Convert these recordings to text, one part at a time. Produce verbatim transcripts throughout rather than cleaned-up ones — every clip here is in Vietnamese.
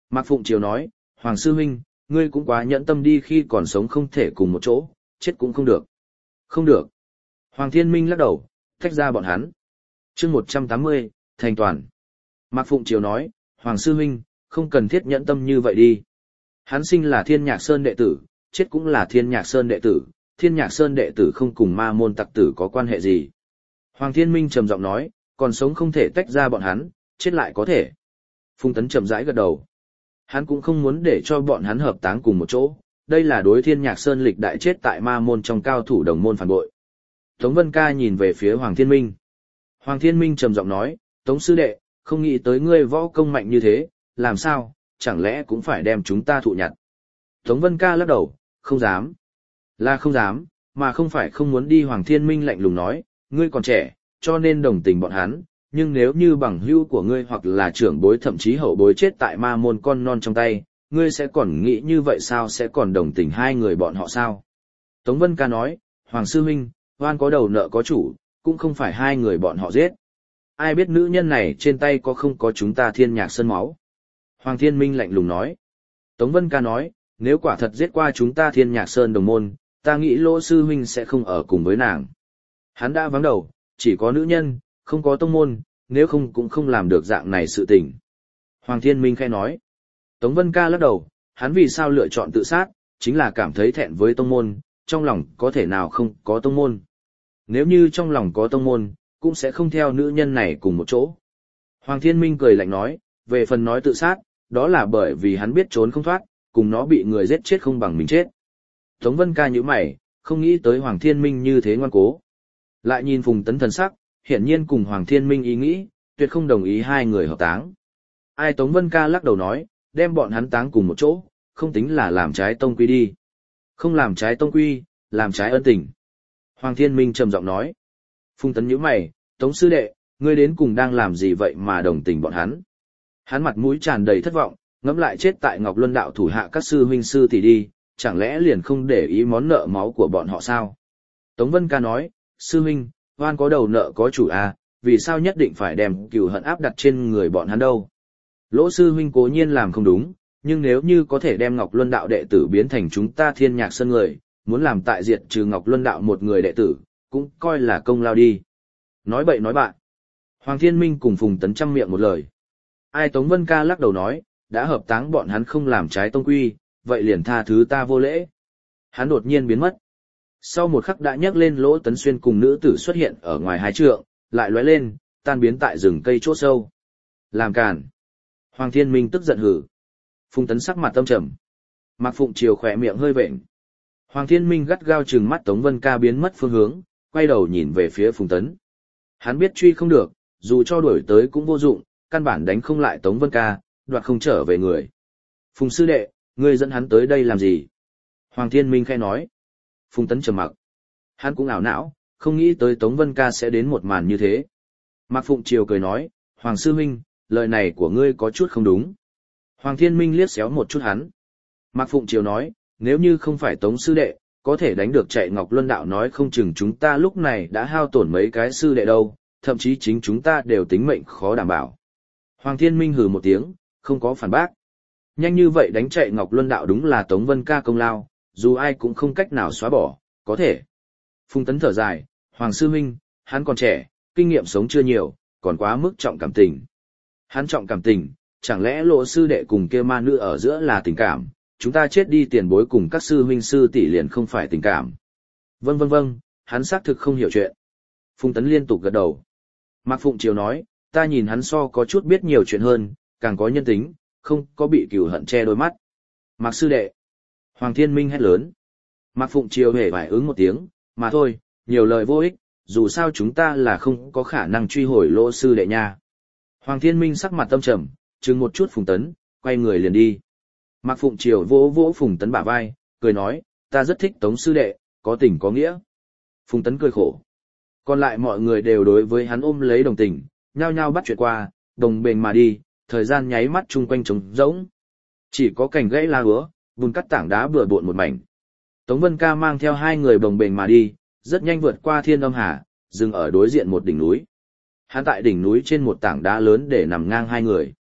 Mạc Phụng Triều nói, Hoàng sư huynh, ngươi cũng quá nhẫn tâm đi, khi còn sống không thể cùng một chỗ, chết cũng không được. Không được. Hoàng Thiên Minh lắc đầu, tách ra bọn hắn. chương một trăm tám mươi, thành toàn. Mạc Phụng Triều nói, Hoàng sư huynh, không cần thiết nhẫn tâm như vậy đi. Hắn sinh là Thiên Nhạc Sơn đệ tử, chết cũng là Thiên Nhạc Sơn đệ tử, Thiên Nhạc Sơn đệ tử không cùng ma môn tặc tử có quan hệ gì. Hoàng Thiên Minh trầm giọng nói, còn sống không thể tách ra bọn hắn, chết lại có thể. Phùng Tấn chậm rãi gật đầu. Hắn cũng không muốn để cho bọn hắn hợp táng cùng một chỗ, đây là đối Thiên Nhạc Sơn lịch đại chết tại ma môn trong cao thủ đồng môn phản bội. Tống Vân Ca nhìn về phía Hoàng Thiên Minh. Hoàng Thiên Minh trầm giọng nói, Tống sư đệ, không nghĩ tới ngươi võ công mạnh như thế, làm sao, chẳng lẽ cũng phải đem chúng ta thụ nhặt. Tống Vân Ca lắc đầu, không dám. Là không dám, mà không phải không muốn đi. Hoàng Thiên Minh lạnh lùng nói, ngươi còn trẻ, cho nên đồng tình bọn hắn, nhưng nếu như bằng hữu của ngươi hoặc là trưởng bối thậm chí hậu bối chết tại ma môn con non trong tay, ngươi sẽ còn nghĩ như vậy sao, sẽ còn đồng tình hai người bọn họ sao? Tống Vân Ca nói, Hoàng sư huynh, oan có đầu nợ có chủ, cũng không phải hai người bọn họ giết. Ai biết nữ nhân này trên tay có không có chúng ta Thiên Nhạc Sơn máu? Hoàng Thiên Minh lạnh lùng nói. Tống Vân Ca nói, nếu quả thật giết qua chúng ta Thiên Nhạc Sơn đồng môn, ta nghĩ Lỗ sư huynh sẽ không ở cùng với nàng. Hắn đã vắng đầu, chỉ có nữ nhân, không có tông môn, nếu không cũng không làm được dạng này sự tình. Hoàng Thiên Minh khẽ nói. Tống Vân Ca lắc đầu, hắn vì sao lựa chọn tự sát, chính là cảm thấy thẹn với tông môn, trong lòng có thể nào không có tông môn. Nếu như trong lòng có tông môn, cũng sẽ không theo nữ nhân này cùng một chỗ. Hoàng Thiên Minh cười lạnh nói, về phần nói tự sát, đó là bởi vì hắn biết trốn không thoát, cùng nó bị người giết chết không bằng mình chết. Tống Vân Ca nhíu mày, không nghĩ tới Hoàng Thiên Minh như thế ngoan cố. Lại nhìn Phùng Tấn thần sắc, hiển nhiên cùng Hoàng Thiên Minh ý nghĩ, tuyệt không đồng ý hai người hợp táng. Ai Tống Vân Ca lắc đầu nói, đem bọn hắn táng cùng một chỗ, không tính là làm trái tông quy đi. Không làm trái tông quy, làm trái ân tình. Hoàng Thiên Minh trầm giọng nói. Phùng Tấn nhíu mày, Tống sư đệ, ngươi đến cùng đang làm gì vậy mà đồng tình bọn hắn? Hắn mặt mũi tràn đầy thất vọng, ngẫm lại chết tại Ngọc Luân đạo thủ hạ các sư huynh sư tỷ đi, chẳng lẽ liền không để ý món nợ máu của bọn họ sao? Tống Vân Ca nói, sư huynh, oan có đầu nợ có chủ à, vì sao nhất định phải đem cừu hận áp đặt trên người bọn hắn đâu? Lỗ sư huynh cố nhiên làm không đúng, nhưng nếu như có thể đem Ngọc Luân đạo đệ tử biến thành chúng ta Thiên Nhạc Sơn người, muốn làm tại diệt trừ Ngọc Luân đạo một người đệ tử, cũng coi là công lao đi. Nói bậy nói bạn. Hoàng Thiên Minh cùng Phùng Tấn trăm miệng một lời. Ai Tống Vân Ca lắc đầu nói, đã hợp táng bọn hắn không làm trái tông quy, vậy liền tha thứ ta vô lễ. Hắn đột nhiên biến mất. Sau một khắc đã nhấc lên Lỗ Tấn Xuyên cùng nữ tử xuất hiện ở ngoài hai trượng, lại lóe lên, tan biến tại rừng cây chỗ sâu. Làm càn. Hoàng Thiên Minh tức giận hử. Phùng Tấn sắc mặt tâm trầm. Mạc Phụng Triều khỏe miệng hơi vện. Hoàng Thiên Minh gắt gao trừng mắt Tống Vân Ca biến mất phương hướng, quay đầu nhìn về phía Phùng Tấn. Hắn biết truy không được, dù cho đuổi tới cũng vô dụng, căn bản đánh không lại Tống Vân Ca, đoạt không trở về người. Phùng sư đệ, ngươi dẫn hắn tới đây làm gì? Hoàng Thiên Minh khẽ nói. Phùng Tấn trầm mặc. Hắn cũng ảo não, không nghĩ tới Tống Vân Ca sẽ đến một màn như thế. Mạc Phụng Triều cười nói, Hoàng sư huynh, lời này của ngươi có chút không đúng. Hoàng Thiên Minh liếc xéo một chút hắn. Mạc Phụng Triều nói, nếu như không phải Tống sư đệ, có thể đánh được chạy Ngọc Luân đạo nói không chừng chúng ta lúc này đã hao tổn mấy cái sư đệ đâu, thậm chí chính chúng ta đều tính mệnh khó đảm bảo. Hoàng Thiên Minh hừ một tiếng, không có phản bác. Nhanh như vậy đánh chạy Ngọc Luân đạo đúng là Tống Vân Ca công lao, dù ai cũng không cách nào xóa bỏ, có thể. Phùng Tấn thở dài, Hoàng sư huynh, hắn còn trẻ, kinh nghiệm sống chưa nhiều, còn quá mức trọng cảm tình. Hắn trọng cảm tình, chẳng lẽ Lỗ sư đệ cùng kia ma nữ ở giữa là tình cảm, chúng ta chết đi tiền bối cùng các sư huynh sư tỷ liền không phải tình cảm. Vâng vâng vâng, hắn xác thực không hiểu chuyện. Phùng Tấn liên tục gật đầu. Mạc Phụng Triều nói, ta nhìn hắn so có chút biết nhiều chuyện hơn, càng có nhân tính, không có bị cừu hận che đôi mắt. Mạc sư đệ. Hoàng Thiên Minh hét lớn. Mạc Phụng Triều hề phải ứng một tiếng, mà thôi, nhiều lời vô ích, dù sao chúng ta là không có khả năng truy hồi Lỗ sư đệ nha. Hoàng Thiên Minh sắc mặt tâm trầm, chừng một chút Phùng Tấn, quay người liền đi. Mạc Phụng Triều vỗ vỗ Phùng Tấn bả vai, cười nói, ta rất thích Tống sư đệ, có tình có nghĩa. Phùng Tấn cười khổ. Còn lại mọi người đều đối với hắn ôm lấy đồng tình, nhao nhao bắt chuyện qua, đồng bền mà đi, thời gian nháy mắt chung quanh trống rỗng. Chỉ có cành gãy la hứa, bùn cắt tảng đá bừa bộn một mảnh. Tống Vân Ca mang theo hai người đồng bền mà đi, rất nhanh vượt qua Thiên Âm Hà, dừng ở đối diện một đỉnh núi. Hắn tại đỉnh núi trên một tảng đá lớn để nằm ngang hai người.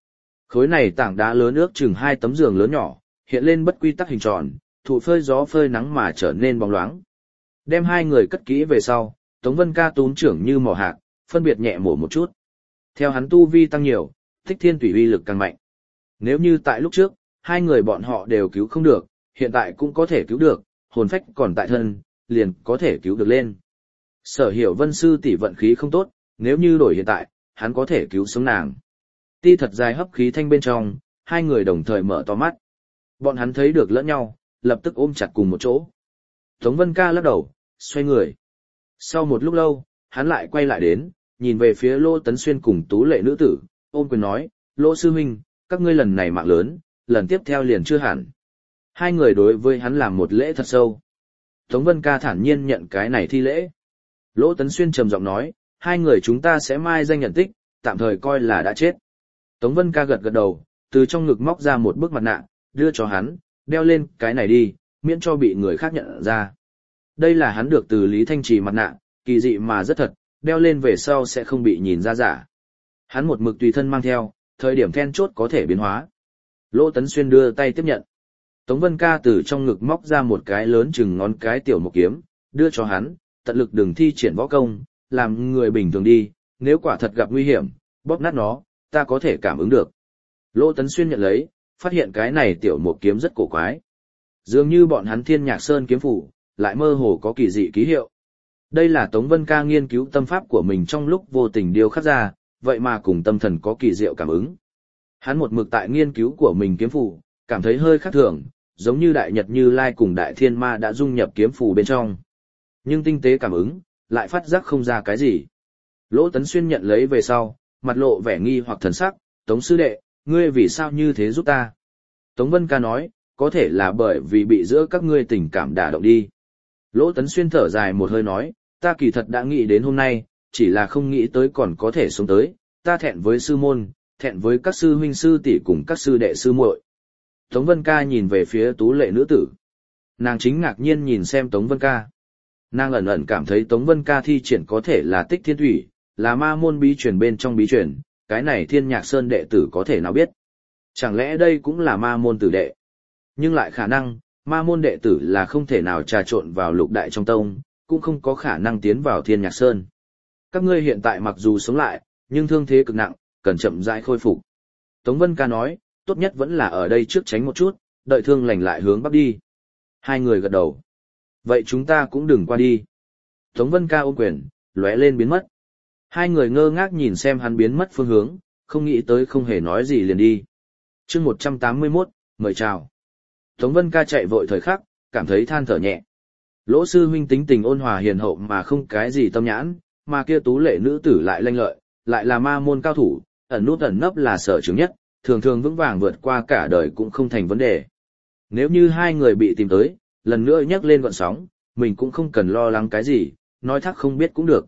Khối này tảng đá lớn ước chừng hai tấm giường lớn nhỏ, hiện lên bất quy tắc hình tròn, thụ phơi gió phơi nắng mà trở nên bóng loáng. Đem hai người cất kỹ về sau, Tống Vân Ca túm trưởng như mỏ hạc, phân biệt nhẹ mổ một chút. Theo hắn tu vi tăng nhiều, Thích Thiên Thủy uy lực càng mạnh. Nếu như tại lúc trước, hai người bọn họ đều cứu không được, hiện tại cũng có thể cứu được, hồn phách còn tại thân, liền có thể cứu được lên. Sở Hiểu Vân sư tỷ vận khí không tốt, nếu như đổi hiện tại, hắn có thể cứu sống nàng. Ti thật dài hấp khí thanh bên trong, hai người đồng thời mở to mắt. Bọn hắn thấy được lẫn nhau, lập tức ôm chặt cùng một chỗ. Tống Vân Ca lắc đầu, xoay người. Sau một lúc lâu, hắn lại quay lại đến, nhìn về phía Lô Tấn Xuyên cùng tú lệ nữ tử, ôm quyền nói, Lô sư huynh, các ngươi lần này mạng lớn, lần tiếp theo liền chưa hẳn. Hai người đối với hắn làm một lễ thật sâu. Tống Vân Ca thản nhiên nhận cái này thi lễ. Lô Tấn Xuyên trầm giọng nói, hai người chúng ta sẽ mai danh nhận tích, tạm thời coi là đã chết. Tống Vân Ca gật gật đầu, từ trong ngực móc ra một bức mặt nạ, đưa cho hắn, đeo lên cái này đi, miễn cho bị người khác nhận ra. Đây là hắn được từ Lý Thanh Trì mặt nạ, kỳ dị mà rất thật, đeo lên về sau sẽ không bị nhìn ra giả. Hắn một mực tùy thân mang theo, thời điểm then chốt có thể biến hóa. Lô Tấn Xuyên đưa tay tiếp nhận. Tống Vân Ca từ trong ngực móc ra một cái lớn chừng ngón cái tiểu một kiếm, đưa cho hắn, tận lực đừng thi triển võ công, làm người bình thường đi, nếu quả thật gặp nguy hiểm, bóp nát nó, ta có thể cảm ứng được. Lô Tấn Xuyên nhận lấy, phát hiện cái này tiểu một kiếm rất cổ quái. Dường như bọn hắn Thiên Nhạc Sơn kiếm phủ, lại mơ hồ có kỳ dị ký hiệu. Đây là Tống Vân Ca nghiên cứu tâm pháp của mình trong lúc vô tình điêu khắc ra, vậy mà cùng tâm thần có kỳ diệu cảm ứng. Hắn một mực tại nghiên cứu của mình kiếm phủ, cảm thấy hơi khác thường, giống như Đại Nhật Như Lai cùng Đại Thiên Ma đã dung nhập kiếm phủ bên trong. Nhưng tinh tế cảm ứng, lại phát giác không ra cái gì. Lỗ Tấn Xuyên nhận lấy về sau, mặt lộ vẻ nghi hoặc thần sắc, Tống sư đệ, ngươi vì sao như thế giúp ta? Tống Vân Ca nói, có thể là bởi vì bị giữa các ngươi tình cảm đả động đi. Lỗ Tấn Xuyên thở dài một hơi nói, ta kỳ thật đã nghĩ đến hôm nay, chỉ là không nghĩ tới còn có thể sống tới, ta thẹn với sư môn, thẹn với các sư huynh sư tỷ cùng các sư đệ sư muội. Tống Vân Ca nhìn về phía tú lệ nữ tử. Nàng chính ngạc nhiên nhìn xem Tống Vân Ca. Nàng ẩn ẩn cảm thấy Tống Vân Ca thi triển có thể là Tích Thiên Thủy, là ma môn bí truyền bên trong bí truyền, cái này Thiên Nhạc Sơn đệ tử có thể nào biết. Chẳng lẽ đây cũng là ma môn tử đệ? Nhưng lại khả năng, ma môn đệ tử là không thể nào trà trộn vào lục đại trong tông, cũng không có khả năng tiến vào Thiên Nhạc Sơn. Các ngươi hiện tại mặc dù sống lại, nhưng thương thế cực nặng, cần chậm rãi khôi phục. Tống Vân Ca nói, tốt nhất vẫn là ở đây trước tránh một chút, đợi thương lành lại hướng bắc đi. Hai người gật đầu. Vậy chúng ta cũng đừng qua đi. Tống Vân Ca ôm quyền, lóe lên biến mất. Hai người ngơ ngác nhìn xem hắn biến mất phương hướng, không nghĩ tới không hề nói gì liền đi. Chương một trăm tám mươi mốt, mời chào. Tống Vân Ca chạy vội thời khắc, cảm thấy than thở nhẹ. Lỗ sư huynh tính tình ôn hòa hiền hậu mà không cái gì tâm nhãn, mà kia tú lệ nữ tử lại lanh lợi, lại là ma môn cao thủ, ẩn nút ẩn nấp là sở trường nhất, thường thường vững vàng vượt qua cả đời cũng không thành vấn đề. Nếu như hai người bị tìm tới, lần nữa nhắc lên gọn sóng, mình cũng không cần lo lắng cái gì, nói thắc không biết cũng được.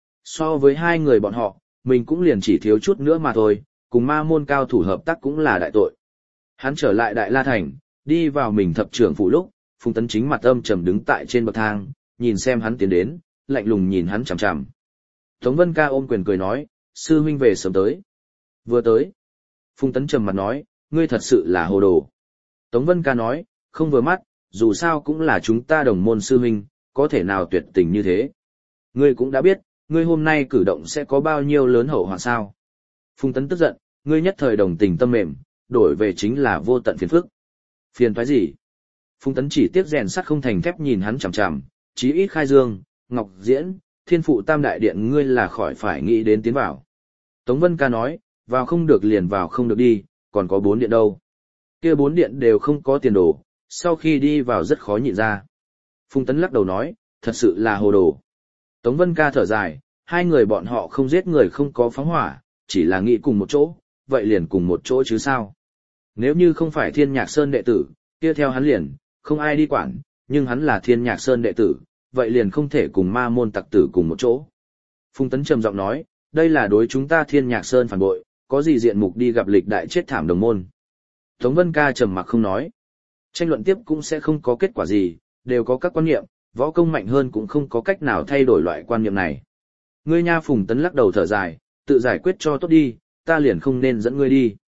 So với hai người bọn họ, mình cũng liền chỉ thiếu chút nữa mà thôi, cùng ma môn cao thủ hợp tác cũng là đại tội. Hắn trở lại Đại La Thành, đi vào mình thập trưởng phủ lúc, Phùng Tấn Chính mặt âm trầm đứng tại trên bậc thang, nhìn xem hắn tiến đến, lạnh lùng nhìn hắn chằm chằm. Tống Vân Ca ôm quyền cười nói, sư huynh về sớm tới. Vừa tới. Phùng Tấn trầm mặt nói, ngươi thật sự là hồ đồ. Tống Vân Ca nói, không vừa mắt, dù sao cũng là chúng ta đồng môn sư huynh, có thể nào tuyệt tình như thế. Ngươi cũng đã biết, ngươi hôm nay cử động sẽ có bao nhiêu lớn hậu hoạn sao. Phùng Tấn tức giận, ngươi nhất thời đồng tình tâm mềm, đổi về chính là vô tận phiền phức. Phiền toái gì? Phùng Tấn chỉ tiếc rèn sắt không thành thép nhìn hắn chằm chằm, chí ít khai dương, ngọc diễn, thiên phụ tam đại điện ngươi là khỏi phải nghĩ đến tiến vào. Tống Vân Ca nói, vào không được liền vào không được đi, còn có bốn điện đâu. Kia bốn điện đều không có tiền đồ, sau khi đi vào rất khó nhịn ra. Phùng Tấn lắc đầu nói, thật sự là hồ đồ. Tống Vân Ca thở dài, hai người bọn họ không giết người không có phóng hỏa, chỉ là nghĩ cùng một chỗ, vậy liền cùng một chỗ chứ sao. Nếu như không phải Thiên Nhạc Sơn đệ tử, kia theo hắn liền, không ai đi quản, nhưng hắn là Thiên Nhạc Sơn đệ tử, vậy liền không thể cùng ma môn tặc tử cùng một chỗ. Phùng Tấn trầm giọng nói, đây là đối chúng ta Thiên Nhạc Sơn phản bội, có gì diện mục đi gặp lịch đại chết thảm đồng môn. Tống Vân Ca trầm mặc không nói. Tranh luận tiếp cũng sẽ không có kết quả gì, đều có các quan niệm, võ công mạnh hơn cũng không có cách nào thay đổi loại quan niệm này. Ngươi nha. Phùng Tấn lắc đầu thở dài, tự giải quyết cho tốt đi, ta liền không nên dẫn ngươi đi.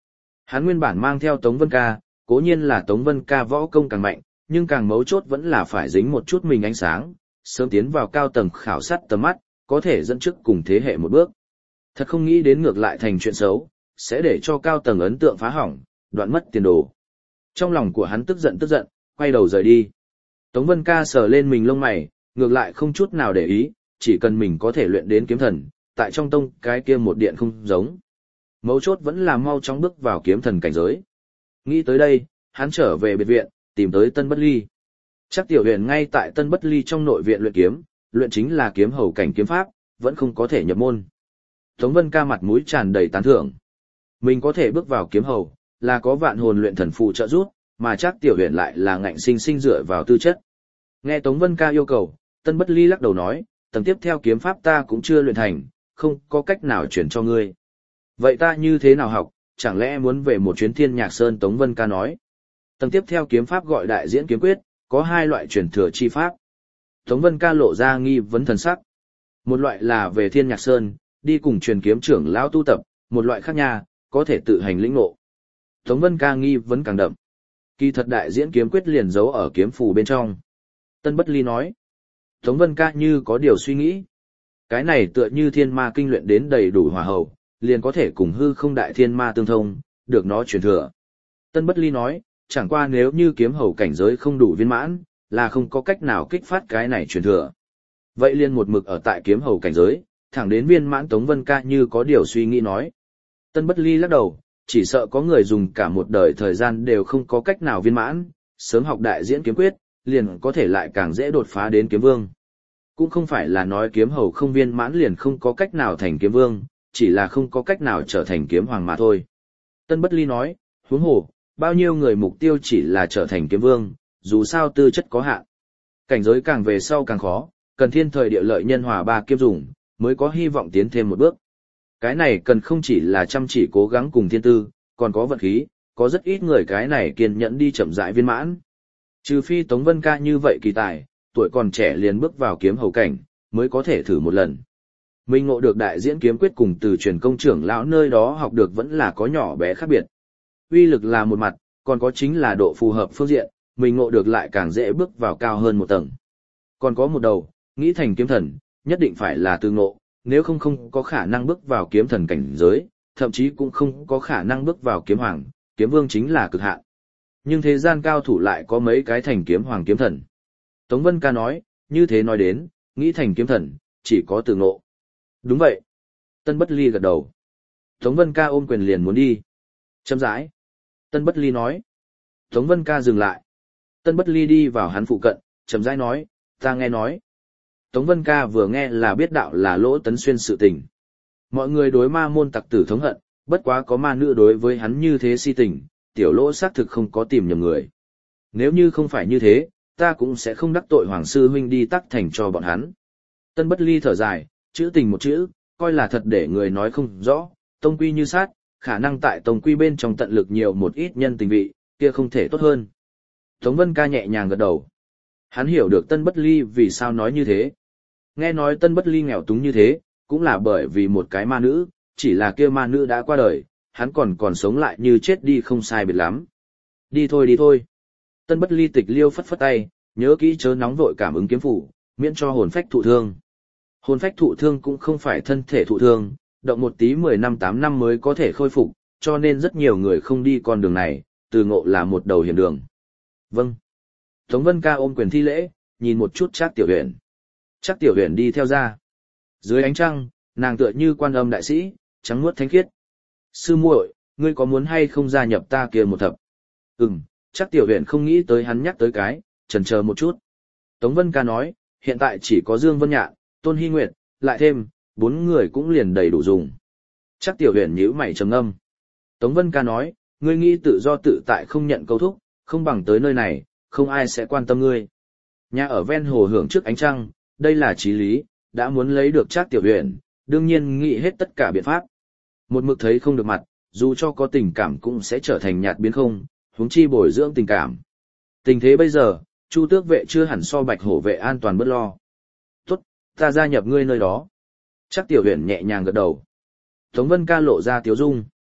Hắn nguyên bản mang theo Tống Vân Ca, cố nhiên là Tống Vân Ca võ công càng mạnh, nhưng càng mấu chốt vẫn là phải dính một chút mình ánh sáng, sớm tiến vào cao tầng khảo sát tầm mắt, có thể dẫn trước cùng thế hệ một bước. Thật không nghĩ đến ngược lại thành chuyện xấu, sẽ để cho cao tầng ấn tượng phá hỏng, đoạn mất tiền đồ. Trong lòng của hắn tức giận tức giận, quay đầu rời đi. Tống Vân Ca sờ lên mình lông mày, ngược lại không chút nào để ý, chỉ cần mình có thể luyện đến kiếm thần, tại trong tông cái kia một điện không giống. Mấu chốt vẫn là mau chóng bước vào kiếm thần cảnh giới. Nghĩ tới đây, hắn trở về biệt viện, tìm tới Tân Bất Ly. Chắc Tiểu Huyền ngay tại Tân Bất Ly trong nội viện luyện kiếm, luyện chính là kiếm hầu cảnh kiếm pháp, vẫn không có thể nhập môn. Tống Vân Ca mặt mũi tràn đầy tán thưởng. Mình có thể bước vào kiếm hầu, là có vạn hồn luyện thần phụ trợ giúp, mà chắc Tiểu Huyền lại là ngạnh sinh sinh dựa vào tư chất. Nghe Tống Vân Ca yêu cầu, Tân Bất Ly lắc đầu nói, tầng tiếp theo kiếm pháp ta cũng chưa luyện thành, không có cách nào chuyển cho ngươi. Vậy ta như thế nào học, chẳng lẽ muốn về một chuyến Thiên Nhạc Sơn? Tống Vân Ca nói. Tầng tiếp theo kiếm pháp gọi đại diễn kiếm quyết, có hai loại truyền thừa chi pháp. Tống Vân Ca lộ ra nghi vấn thần sắc. Một loại là về Thiên Nhạc Sơn, đi cùng truyền kiếm trưởng lão tu tập, một loại khác nha, có thể tự hành lĩnh ngộ. Tống Vân Ca nghi vấn càng đậm. Kỳ thật đại diễn kiếm quyết liền giấu ở kiếm phù bên trong. Tân Bất Ly nói. Tống Vân Ca như có điều suy nghĩ. Cái này tựa như thiên ma kinh luyện đến đầy đủ hòa hậu, liền có thể cùng hư không đại thiên ma tương thông, được nó truyền thừa. Tân Bất Ly nói, chẳng qua nếu như kiếm hầu cảnh giới không đủ viên mãn, là không có cách nào kích phát cái này truyền thừa. Vậy liền một mực ở tại kiếm hầu cảnh giới, thẳng đến viên mãn. Tống Vân Ca như có điều suy nghĩ nói. Tân Bất Ly lắc đầu, chỉ sợ có người dùng cả một đời thời gian đều không có cách nào viên mãn, sớm học đại diễn kiếm quyết, liền có thể lại càng dễ đột phá đến kiếm vương. Cũng không phải là nói kiếm hầu không viên mãn liền không có cách nào thành kiếm vương, chỉ là không có cách nào trở thành kiếm hoàng mà thôi. Tân Bất Ly nói, huống hồ, bao nhiêu người mục tiêu chỉ là trở thành kiếm vương, dù sao tư chất có hạn. Cảnh giới càng về sau càng khó, cần thiên thời địa lợi nhân hòa ba kiếp dùng, mới có hy vọng tiến thêm một bước. Cái này cần không chỉ là chăm chỉ cố gắng cùng thiên tư, còn có vận khí, có rất ít người cái này kiên nhẫn đi chậm rãi viên mãn. Trừ phi Tống Vân Ca như vậy kỳ tài, tuổi còn trẻ liền bước vào kiếm hầu cảnh, mới có thể thử một lần. Mình ngộ được đại diễn kiếm quyết cùng từ truyền công trưởng lão nơi đó học được vẫn là có nhỏ bé khác biệt. Uy lực là một mặt, còn có chính là độ phù hợp phương diện, mình ngộ được lại càng dễ bước vào cao hơn một tầng. Còn có một đầu, nghĩ thành kiếm thần, nhất định phải là từ ngộ, nếu không không có khả năng bước vào kiếm thần cảnh giới, thậm chí cũng không có khả năng bước vào kiếm hoàng, kiếm vương chính là cực hạn. Nhưng thế gian cao thủ lại có mấy cái thành kiếm hoàng kiếm thần. Tống Vân Ca nói, như thế nói đến, nghĩ thành kiếm thần, chỉ có từ ngộ. Đúng vậy. Tân Bất Ly gật đầu. Tống Vân Ca ôm quyền liền muốn đi. Chậm rãi. Tân Bất Ly nói. Tống Vân Ca dừng lại. Tân Bất Ly đi vào hắn phụ cận, chậm rãi nói, ta nghe nói. Tống Vân Ca vừa nghe là biết đạo là Lỗ Tấn Xuyên sự tình. Mọi người đối ma môn tặc tử thống hận, bất quá có ma nữ đối với hắn như thế si tình, tiểu Lỗ xác thực không có tìm nhầm người. Nếu như không phải như thế, ta cũng sẽ không đắc tội Hoàng sư huynh đi tắc thành cho bọn hắn. Tân Bất Ly thở dài, chữ tình một chữ, coi là thật để người nói không rõ, tông quy như sát, khả năng tại tông quy bên trong tận lực nhiều một ít nhân tình vị, kia không thể tốt hơn. Tống Vân Ca nhẹ nhàng gật đầu. Hắn hiểu được Tân Bất Ly vì sao nói như thế. Nghe nói Tân Bất Ly nghèo túng như thế, cũng là bởi vì một cái ma nữ, chỉ là kia ma nữ đã qua đời, hắn còn còn sống lại như chết đi không sai biệt lắm. Đi thôi đi thôi. Tân Bất Ly tịch liêu phất phất tay, nhớ kỹ chớ nóng vội cảm ứng kiếm phủ, miễn cho hồn phách thụ thương. Hồn phách thụ thương cũng không phải thân thể thụ thương, động một tí mười năm tám năm mới có thể khôi phục, cho nên rất nhiều người không đi con đường này, từ ngộ là một đầu hiểm đường. Vâng. Tống Vân Ca ôm quyền thi lễ, nhìn một chút Trác Tiểu Huyền. Trác Tiểu Huyền đi theo ra. Dưới ánh trăng, nàng tựa như quan âm đại sĩ, trắng muốt thánh khiết. Sư muội, ngươi có muốn hay không gia nhập ta kia một thập? Ừm, Trác Tiểu Huyền không nghĩ tới hắn nhắc tới cái, chần chờ một chút. Tống Vân Ca nói, hiện tại chỉ có Dương Vân Nhạn, Tôn Hy Nguyệt, lại thêm, bốn người cũng liền đầy đủ dùng. Trác Tiểu Huyền nhíu mày trầm ngâm. Tống Vân Ca nói, ngươi nghĩ tự do tự tại không nhận câu thúc, không bằng tới nơi này, không ai sẽ quan tâm ngươi. Nhà ở ven hồ hưởng trước ánh trăng, đây là chí lý, đã muốn lấy được Trác Tiểu Huyền, đương nhiên nghĩ hết tất cả biện pháp. Một mực thấy không được mặt, dù cho có tình cảm cũng sẽ trở thành nhạt biến không, huống chi bồi dưỡng tình cảm. Tình thế bây giờ, Chu Tước vệ chưa hẳn so Bạch Hổ vệ an toàn bớt lo. Tốt, ta gia nhập ngươi nơi đó. Trác Tiểu Huyền nhẹ nhàng gật đầu. Tống Vân Ca lộ ra tiếu dung.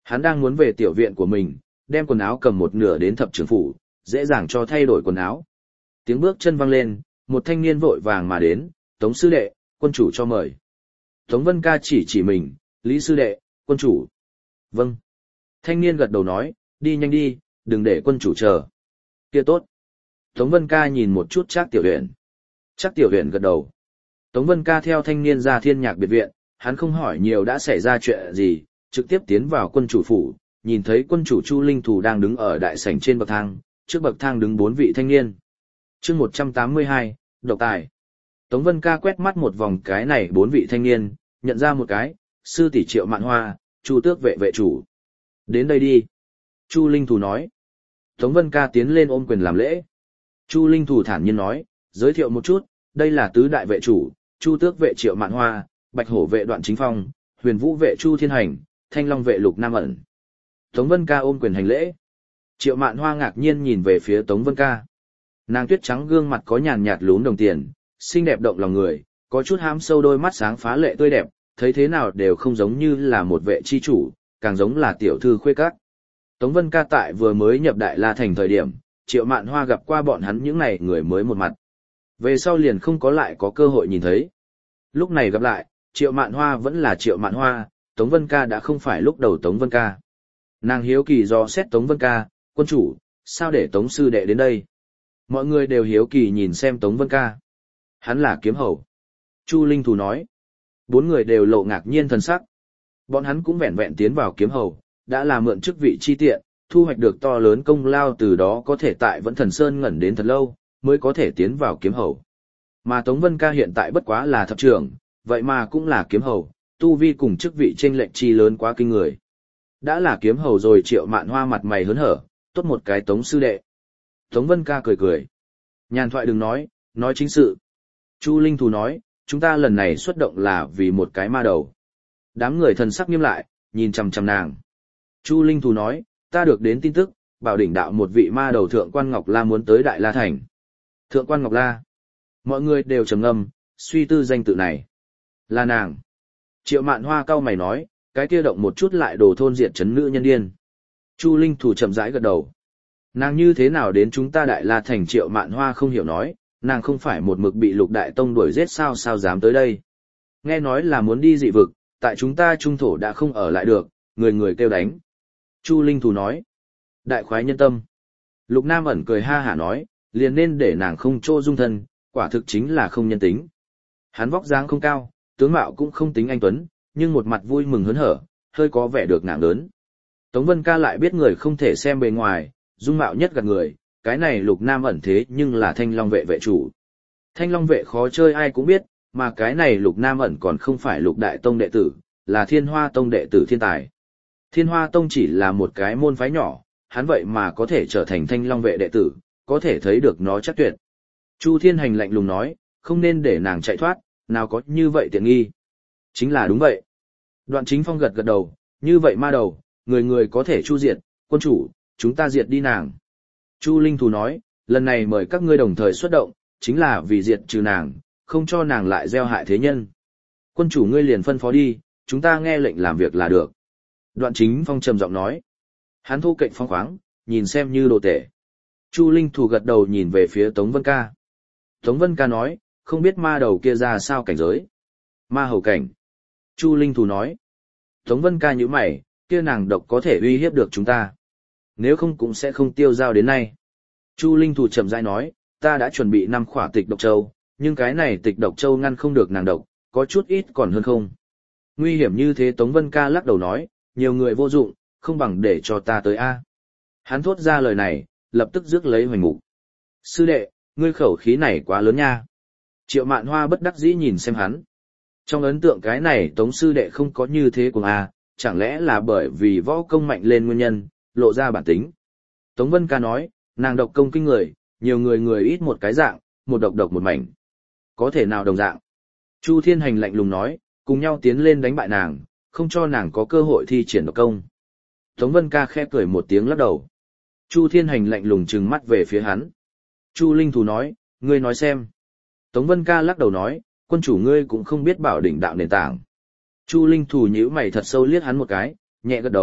Hắn đang muốn về tiểu viện của mình, đem quần áo cầm một nửa đến thập trưởng phủ, dễ dàng cho thay đổi quần áo. Tiếng bước chân vang lên, một thanh niên vội vàng mà đến, Tống sư đệ, quân chủ cho mời. Tống Vân Ca chỉ chỉ mình, Lý sư đệ, quân chủ. Vâng. Thanh niên gật đầu nói, đi nhanh đi, đừng để quân chủ chờ. Kia tốt. Tống Vân Ca nhìn một chút Trác Tiểu Huyền. Trác Tiểu Huyền gật đầu. Tống Vân Ca theo thanh niên ra Thiên Nhạc biệt viện, hắn không hỏi nhiều đã xảy ra chuyện gì, trực tiếp tiến vào quân chủ phủ, nhìn thấy quân chủ Chu Linh Thù đang đứng ở đại sảnh trên bậc thang, trước bậc thang đứng bốn vị thanh niên. Chương một trăm tám mươi hai, độc tài. Tống Vân Ca quét mắt một vòng cái này bốn vị thanh niên, nhận ra một cái, sư tỷ Triệu Mạn Hoa, Chu Tước vệ vệ chủ. Đến đây đi. Chu Linh Thù nói. Tống Vân Ca tiến lên ôm quyền làm lễ. Chu Linh Thù thản nhiên nói, giới thiệu một chút, đây là tứ đại vệ chủ, Chu Tước vệ Triệu Mạn Hoa, Bạch Hổ vệ Đoạn Chính Phong, Huyền Vũ vệ Chu Thiên Hành, Thanh Long vệ Lục Nam ẩn. Tống Vân Ca ôm quyền hành lễ. Triệu Mạn Hoa ngạc nhiên nhìn về phía Tống Vân Ca. Nàng tuyết trắng gương mặt có nhàn nhạt lún đồng tiền, xinh đẹp động lòng người, có chút hám sâu đôi mắt sáng phá lệ tươi đẹp, thấy thế nào đều không giống như là một vệ chi chủ, càng giống là tiểu thư khuê các. Tống Vân Ca tại vừa mới nhập Đại La Thành thời điểm, Triệu Mạn Hoa gặp qua bọn hắn những này người mới một mặt. Về sau liền không có lại có cơ hội nhìn thấy. Lúc này gặp lại, Triệu Mạn Hoa vẫn là Triệu Mạn Hoa, Tống Vân Ca đã không phải lúc đầu Tống Vân Ca. Nàng hiếu kỳ do xét Tống Vân Ca, quân chủ, sao để Tống sư đệ đến đây? Mọi người đều hiếu kỳ nhìn xem Tống Vân Ca. Hắn là kiếm hầu. Chu Linh Thù nói. Bốn người đều lộ ngạc nhiên thần sắc. Bọn hắn cũng vẹn vẹn tiến vào kiếm hầu, đã là mượn chức vị chi tiện, thu hoạch được to lớn công lao, từ đó có thể tại Vẫn Thần Sơn ngẩn đến thật lâu, mới có thể tiến vào kiếm hầu. Mà Tống Vân Ca hiện tại bất quá là thập trưởng, vậy mà cũng là kiếm hầu, tu vi cùng chức vị chênh lệch chi lớn quá kinh người. Đã là kiếm hầu rồi, Triệu Mạn Hoa mặt mày hớn hở, tốt một cái Tống sư đệ. Tống Vân Ca cười cười. Nhàn thoại đừng nói, nói chính sự. Chu Linh Thù nói, chúng ta lần này xuất động là vì một cái ma đầu. Đám người thần sắc nghiêm lại, nhìn chằm chằm nàng. Chu Linh Thù nói, ta được đến tin tức, bảo đỉnh đạo một vị ma đầu Thượng quan Ngọc La muốn tới Đại La Thành. Thượng quan Ngọc La. Mọi người đều trầm ngâm, suy tư danh tự này. Là nàng. Triệu Mạn Hoa cau mày nói, cái kia động một chút lại đồ thôn diệt chấn nữ nhân điên. Chu Linh Thù chậm rãi gật đầu. Nàng như thế nào đến chúng ta Đại La Thành? Triệu Mạn Hoa không hiểu nói, nàng không phải một mực bị Lục Đại Tông đuổi giết sao sao dám tới đây. Nghe nói là muốn đi dị vực, tại chúng ta trung thổ đã không ở lại được, người người kêu đánh. Chu Linh Thù nói, đại khoái nhân tâm. Lục Nam ẩn cười ha hả nói, liền nên để nàng không chỗ dung thân, quả thực chính là không nhân tính. Hắn vóc dáng không cao, tướng mạo cũng không tính anh tuấn, nhưng một mặt vui mừng hớn hở, hơi có vẻ được nặng lớn. Tống Vân Ca lại biết người không thể xem bề ngoài, dung mạo nhất gạt người, cái này Lục Nam ẩn thế nhưng là Thanh Long vệ vệ chủ. Thanh Long vệ khó chơi ai cũng biết, mà cái này Lục Nam ẩn còn không phải Lục Đại Tông đệ tử, là Thiên Hoa Tông đệ tử thiên tài. Thiên Hoa Tông chỉ là một cái môn phái nhỏ, hắn vậy mà có thể trở thành Thanh Long vệ đệ tử, có thể thấy được nó chắc tuyệt. Chu Thiên Hành lạnh lùng nói, không nên để nàng chạy thoát, nào có như vậy tiện nghi. Chính là đúng vậy. Đoạn Chính Phong gật gật đầu, như vậy ma đầu, người người có thể chu diệt, quân chủ, chúng ta diệt đi nàng. Chu Linh Thù nói, lần này mời các ngươi đồng thời xuất động, chính là vì diệt trừ nàng, không cho nàng lại gieo hại thế nhân. Quân chủ ngươi liền phân phó đi, chúng ta nghe lệnh làm việc là được. Đoạn Chính Phong trầm giọng nói. Hắn thu cạnh phong khoáng, nhìn xem như đồ tể. Chu Linh Thù gật đầu nhìn về phía Tống Vân Ca. Tống Vân Ca nói, không biết ma đầu kia ra sao cảnh giới. Ma hầu cảnh. Chu Linh Thù nói. Tống Vân Ca nhíu mày, kia nàng độc có thể uy hiếp được chúng ta. Nếu không cũng sẽ không tiêu dao đến nay. Chu Linh Thù chậm rãi nói, ta đã chuẩn bị năm khỏa tịch độc châu, nhưng cái này tịch độc châu ngăn không được nàng độc, có chút ít còn hơn không. Nguy hiểm như thế Tống Vân Ca lắc đầu nói, nhiều người vô dụng, không bằng để cho ta tới A. Hắn thốt ra lời này, lập tức rước lấy Hoành Mục. Sư đệ, ngươi khẩu khí này quá lớn nha. Triệu Mạn Hoa bất đắc dĩ nhìn xem hắn. Trong ấn tượng cái này Tống sư đệ không có như thế cùng A, chẳng lẽ là bởi vì võ công mạnh lên nguyên nhân, lộ ra bản tính. Tống Vân Ca nói, nàng độc công kinh người, nhiều người người ít một cái dạng, một độc độc một mảnh. Có thể nào đồng dạng? Chu Thiên Hành lạnh lùng nói, cùng nhau tiến lên đánh bại nàng, không cho nàng có cơ hội thi triển độc công. Tống Vân Ca khẽ cười một tiếng lắc đầu. Chu Thiên Hành lạnh lùng trừng mắt về phía hắn. Chu Linh Thù nói, ngươi nói xem. Tống Vân Ca lắc đầu nói, quân chủ ngươi cũng không biết bảo đỉnh đạo nền tảng. Chu Linh Thù nhíu mày thật sâu liếc hắn một cái, nhẹ gật đầu,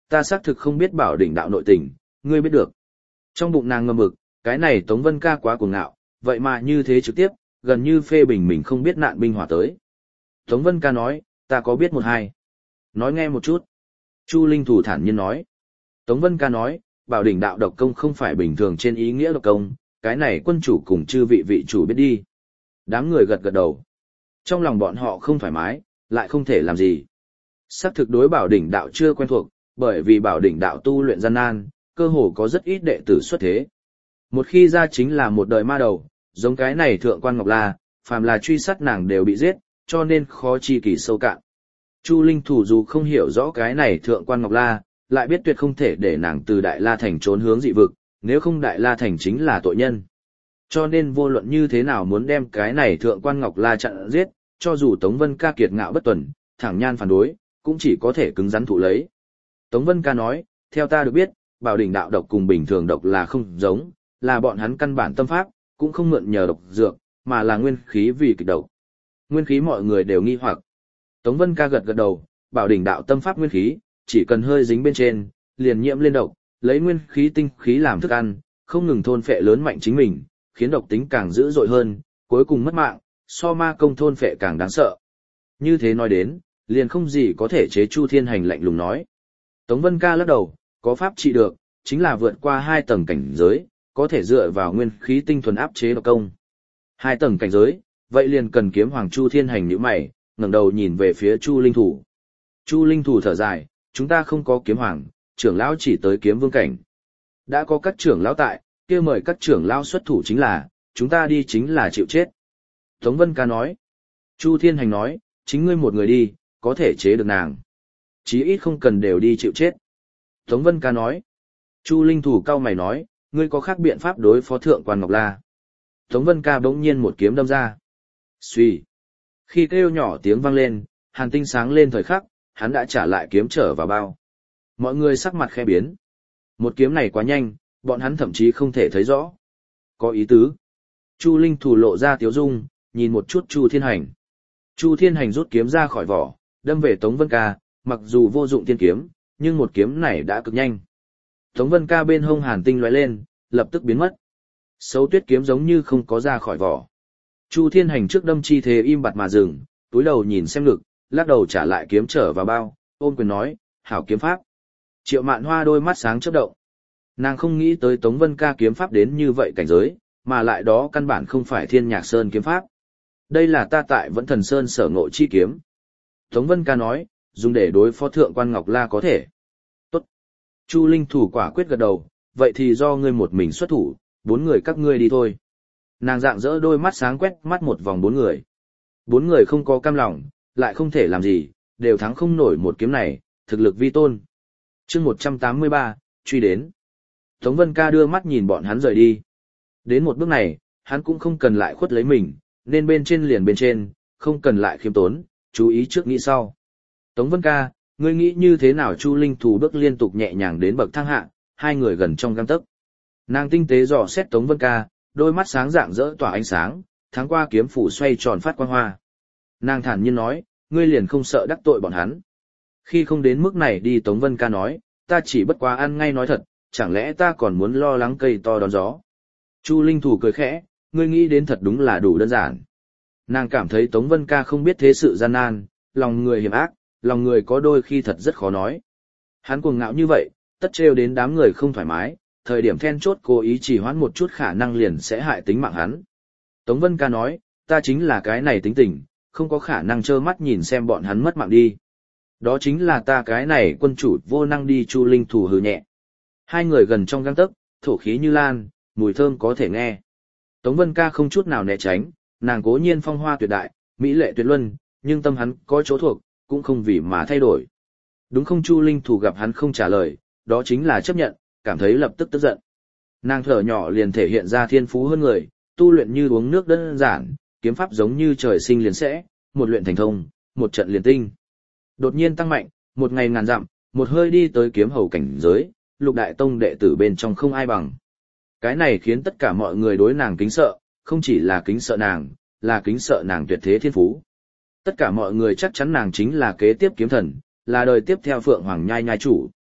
ta xác thực không biết Bảo Đỉnh đạo nội tình, ngươi biết được. Trong bụng nàng ngầm mực, cái này Tống Vân Ca quá cuồng ngạo, vậy mà như thế trực tiếp, gần như phê bình mình không biết nạn binh hỏa tới. Tống Vân Ca nói, ta có biết một hai. Nói nghe một chút. Chu Linh Thủ thản nhiên nói. Tống Vân Ca nói, Bảo Đỉnh đạo độc công không phải bình thường trên ý nghĩa độc công, cái này quân chủ cùng chư vị vị chủ biết đi. Đám người gật gật đầu. Trong lòng bọn họ không thoải mái, lại không thể làm gì. Xác thực đối Bảo Đỉnh đạo chưa quen thuộc, bởi vì Bảo Đỉnh đạo tu luyện gian nan, cơ hồ có rất ít đệ tử xuất thế. Một khi ra chính là một đời ma đầu, giống cái này Thượng quan Ngọc La, phàm là truy sát nàng đều bị giết, cho nên khó chi kỳ sâu cạn. Chu Linh Thủ dù không hiểu rõ cái này Thượng quan Ngọc La, lại biết tuyệt không thể để nàng từ Đại La Thành trốn hướng dị vực, nếu không Đại La Thành chính là tội nhân. Cho nên vô luận như thế nào muốn đem cái này Thượng quan Ngọc La chặn giết, cho dù Tống Vân Ca kiệt ngạo bất tuần, thẳng nhan phản đối, cũng chỉ có thể cứng rắn thụ lấy. Tống Vân Ca nói, theo ta được biết, Bảo Đỉnh đạo độc cùng bình thường độc là không giống, là bọn hắn căn bản tâm pháp, cũng không mượn nhờ độc dược, mà là nguyên khí vì kịch độc. Nguyên khí mọi người đều nghi hoặc. Tống Vân Ca gật gật đầu, Bảo Đỉnh đạo tâm pháp nguyên khí, chỉ cần hơi dính bên trên, liền nhiễm lên độc, lấy nguyên khí tinh khí làm thức ăn, không ngừng thôn phệ lớn mạnh chính mình, khiến độc tính càng dữ dội hơn, cuối cùng mất mạng, so ma công thôn phệ càng đáng sợ. Như thế nói đến, liền không gì có thể chế Chu Thiên Hành lạnh lùng nói. Tống Vân Ca lắc đầu, có pháp trị được, chính là vượt qua hai tầng cảnh giới, có thể dựa vào nguyên khí tinh thuần áp chế độc công. Hai tầng cảnh giới, vậy liền cần kiếm hoàng Chu Thiên Hành nhíu mày, ngẩng đầu nhìn về phía Chu Linh Thủ. Chu Linh Thủ thở dài, chúng ta không có kiếm hoàng, trưởng lão chỉ tới kiếm vương cảnh. Đã có các trưởng lão tại, kia mời các trưởng lão xuất thủ chính là, chúng ta đi chính là chịu chết. Tống Vân Ca nói. Chu Thiên Hành nói, chính ngươi một người đi, có thể chế được nàng. Chí ít không cần đều đi chịu chết. Tống Vân Ca nói. Chu Linh Thủ cau mày nói, ngươi có khác biện pháp đối phó Thượng quan Ngọc La. Tống Vân Ca bỗng nhiên một kiếm đâm ra. Xuy. Khi kêu nhỏ tiếng vang lên, hàn tinh sáng lên thời khắc, hắn đã trả lại kiếm trở vào bao. Mọi người sắc mặt khẽ biến. Một kiếm này quá nhanh, bọn hắn thậm chí không thể thấy rõ. Có ý tứ. Chu Linh Thủ lộ ra tiếu dung, nhìn một chút Chu Thiên Hành. Chu Thiên Hành rút kiếm ra khỏi vỏ, đâm về Tống Vân Ca, mặc dù vô dụng tiên kiếm, nhưng một kiếm này đã cực nhanh. Tống Vân Ca bên hông hàn tinh lóe lên, lập tức biến mất. Sấu tuyết kiếm giống như không có ra khỏi vỏ. Chu Thiên Hành trước đâm chi thế im bặt mà dừng, túi đầu nhìn xem ngực, lắc đầu trả lại kiếm trở vào bao, ôm quyền nói, hảo kiếm pháp. Triệu Mạn Hoa đôi mắt sáng chớp động. Nàng không nghĩ tới Tống Vân Ca kiếm pháp đến như vậy cảnh giới, mà lại đó căn bản không phải Thiên Nhạc Sơn kiếm pháp. Đây là ta tại Vẫn Thần Sơn sở ngộ chi kiếm. Tống Vân Ca nói, dùng để đối phó Thượng quan Ngọc La có thể. Tốt. Chu Linh Thủ quả quyết gật đầu, vậy thì do ngươi một mình xuất thủ, bốn người các ngươi đi thôi. Nàng dạng dỡ đôi mắt sáng quét mắt một vòng bốn người. Bốn người không có cam lòng, lại không thể làm gì, đều thắng không nổi một kiếm này, thực lực vi tôn. Chương một trăm tám mươi ba, truy đến. Tống Vân Ca đưa mắt nhìn bọn hắn rời đi. Đến một bước này, hắn cũng không cần lại khuất lấy mình, nên bên trên liền bên trên, không cần lại khiêm tốn, chú ý trước nghĩ sau. Tống Vân Ca, ngươi nghĩ như thế nào? Chu Linh Thủ bước liên tục nhẹ nhàng đến bậc thang hạ, hai người gần trong gang tấc. Nàng tinh tế dò xét Tống Vân Ca, đôi mắt sáng rạng rỡ tỏa ánh sáng, tháng qua kiếm phủ xoay tròn phát quang hoa. Nàng thản nhiên nói, ngươi liền không sợ đắc tội bọn hắn. Khi không đến mức này đi. Tống Vân Ca nói, ta chỉ bất quá ăn ngay nói thật, chẳng lẽ ta còn muốn lo lắng cây to đón gió. Chu Linh Thủ cười khẽ, ngươi nghĩ đến thật đúng là đủ đơn giản. Nàng cảm thấy Tống Vân Ca không biết thế sự gian nan, lòng người hiểm ác, lòng người có đôi khi thật rất khó nói. Hắn cuồng ngạo như vậy, tất trêu đến đám người không thoải mái, thời điểm then chốt cố ý chỉ hoãn một chút khả năng liền sẽ hại tính mạng hắn. Tống Vân Ca nói, ta chính là cái này tính tình, không có khả năng trơ mắt nhìn xem bọn hắn mất mạng đi. Đó chính là ta cái này quân chủ vô năng đi. Chu Linh Thủ hừ nhẹ. Hai người gần trong gang tấc, thổ khí như lan, mùi thơm có thể nghe. Tống Vân Ca không chút nào né tránh, nàng cố nhiên phong hoa tuyệt đại, mỹ lệ tuyệt luân, nhưng tâm hắn có chỗ thuộc, cũng không vì mà thay đổi. Đúng không? Chu Linh Thủ gặp hắn không trả lời, đó chính là chấp nhận, cảm thấy lập tức tức giận. Nàng thở nhỏ liền thể hiện ra thiên phú hơn người, tu luyện như uống nước đơn giản, kiếm pháp giống như trời sinh liền sẽ, một luyện thành thông, một trận liền tinh. Đột nhiên tăng mạnh, một ngày ngàn dặm, một hơi đi tới kiếm hầu cảnh giới, lục đại tông đệ tử bên trong không ai bằng. Cái này khiến tất cả mọi người đối nàng kính sợ, không chỉ là kính sợ nàng, là kính sợ nàng tuyệt thế thiên phú. Tất cả mọi người chắc chắn nàng chính là kế tiếp kiếm thần, là đời tiếp theo Phượng Hoàng Nhai Nhai chủ.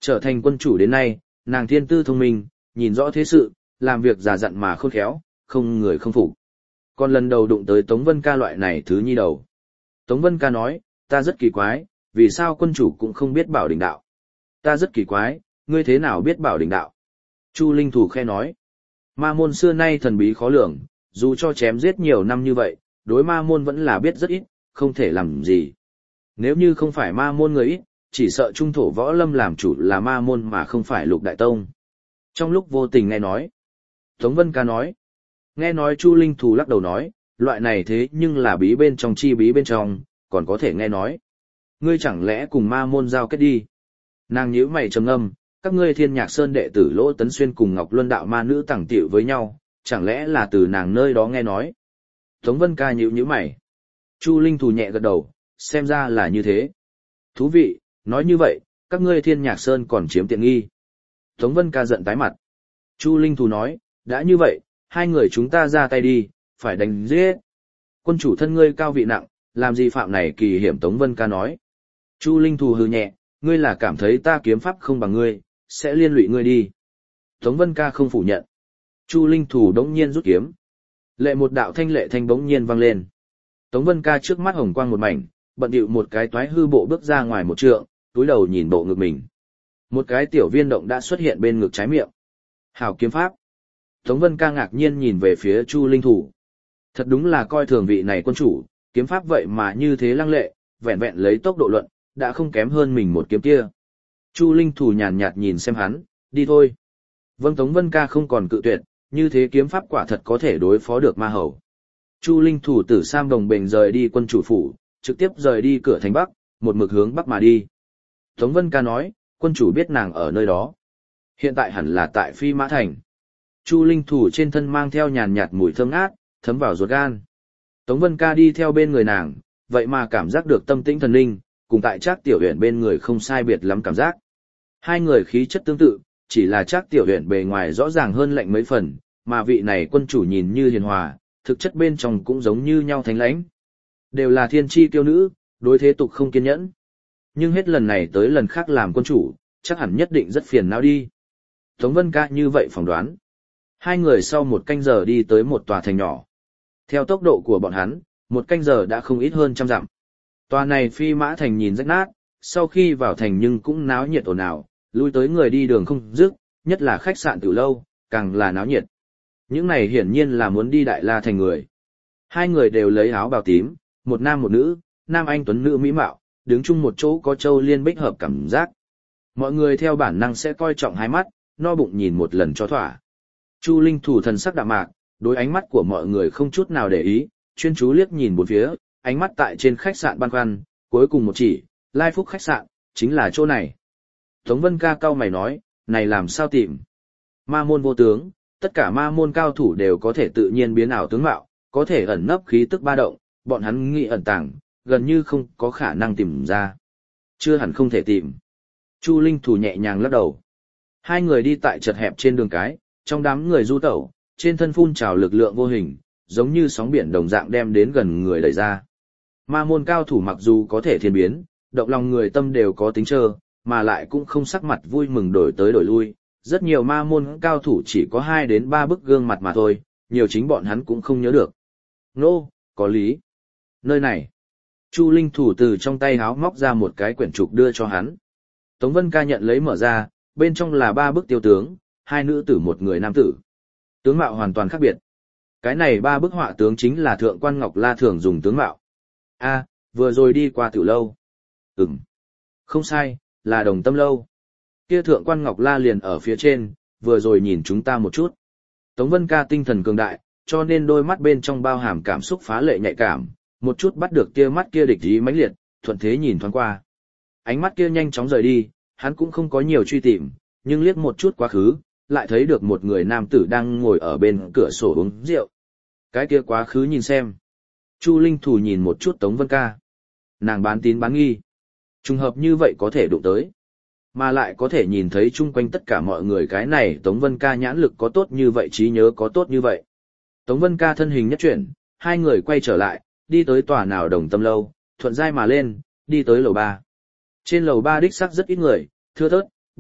Trở thành quân chủ đến nay, nàng thiên tư thông minh, nhìn rõ thế sự, làm việc già dặn mà khôn khéo, không người không phục. Còn lần đầu đụng tới Tống Vân Ca loại này thứ nhi đầu. Tống Vân Ca nói, ta rất kỳ quái, vì sao quân chủ cũng không biết bảo đỉnh đạo. Ta rất kỳ quái, ngươi thế nào biết bảo đỉnh đạo. Chu Linh Thủ khe nói, ma môn xưa nay thần bí khó lường, dù cho chém giết nhiều năm như vậy, đối ma môn vẫn là biết rất ít, không thể làm gì. Nếu như không phải ma môn người ít, chỉ sợ trung thổ võ lâm làm chủ là ma môn mà không phải lục đại tông. Trong lúc vô tình nghe nói, Tống Vân Ca nói, nghe nói Chu Linh Thù lắc đầu nói, loại này thế nhưng là bí bên trong chi bí bên trong, còn có thể nghe nói. Ngươi chẳng lẽ cùng ma môn giao kết đi. Nàng nhíu mày trầm ngâm, các ngươi Thiên Nhạc Sơn đệ tử Lỗ Tấn Xuyên cùng Ngọc Luân đạo ma nữ tẳng tiệu với nhau, chẳng lẽ là từ nàng nơi đó nghe nói. Tống Vân Ca nhíu nhíu mày. Chu Linh Thù nhẹ gật đầu, xem ra là như thế. Thú vị, nói như vậy, các ngươi Thiên Nhạc Sơn còn chiếm tiện nghi. Tống Vân Ca giận tái mặt. Chu Linh Thù nói, đã như vậy, hai người chúng ta ra tay đi, phải đánh giết. Quân chủ thân ngươi cao vị nặng, làm gì phạm này kỳ hiểm. Tống Vân Ca nói. Chu Linh Thù hừ nhẹ, ngươi là cảm thấy ta kiếm pháp không bằng ngươi, sẽ liên lụy ngươi đi. Tống Vân Ca không phủ nhận. Chu Linh Thù đống nhiên rút kiếm. Lệ một đạo thanh lệ thanh bỗng nhiên vang lên. Tống Vân Ca trước mắt hồng quang một mảnh, bận điệu một cái toái hư bộ bước ra ngoài một trượng, túi đầu nhìn bộ ngực mình. Một cái tiểu viên động đã xuất hiện bên ngực trái miệng. Hảo kiếm pháp. Tống Vân Ca ngạc nhiên nhìn về phía Chu Linh Thủ. Thật đúng là coi thường vị này quân chủ, kiếm pháp vậy mà như thế lăng lệ, vẹn vẹn lấy tốc độ luận, đã không kém hơn mình một kiếm kia. Chu Linh Thủ nhàn nhạt nhìn xem hắn, đi thôi. Vâng, Tống Vân Ca không còn cự tuyệt, như thế kiếm pháp quả thật có thể đối phó được ma hầu. Chu Linh Thủ tử Sam đồng bền rời đi quân chủ phủ, trực tiếp rời đi cửa thành Bắc, một mực hướng Bắc mà đi. Tống Vân Ca nói, quân chủ biết nàng ở nơi đó. Hiện tại hẳn là tại Phi Mã Thành. Chu Linh Thủ trên thân mang theo nhàn nhạt mùi thơm ngát, thấm vào ruột gan. Tống Vân Ca đi theo bên người nàng, vậy mà cảm giác được tâm tĩnh thần linh, cùng tại Trác Tiểu Uyển bên người không sai biệt lắm cảm giác. Hai người khí chất tương tự, chỉ là Trác Tiểu Uyển bề ngoài rõ ràng hơn lạnh mấy phần, mà vị này quân chủ nhìn như hiền hòa, thực chất bên trong cũng giống như nhau thánh lãnh. Đều là thiên chi tiêu nữ, đối thế tục không kiên nhẫn. Nhưng hết lần này tới lần khác làm quân chủ, chắc hẳn nhất định rất phiền não đi. Tống Vân Ca như vậy phỏng đoán. Hai người sau một canh giờ đi tới một tòa thành nhỏ. Theo tốc độ của bọn hắn, một canh giờ đã không ít hơn trăm dặm. Tòa này Phi Mã Thành nhìn rách nát, sau khi vào thành nhưng cũng náo nhiệt ồn ào, lui tới người đi đường không dứt, nhất là khách sạn tiểu lâu, càng là náo nhiệt. Những này hiển nhiên là muốn đi Đại La Thành người. Hai người đều lấy áo bào tím, một nam một nữ, nam anh tuấn nữ mỹ mạo, đứng chung một chỗ có châu liên bích hợp cảm giác. Mọi người theo bản năng sẽ coi trọng hai mắt, no bụng nhìn một lần cho thỏa. Chu Linh Thủ thần sắc đạm mạc, đối ánh mắt của mọi người không chút nào để ý, chuyên chú liếc nhìn bốn phía, ánh mắt tại trên khách sạn băn khoăn, cuối cùng một chỉ, Lai Phúc khách sạn, chính là chỗ này. Tống Vân Ca cau mày nói, này làm sao tìm? Ma môn vô tướng, tất cả ma môn cao thủ đều có thể tự nhiên biến ảo tướng mạo, có thể ẩn nấp khí tức ba động, bọn hắn nghĩ ẩn tàng, gần như không có khả năng tìm ra. Chưa hẳn không thể tìm. Chu Linh Thủ nhẹ nhàng lắc đầu. Hai người đi tại chật hẹp trên đường cái, trong đám người du tẩu, trên thân phun trào lực lượng vô hình, giống như sóng biển đồng dạng đem đến gần người đẩy ra. Ma môn cao thủ mặc dù có thể thiên biến, động lòng người tâm đều có tính trơ, mà lại cũng không sắc mặt vui mừng đổi tới đổi lui. Rất nhiều ma môn cao thủ chỉ có hai đến ba bức gương mặt mà thôi, nhiều chính bọn hắn cũng không nhớ được. Nô, có lý. Nơi này. Chu Linh Thủ từ trong tay háo móc ra một cái quyển trục đưa cho hắn. Tống Vân Ca nhận lấy mở ra, bên trong là ba bức tiêu tướng, hai nữ tử một người nam tử. Tướng mạo hoàn toàn khác biệt. Cái này ba bức họa tướng chính là Thượng quan Ngọc La thường dùng tướng mạo. A, vừa rồi đi qua tiểu lâu. Ừm. Không sai, là Đồng Tâm lâu. Kia Thượng quan Ngọc La liền ở phía trên, vừa rồi nhìn chúng ta một chút. Tống Vân Ca tinh thần cường đại, cho nên đôi mắt bên trong bao hàm cảm xúc phá lệ nhạy cảm, một chút bắt được tia mắt kia địch ý mãnh liệt, thuận thế nhìn thoáng qua. Ánh mắt kia nhanh chóng rời đi, hắn cũng không có nhiều truy tìm, nhưng liếc một chút quá khứ, lại thấy được một người nam tử đang ngồi ở bên cửa sổ uống rượu. Cái kia quá khứ nhìn xem. Chu Linh Thủ nhìn một chút Tống Vân Ca. Nàng bán tín bán nghi. Trùng hợp như vậy có thể đụng tới. Mà lại có thể nhìn thấy chung quanh tất cả mọi người, cái này Tống Vân Ca nhãn lực có tốt như vậy, trí nhớ có tốt như vậy. Tống Vân Ca thân hình nhất chuyển, hai người quay trở lại, đi tới tòa nào Đồng Tâm lâu, thuận giai mà lên, đi tới lầu ba. Trên lầu ba đích xác rất ít người, thưa thớt,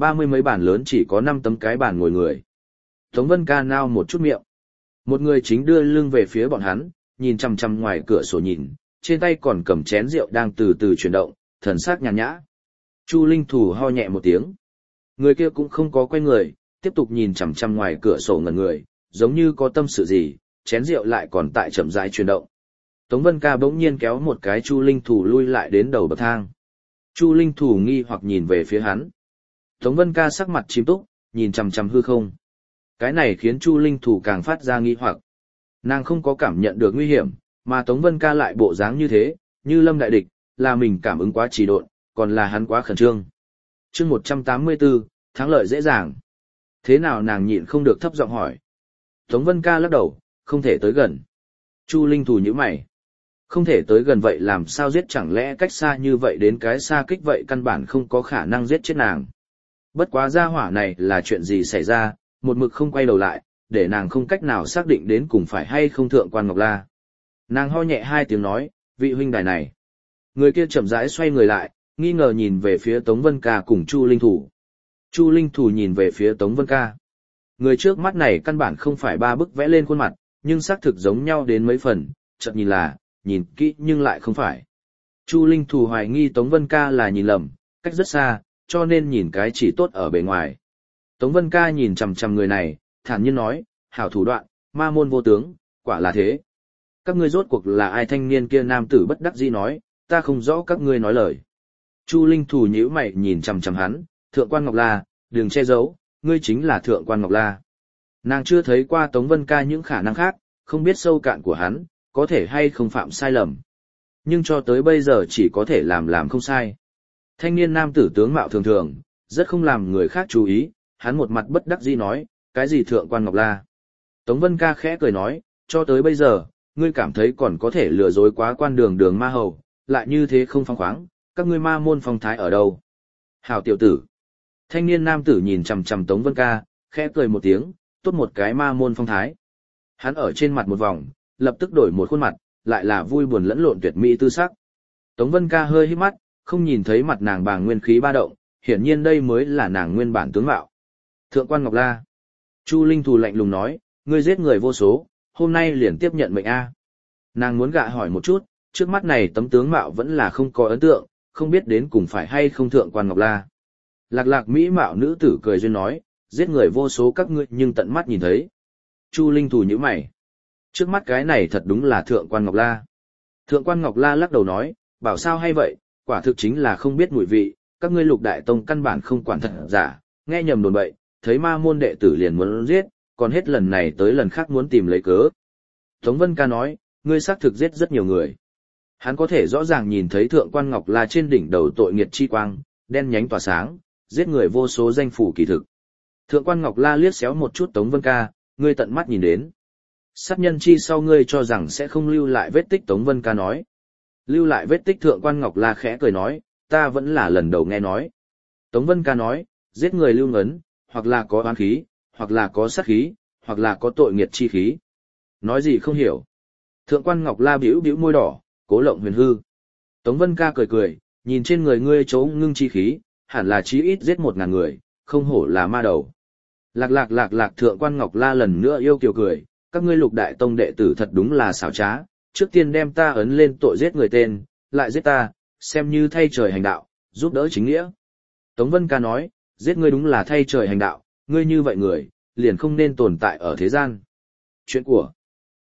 ba mươi mấy bàn lớn chỉ có năm tấm cái bàn ngồi người. Tống Vân Ca nao một chút miệng. Một người chính đưa lưng về phía bọn hắn, nhìn chằm chằm ngoài cửa sổ nhìn, trên tay còn cầm chén rượu đang từ từ chuyển động, thần sắc nhàn nhã. Chu Linh Thủ ho nhẹ một tiếng. Người kia cũng không có quay người, tiếp tục nhìn chằm chằm ngoài cửa sổ ngẩn người, giống như có tâm sự gì, chén rượu lại còn tại chậm rãi chuyển động. Tống Vân Ca bỗng nhiên kéo một cái Chu Linh Thủ lui lại đến đầu bậc thang. Chu Linh Thủ nghi hoặc nhìn về phía hắn. Tống Vân Ca sắc mặt chìm túc, nhìn chằm chằm hư không. Cái này khiến Chu Linh Thủ càng phát ra nghi hoặc. Nàng không có cảm nhận được nguy hiểm, mà Tống Vân Ca lại bộ dáng như thế, như lâm đại địch, là mình cảm ứng quá trì độn, còn là hắn quá khẩn trương. Chương một trăm tám mươi tư, thắng lợi dễ dàng. Thế nào nàng nhịn không được thấp giọng hỏi. Tống Vân Ca lắc đầu, không thể tới gần. Chu Linh Thủ nhíu mày. Không thể tới gần vậy làm sao giết, chẳng lẽ cách xa như vậy đến cái xa kích vậy căn bản không có khả năng giết chết nàng. Bất quá gia hỏa này là chuyện gì xảy ra, một mực không quay đầu lại, để nàng không cách nào xác định đến cùng phải hay không thượng quan Ngọc La. Nàng ho nhẹ hai tiếng nói, vị huynh đài này. Người kia chậm rãi xoay người lại, nghi ngờ nhìn về phía Tống Vân Ca cùng Chu Linh Thủ. Chu Linh Thủ nhìn về phía Tống Vân Ca. Người trước mắt này căn bản không phải ba bức vẽ lên khuôn mặt, nhưng xác thực giống nhau đến mấy phần, chợt nhìn là, nhìn kỹ nhưng lại không phải. Chu Linh Thủ hoài nghi Tống Vân Ca là nhìn lầm, cách rất xa, cho nên nhìn cái chỉ tốt ở bề ngoài. Tống Vân Ca nhìn chằm chằm người này, thản nhiên nói, hảo thủ đoạn, ma môn vô tướng, quả là thế. Các ngươi rốt cuộc là ai? Thanh niên kia nam tử bất đắc dĩ nói, ta không rõ các ngươi nói lời. Chu Linh Thủ nhíu mày nhìn chằm chằm hắn, thượng quan Ngọc La, đừng che giấu, ngươi chính là thượng quan Ngọc La. Nàng chưa thấy qua Tống Vân Ca những khả năng khác, không biết sâu cạn của hắn, có thể hay không phạm sai lầm. Nhưng cho tới bây giờ chỉ có thể làm làm không sai. Thanh niên nam tử tướng mạo thường thường, rất không làm người khác chú ý, hắn một mặt bất đắc dĩ nói, cái gì thượng quan Ngọc La. Tống Vân Ca khẽ cười nói, cho tới bây giờ, ngươi cảm thấy còn có thể lừa dối quá quan đường đường ma hầu, lại như thế không phóng khoáng, các ngươi ma môn phong thái ở đâu? Hảo tiểu tử. Thanh niên nam tử nhìn chằm chằm Tống Vân Ca, khẽ cười một tiếng, tốt một cái ma môn phong thái. Hắn ở trên mặt một vòng, lập tức đổi một khuôn mặt, lại là vui buồn lẫn lộn tuyệt mỹ tư sắc. Tống Vân Ca hơi híp mắt, không nhìn thấy mặt nàng bàng nguyên khí ba động, hiển nhiên đây mới là nàng nguyên bản tướng mạo. Thượng quan Ngọc La. Chu Linh Thủ lạnh lùng nói, ngươi giết người vô số, hôm nay liền tiếp nhận mệnh A. Nàng muốn gạ hỏi một chút, trước mắt này tấm tướng mạo vẫn là không có ấn tượng, không biết đến cùng phải hay không thượng quan Ngọc La. Lạc lạc mỹ mạo nữ tử cười duyên nói, giết người vô số các ngươi nhưng tận mắt nhìn thấy. Chu Linh Thủ nhíu mày. Trước mắt cái này thật đúng là thượng quan Ngọc La. Thượng quan Ngọc La lắc đầu nói, bảo sao hay vậy, quả thực chính là không biết mùi vị, các ngươi Lục Đại Tông căn bản không quản thật giả, nghe nhầm đồn bậy, thấy ma môn đệ tử liền muốn giết, còn hết lần này tới lần khác muốn tìm lấy cớ. Tống Vân Ca nói, ngươi xác thực giết rất nhiều người. Hắn có thể rõ ràng nhìn thấy thượng quan Ngọc La trên đỉnh đầu tội nghiệt chi quang, đen nhánh tỏa sáng, giết người vô số danh phủ kỳ thực. Thượng quan Ngọc La liếc xéo một chút Tống Vân Ca, ngươi tận mắt nhìn đến. Sát nhân chi sau ngươi cho rằng sẽ không lưu lại vết tích. Tống Vân Ca nói. Lưu lại vết tích. Thượng quan Ngọc La khẽ cười nói, ta vẫn là lần đầu nghe nói. Tống Vân Ca nói, giết người lưu ngấn, hoặc là có oán khí, hoặc là có sát khí, hoặc là có tội nghiệt chi khí. Nói gì không hiểu. Thượng quan Ngọc La bĩu bĩu môi đỏ, cố lộng huyền hư. Tống Vân Ca cười cười, nhìn trên người ngươi chỗ ngưng chi khí, hẳn là chí ít giết một ngàn người, không hổ là ma đầu. Lạc lạc lạc lạc. Thượng quan Ngọc La lần nữa yêu kiều cười, các ngươi Lục Đại Tông đệ tử thật đúng là xảo trá, trước tiên đem ta ấn lên tội giết người tên, lại giết ta, xem như thay trời hành đạo, giúp đỡ chính nghĩa. Tống Vân Ca nói, giết ngươi đúng là thay trời hành đạo, ngươi như vậy người, liền không nên tồn tại ở thế gian. Chuyện của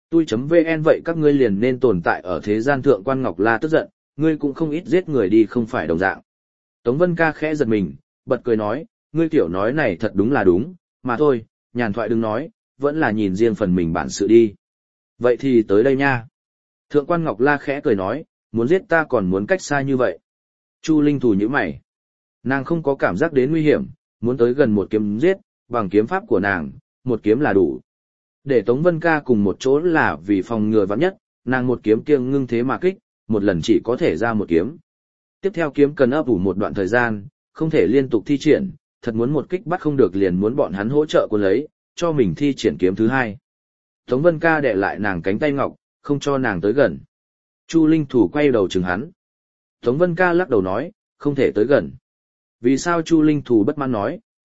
tôi.vn vậy các ngươi liền nên tồn tại ở thế gian. Thượng quan Ngọc La tức giận, ngươi cũng không ít giết người đi không phải đồng dạng. Tống Vân Ca khẽ giật mình, bật cười nói, ngươi tiểu nói này thật đúng là đúng, mà thôi, nhàn thoại đừng nói, vẫn là nhìn riêng phần mình bản sự đi. Vậy thì tới đây nha. Thượng quan Ngọc La khẽ cười nói, muốn giết ta còn muốn cách xa như vậy. Chu Linh Thủ nhíu mày. Nàng không có cảm giác đến nguy hiểm, muốn tới gần một kiếm giết, bằng kiếm pháp của nàng, một kiếm là đủ. Để Tống Vân Ca cùng một chỗ là vì phòng ngừa vạn nhất, nàng một kiếm kiêng ngưng thế mà kích, một lần chỉ có thể ra một kiếm. Tiếp theo kiếm cần ấp ủ một đoạn thời gian, không thể liên tục thi triển, thật muốn một kích bắt không được liền muốn bọn hắn hỗ trợ quân lấy, cho mình thi triển kiếm thứ hai. Tống Vân Ca đè lại nàng cánh tay ngọc, không cho nàng tới gần. Chu Linh Thủ quay đầu chừng hắn. Tống Vân Ca lắc đầu nói, không thể tới gần. Vì sao? Chu Linh Thủ bất mãn nói,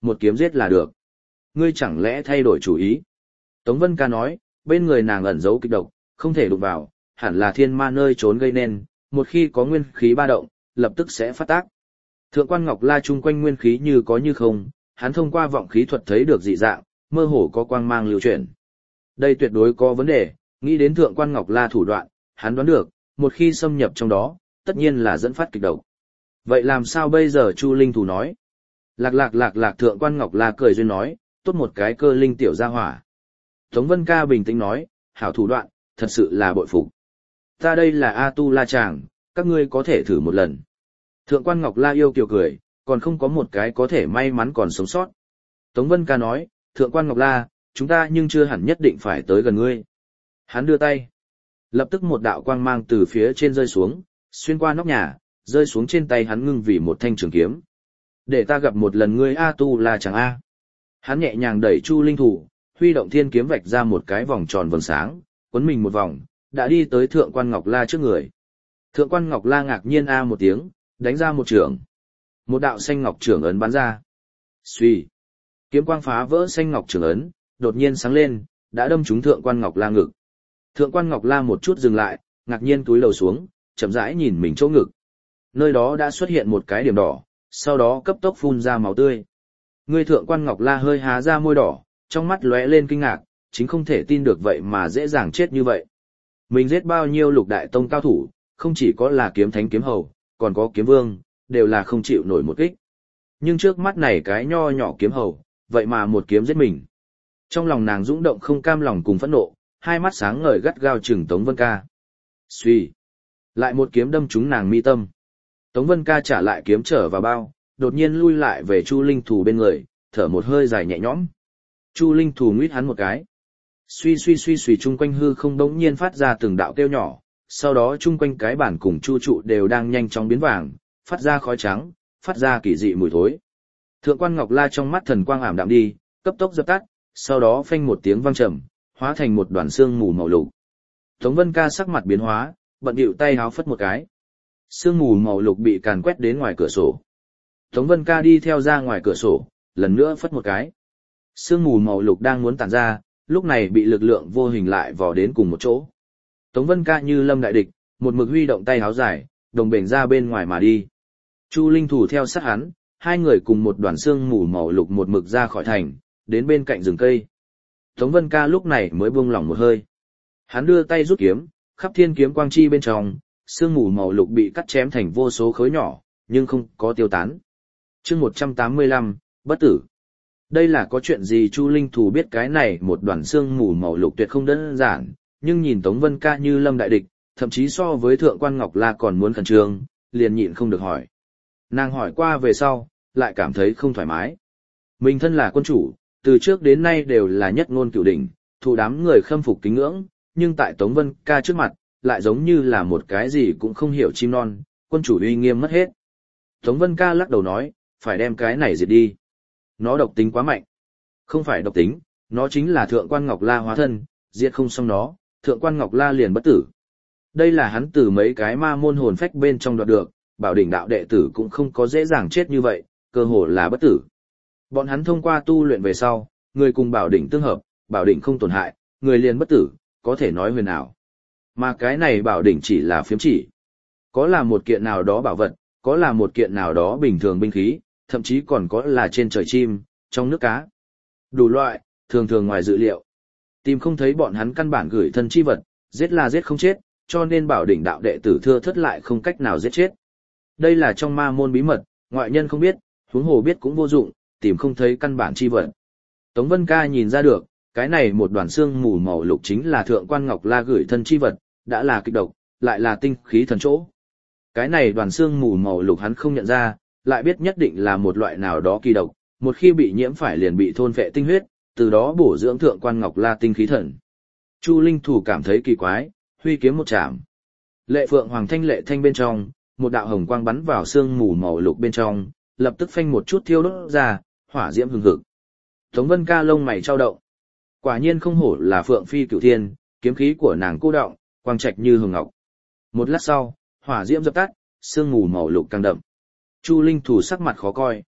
một kiếm giết là được. Ngươi chẳng lẽ thay đổi chủ ý? Tống Vân Ca nói, bên người nàng ẩn giấu kịch độc, không thể đụng vào, hẳn là thiên ma nơi trốn gây nên, một khi có nguyên khí ba động, lập tức sẽ phát tác. Thượng quan Ngọc La chung quanh nguyên khí như có như không, hắn thông qua vọng khí thuật thấy được dị dạng, mơ hồ có quang mang lưu chuyển. Đây tuyệt đối có vấn đề, nghĩ đến thượng quan Ngọc La thủ đoạn, hắn đoán được, một khi xâm nhập trong đó, tất nhiên là dẫn phát kịch độc. Vậy làm sao bây giờ Chu Linh Thủ nói? Lạc lạc lạc lạc thượng quan Ngọc La cười duyên nói, tốt một cái cơ linh tiểu gia hỏa. Tống Vân Ca bình tĩnh nói, hảo thủ đoạn, thật sự là bội phục. Ta đây là A Tu La Tràng, các ngươi có thể thử một lần. Thượng quan Ngọc La yêu kiều cười, còn không có một cái có thể may mắn còn sống sót. Tống Vân Ca nói, thượng quan Ngọc La, chúng ta nhưng chưa hẳn nhất định phải tới gần ngươi. Hắn đưa tay. Lập tức một đạo quang mang từ phía trên rơi xuống, xuyên qua nóc nhà, rơi xuống trên tay hắn ngưng vì một thanh trường kiếm. Để ta gặp một lần ngươi A Tu La Tràng A. Hắn nhẹ nhàng đẩy Chu Linh Thủ, huy động thiên kiếm vạch ra một cái vòng tròn vầng sáng, quấn mình một vòng, đã đi tới thượng quan Ngọc La trước người. Thượng quan Ngọc La ngạc nhiên A một tiếng, đánh ra một trường. Một đạo xanh ngọc trường ấn bắn ra. Xuy. Kiếm quang phá vỡ xanh ngọc trường ấn, đột nhiên sáng lên, đã đâm trúng thượng quan Ngọc La ngực. Thượng quan Ngọc La một chút dừng lại, ngạc nhiên túi lầu xuống, chậm rãi nhìn mình chỗ ngực. Nơi đó đã xuất hiện một cái điểm đỏ, sau đó cấp tốc phun ra máu tươi. Người thượng quan Ngọc La hơi há ra môi đỏ, trong mắt lóe lên kinh ngạc, chính không thể tin được vậy mà dễ dàng chết như vậy. Mình giết bao nhiêu lục đại tông cao thủ, không chỉ có là kiếm thánh kiếm hầu, còn có kiếm vương, đều là không chịu nổi một kích. Nhưng trước mắt này cái nho nhỏ kiếm hầu, vậy mà một kiếm giết mình. Trong lòng nàng dũng động không cam lòng cùng phẫn nộ, hai mắt sáng ngời gắt gao chừng Tống Vân Ca. Xuy. Lại một kiếm đâm trúng nàng mi tâm. Tống Vân Ca trả lại kiếm trở vào bao, đột nhiên lui lại về Chu Linh Thủ bên người, thở một hơi dài nhẹ nhõm. Chu Linh Thủ nguyết hắn một cái. Suy suy suy suy chung quanh hư không đống nhiên phát ra từng đạo kêu nhỏ, sau đó chung quanh cái bản cùng chu trụ đều đang nhanh chóng biến vàng, phát ra khói trắng, phát ra kỳ dị mùi thối. Thượng quan Ngọc La trong mắt thần quang ảm đạm đi, cấp tốc dập tắt, sau đó phanh một tiếng vang trầm, hóa thành một đoàn xương mù màu lục. Tống Vân Ca sắc mặt biến hóa, bận điệu tay háo phất một cái. Sương mù màu lục bị càn quét đến ngoài cửa sổ. Tống Vân Ca đi theo ra ngoài cửa sổ, lần nữa phất một cái. Sương mù màu lục đang muốn tản ra, lúc này bị lực lượng vô hình lại vò đến cùng một chỗ. Tống Vân Ca như lâm đại địch, một mực huy động tay háo dài, đồng bền ra bên ngoài mà đi. Chu Linh Thủ theo sát hắn, hai người cùng một đoàn sương mù màu lục một mực ra khỏi thành, đến bên cạnh rừng cây. Tống Vân Ca lúc này mới buông lỏng một hơi. Hắn đưa tay rút kiếm, khắp thiên kiếm quang chi bên trong, sương mù màu lục bị cắt chém thành vô số khối nhỏ, nhưng không có tiêu tán. Chương một trăm tám mươi lăm, bất tử. Đây là có chuyện gì? Chu Linh Thủ biết cái này một đoàn sương mù màu lục tuyệt không đơn giản, nhưng nhìn Tống Vân Ca như lâm đại địch, thậm chí so với thượng quan Ngọc La còn muốn khẩn trương, liền nhịn không được hỏi. Nàng hỏi qua về sau, lại cảm thấy không thoải mái. Mình thân là quân chủ, từ trước đến nay đều là nhất ngôn cửu đỉnh, thụ đám người khâm phục kính ngưỡng, nhưng tại Tống Vân Ca trước mặt, lại giống như là một cái gì cũng không hiểu chim non, quân chủ uy nghiêm mất hết. Tống Vân Ca lắc đầu nói, phải đem cái này diệt đi. Nó độc tính quá mạnh. Không phải độc tính, nó chính là thượng quan Ngọc La hóa thân, diệt không xong nó, thượng quan Ngọc La liền bất tử. Đây là hắn từ mấy cái ma môn hồn phách bên trong đoạt được, bảo đỉnh đạo đệ tử cũng không có dễ dàng chết như vậy, cơ hồ là bất tử. Bọn hắn thông qua tu luyện về sau, người cùng bảo đỉnh tương hợp, bảo đỉnh không tổn hại, người liền bất tử, có thể nói huyền ảo. Mà cái này bảo đỉnh chỉ là phiếm chỉ. Có là một kiện nào đó bảo vật, có là một kiện nào đó bình thường binh khí, thậm chí còn có là trên trời chim, trong nước cá. Đủ loại, thường thường ngoài dự liệu. Tìm không thấy bọn hắn căn bản gửi thân chi vật, giết là giết không chết, cho nên bảo đỉnh đạo đệ tử thưa thất lại không cách nào giết chết. Đây là trong ma môn bí mật, ngoại nhân không biết, huống hồ biết cũng vô dụng, tìm không thấy căn bản chi vật. Tống Vân Ca nhìn ra được, cái này một đoàn xương mù màu lục chính là thượng quan Ngọc La gửi thân chi vật, đã là kịch độc, lại là tinh khí thần chỗ. Cái này đoàn xương mù màu lục hắn không nhận ra, lại biết nhất định là một loại nào đó kỳ độc, một khi bị nhiễm phải liền bị thôn phệ tinh huyết, từ đó bổ dưỡng thượng quan Ngọc La tinh khí thần. Chu Linh Thủ cảm thấy kỳ quái, huy kiếm một chạm. Lệ Phượng Hoàng Thanh lệ thanh bên trong, một đạo hồng quang bắn vào xương mù màu lục bên trong, lập tức phanh một chút thiêu đốt ra, hỏa diễm hừng hực. Tống Vân Ca lông mày trao động. Quả nhiên không hổ là Phượng Phi Cửu Thiên, kiếm khí của nàng cô động, quang trạch như hồng ngọc. Một lát sau, hỏa diễm dập tắt, sương mù màu lục càng đậm. Chu Linh Thủ sắc mặt khó coi.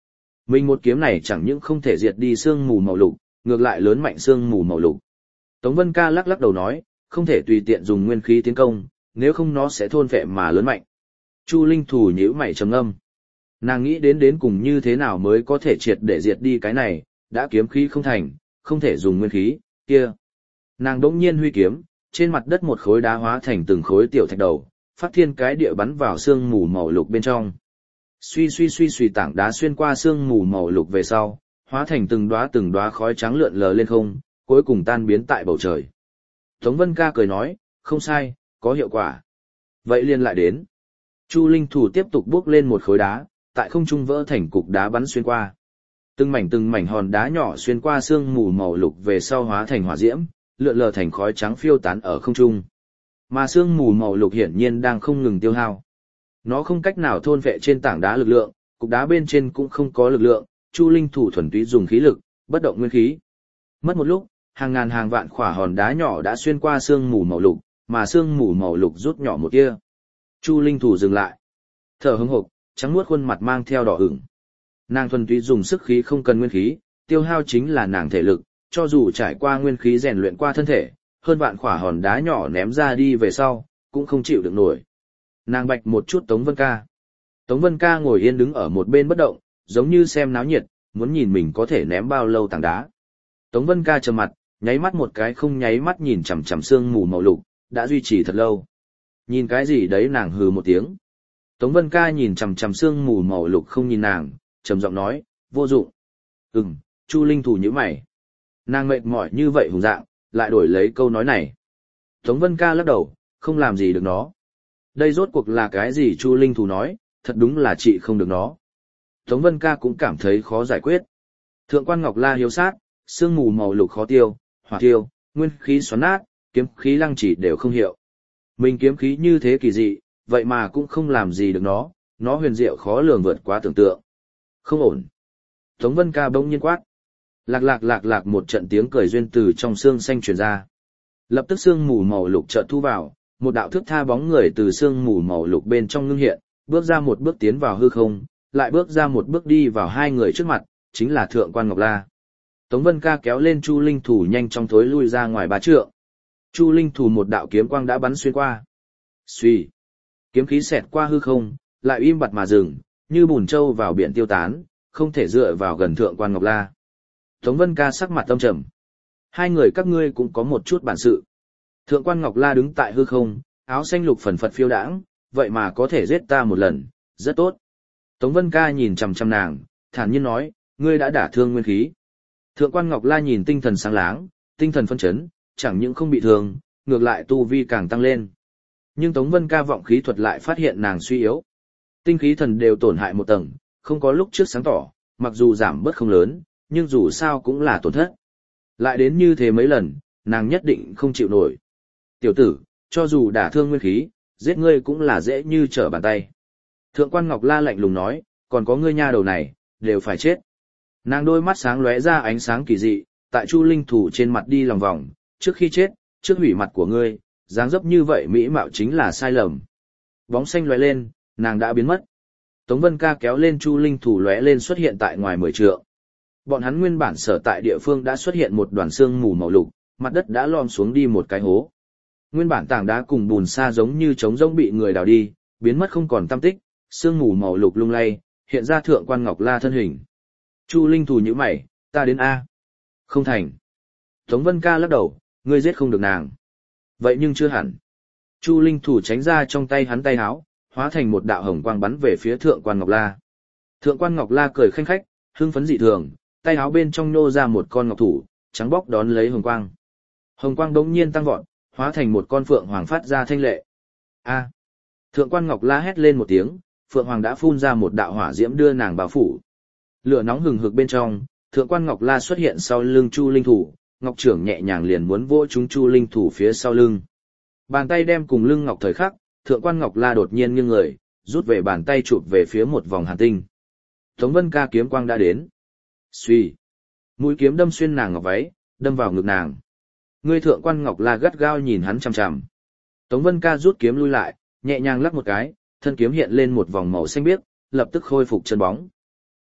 Mình một kiếm này chẳng những không thể diệt đi sương mù màu lục, ngược lại lớn mạnh sương mù màu lục. Tống Vân Ca lắc lắc đầu nói, không thể tùy tiện dùng nguyên khí tiến công, nếu không nó sẽ thôn phệ mà lớn mạnh. Chu Linh Thủ nhíu mày trầm ngâm. Nàng nghĩ đến đến cùng như thế nào mới có thể triệt để diệt đi cái này, đã kiếm khí không thành, không thể dùng nguyên khí, kia. Nàng đỗng nhiên huy kiếm, trên mặt đất một khối đá hóa thành từng khối tiểu thạch đầu, phát thiên cái địa bắn vào sương mù màu lục bên trong. Suy suy suy suy tảng đá xuyên qua sương mù màu lục về sau, hóa thành từng đóa từng đóa khói trắng lượn lờ lên không, cuối cùng tan biến tại bầu trời. Tống Vân Ca cười nói, không sai, có hiệu quả. Vậy liền lại đến. Chu Linh Thủ tiếp tục bước lên một khối đá, tại không trung vỡ thành cục đá bắn xuyên qua. Từng mảnh từng mảnh hòn đá nhỏ xuyên qua sương mù màu lục về sau hóa thành hỏa diễm, lượn lờ thành khói trắng phiêu tán ở không trung. Mà sương mù màu lục hiển nhiên đang không ngừng tiêu hao. Nó không cách nào thôn vệ trên tảng đá lực lượng, cục đá bên trên cũng không có lực lượng, Chu Linh Thủ thuần túy dùng khí lực, bất động nguyên khí. Mất một lúc, hàng ngàn hàng vạn khỏa hòn đá nhỏ đã xuyên qua sương mù màu lục, mà sương mù màu lục rút nhỏ một tia. Chu Linh Thủ dừng lại, thở hững hộc, trắng muốt khuôn mặt mang theo đỏ ửng. Nàng thuần túy dùng sức khí không cần nguyên khí, tiêu hao chính là nàng thể lực, cho dù trải qua nguyên khí rèn luyện qua thân thể, hơn vạn khỏa hòn đá nhỏ ném ra đi về sau, cũng không chịu được nổi. Nàng bạch một chút Tống Vân Ca. Tống Vân Ca ngồi yên đứng ở một bên bất động, giống như xem náo nhiệt, muốn nhìn mình có thể ném bao lâu tảng đá. Tống Vân Ca trầm mặt, nháy mắt một cái không nháy mắt nhìn chằm chằm sương mù màu lục, đã duy trì thật lâu. Nhìn cái gì đấy, nàng hừ một tiếng. Tống Vân Ca nhìn chằm chằm sương mù màu lục không nhìn nàng, trầm giọng nói, vô dụng. Ừm, Chu Linh Thủ nhíu mày. Nàng mệt mỏi như vậy hùng dạng, lại đổi lấy câu nói này. Tống Vân Ca lắc đầu, không làm gì được nó. Đây rốt cuộc là cái gì Chu Linh Thủ nói, thật đúng là chị không được nó. Tống Vân Ca cũng cảm thấy khó giải quyết. Thượng quan Ngọc La hiếu sát, sương mù màu lục khó tiêu, hỏa tiêu, nguyên khí xoắn nát, kiếm khí lăng chỉ đều không hiệu. Mình kiếm khí như thế kỳ dị, vậy mà cũng không làm gì được nó, nó huyền diệu khó lường vượt quá tưởng tượng. Không ổn. Tống Vân Ca bỗng nhiên quát. Lạc lạc lạc lạc một trận tiếng cười duyên từ trong xương xanh truyền ra. Lập tức sương mù màu lục chợt thu vào, một đạo thước tha bóng người từ sương mù màu lục bên trong ngưng hiện, bước ra một bước tiến vào hư không, lại bước ra một bước đi vào hai người trước mặt, chính là Thượng quan Ngọc La. Tống Vân Ca kéo lên Chu Linh Thủ nhanh chóng thối lui ra ngoài ba trượng. Chu Linh Thủ một đạo kiếm quang đã bắn xuyên qua. Xuy, kiếm khí xẹt qua hư không, lại im bặt mà dừng, như bùn trâu vào biển tiêu tán, không thể dựa vào gần Thượng quan Ngọc La. Tống Vân Ca sắc mặt tâm trầm. Hai người các ngươi cũng có một chút bản sự. Thượng quan Ngọc La đứng tại hư không, áo xanh lục phần phật phiêu đãng, vậy mà có thể giết ta một lần, rất tốt. Tống Vân Ca nhìn chằm chằm nàng, thản nhiên nói, ngươi đã đả thương nguyên khí. Thượng quan Ngọc La nhìn tinh thần sáng láng, tinh thần phân chấn, chẳng những không bị thương, ngược lại tu vi càng tăng lên. Nhưng Tống Vân Ca vọng khí thuật lại phát hiện nàng suy yếu. Tinh khí thần đều tổn hại một tầng, không có lúc trước sáng tỏ, mặc dù giảm bớt không lớn, nhưng dù sao cũng là tổn thất. Lại đến như thế mấy lần, nàng nhất định không chịu nổi. Tiểu tử, cho dù đả thương nguyên khí, giết ngươi cũng là dễ như trở bàn tay. Thượng quan Ngọc La lạnh lùng nói, còn có ngươi nha đầu này, đều phải chết. Nàng đôi mắt sáng lóe ra ánh sáng kỳ dị, tại Chu Linh Thủ trên mặt đi lòng vòng, trước khi chết, trước hủy mặt của ngươi, dáng dấp như vậy mỹ mạo chính là sai lầm. Bóng xanh lóe lên, nàng đã biến mất. Tống Vân Ca kéo lên Chu Linh Thủ lóe lên xuất hiện tại ngoài mười trượng. Bọn hắn nguyên bản sở tại địa phương đã xuất hiện một đoàn sương mù màu lục, mặt đất đã lom xuống đi một cái hố. Nguyên bản tảng đá cùng bùn sa giống như trống rỗng bị người đào đi, biến mất không còn tăm tích, sương mù màu lục lung lay, hiện ra Thượng quan Ngọc La thân hình. Chu Linh Thủ nhíu mày, ta đến A. Không thành. Tống Vân Ca lắc đầu, ngươi giết không được nàng. Vậy nhưng chưa hẳn. Chu Linh Thủ tránh ra trong tay hắn tay háo, hóa thành một đạo hồng quang bắn về phía Thượng quan Ngọc La. Thượng quan Ngọc La cười khanh khách, hưng phấn dị thường, tay háo bên trong nô ra một con ngọc thủ, trắng bóc đón lấy hồng quang. Hồng quang đống nhiên tăng vọt, hóa thành một con phượng hoàng phát ra thanh lệ. A! Thượng quan Ngọc La hét lên một tiếng, phượng hoàng đã phun ra một đạo hỏa diễm đưa nàng bao phủ. Lửa nóng hừng hực bên trong, Thượng quan Ngọc La xuất hiện sau lưng Chu Linh Thủ, ngọc trưởng nhẹ nhàng liền muốn vỗ trúng Chu Linh Thủ phía sau lưng. Bàn tay đem cùng lưng ngọc thời khắc, Thượng quan Ngọc La đột nhiên nghiêng người, rút về bàn tay chụp về phía một vòng hàn tinh. Tống Vân Ca kiếm quang đã đến. Xuy, mũi kiếm đâm xuyên nàng ngọc váy, đâm vào ngực nàng. Ngươi Thượng quan Ngọc La gắt gao nhìn hắn chằm chằm. Tống Vân Ca rút kiếm lui lại, nhẹ nhàng lắc một cái, thân kiếm hiện lên một vòng màu xanh biếc, lập tức khôi phục chân bóng.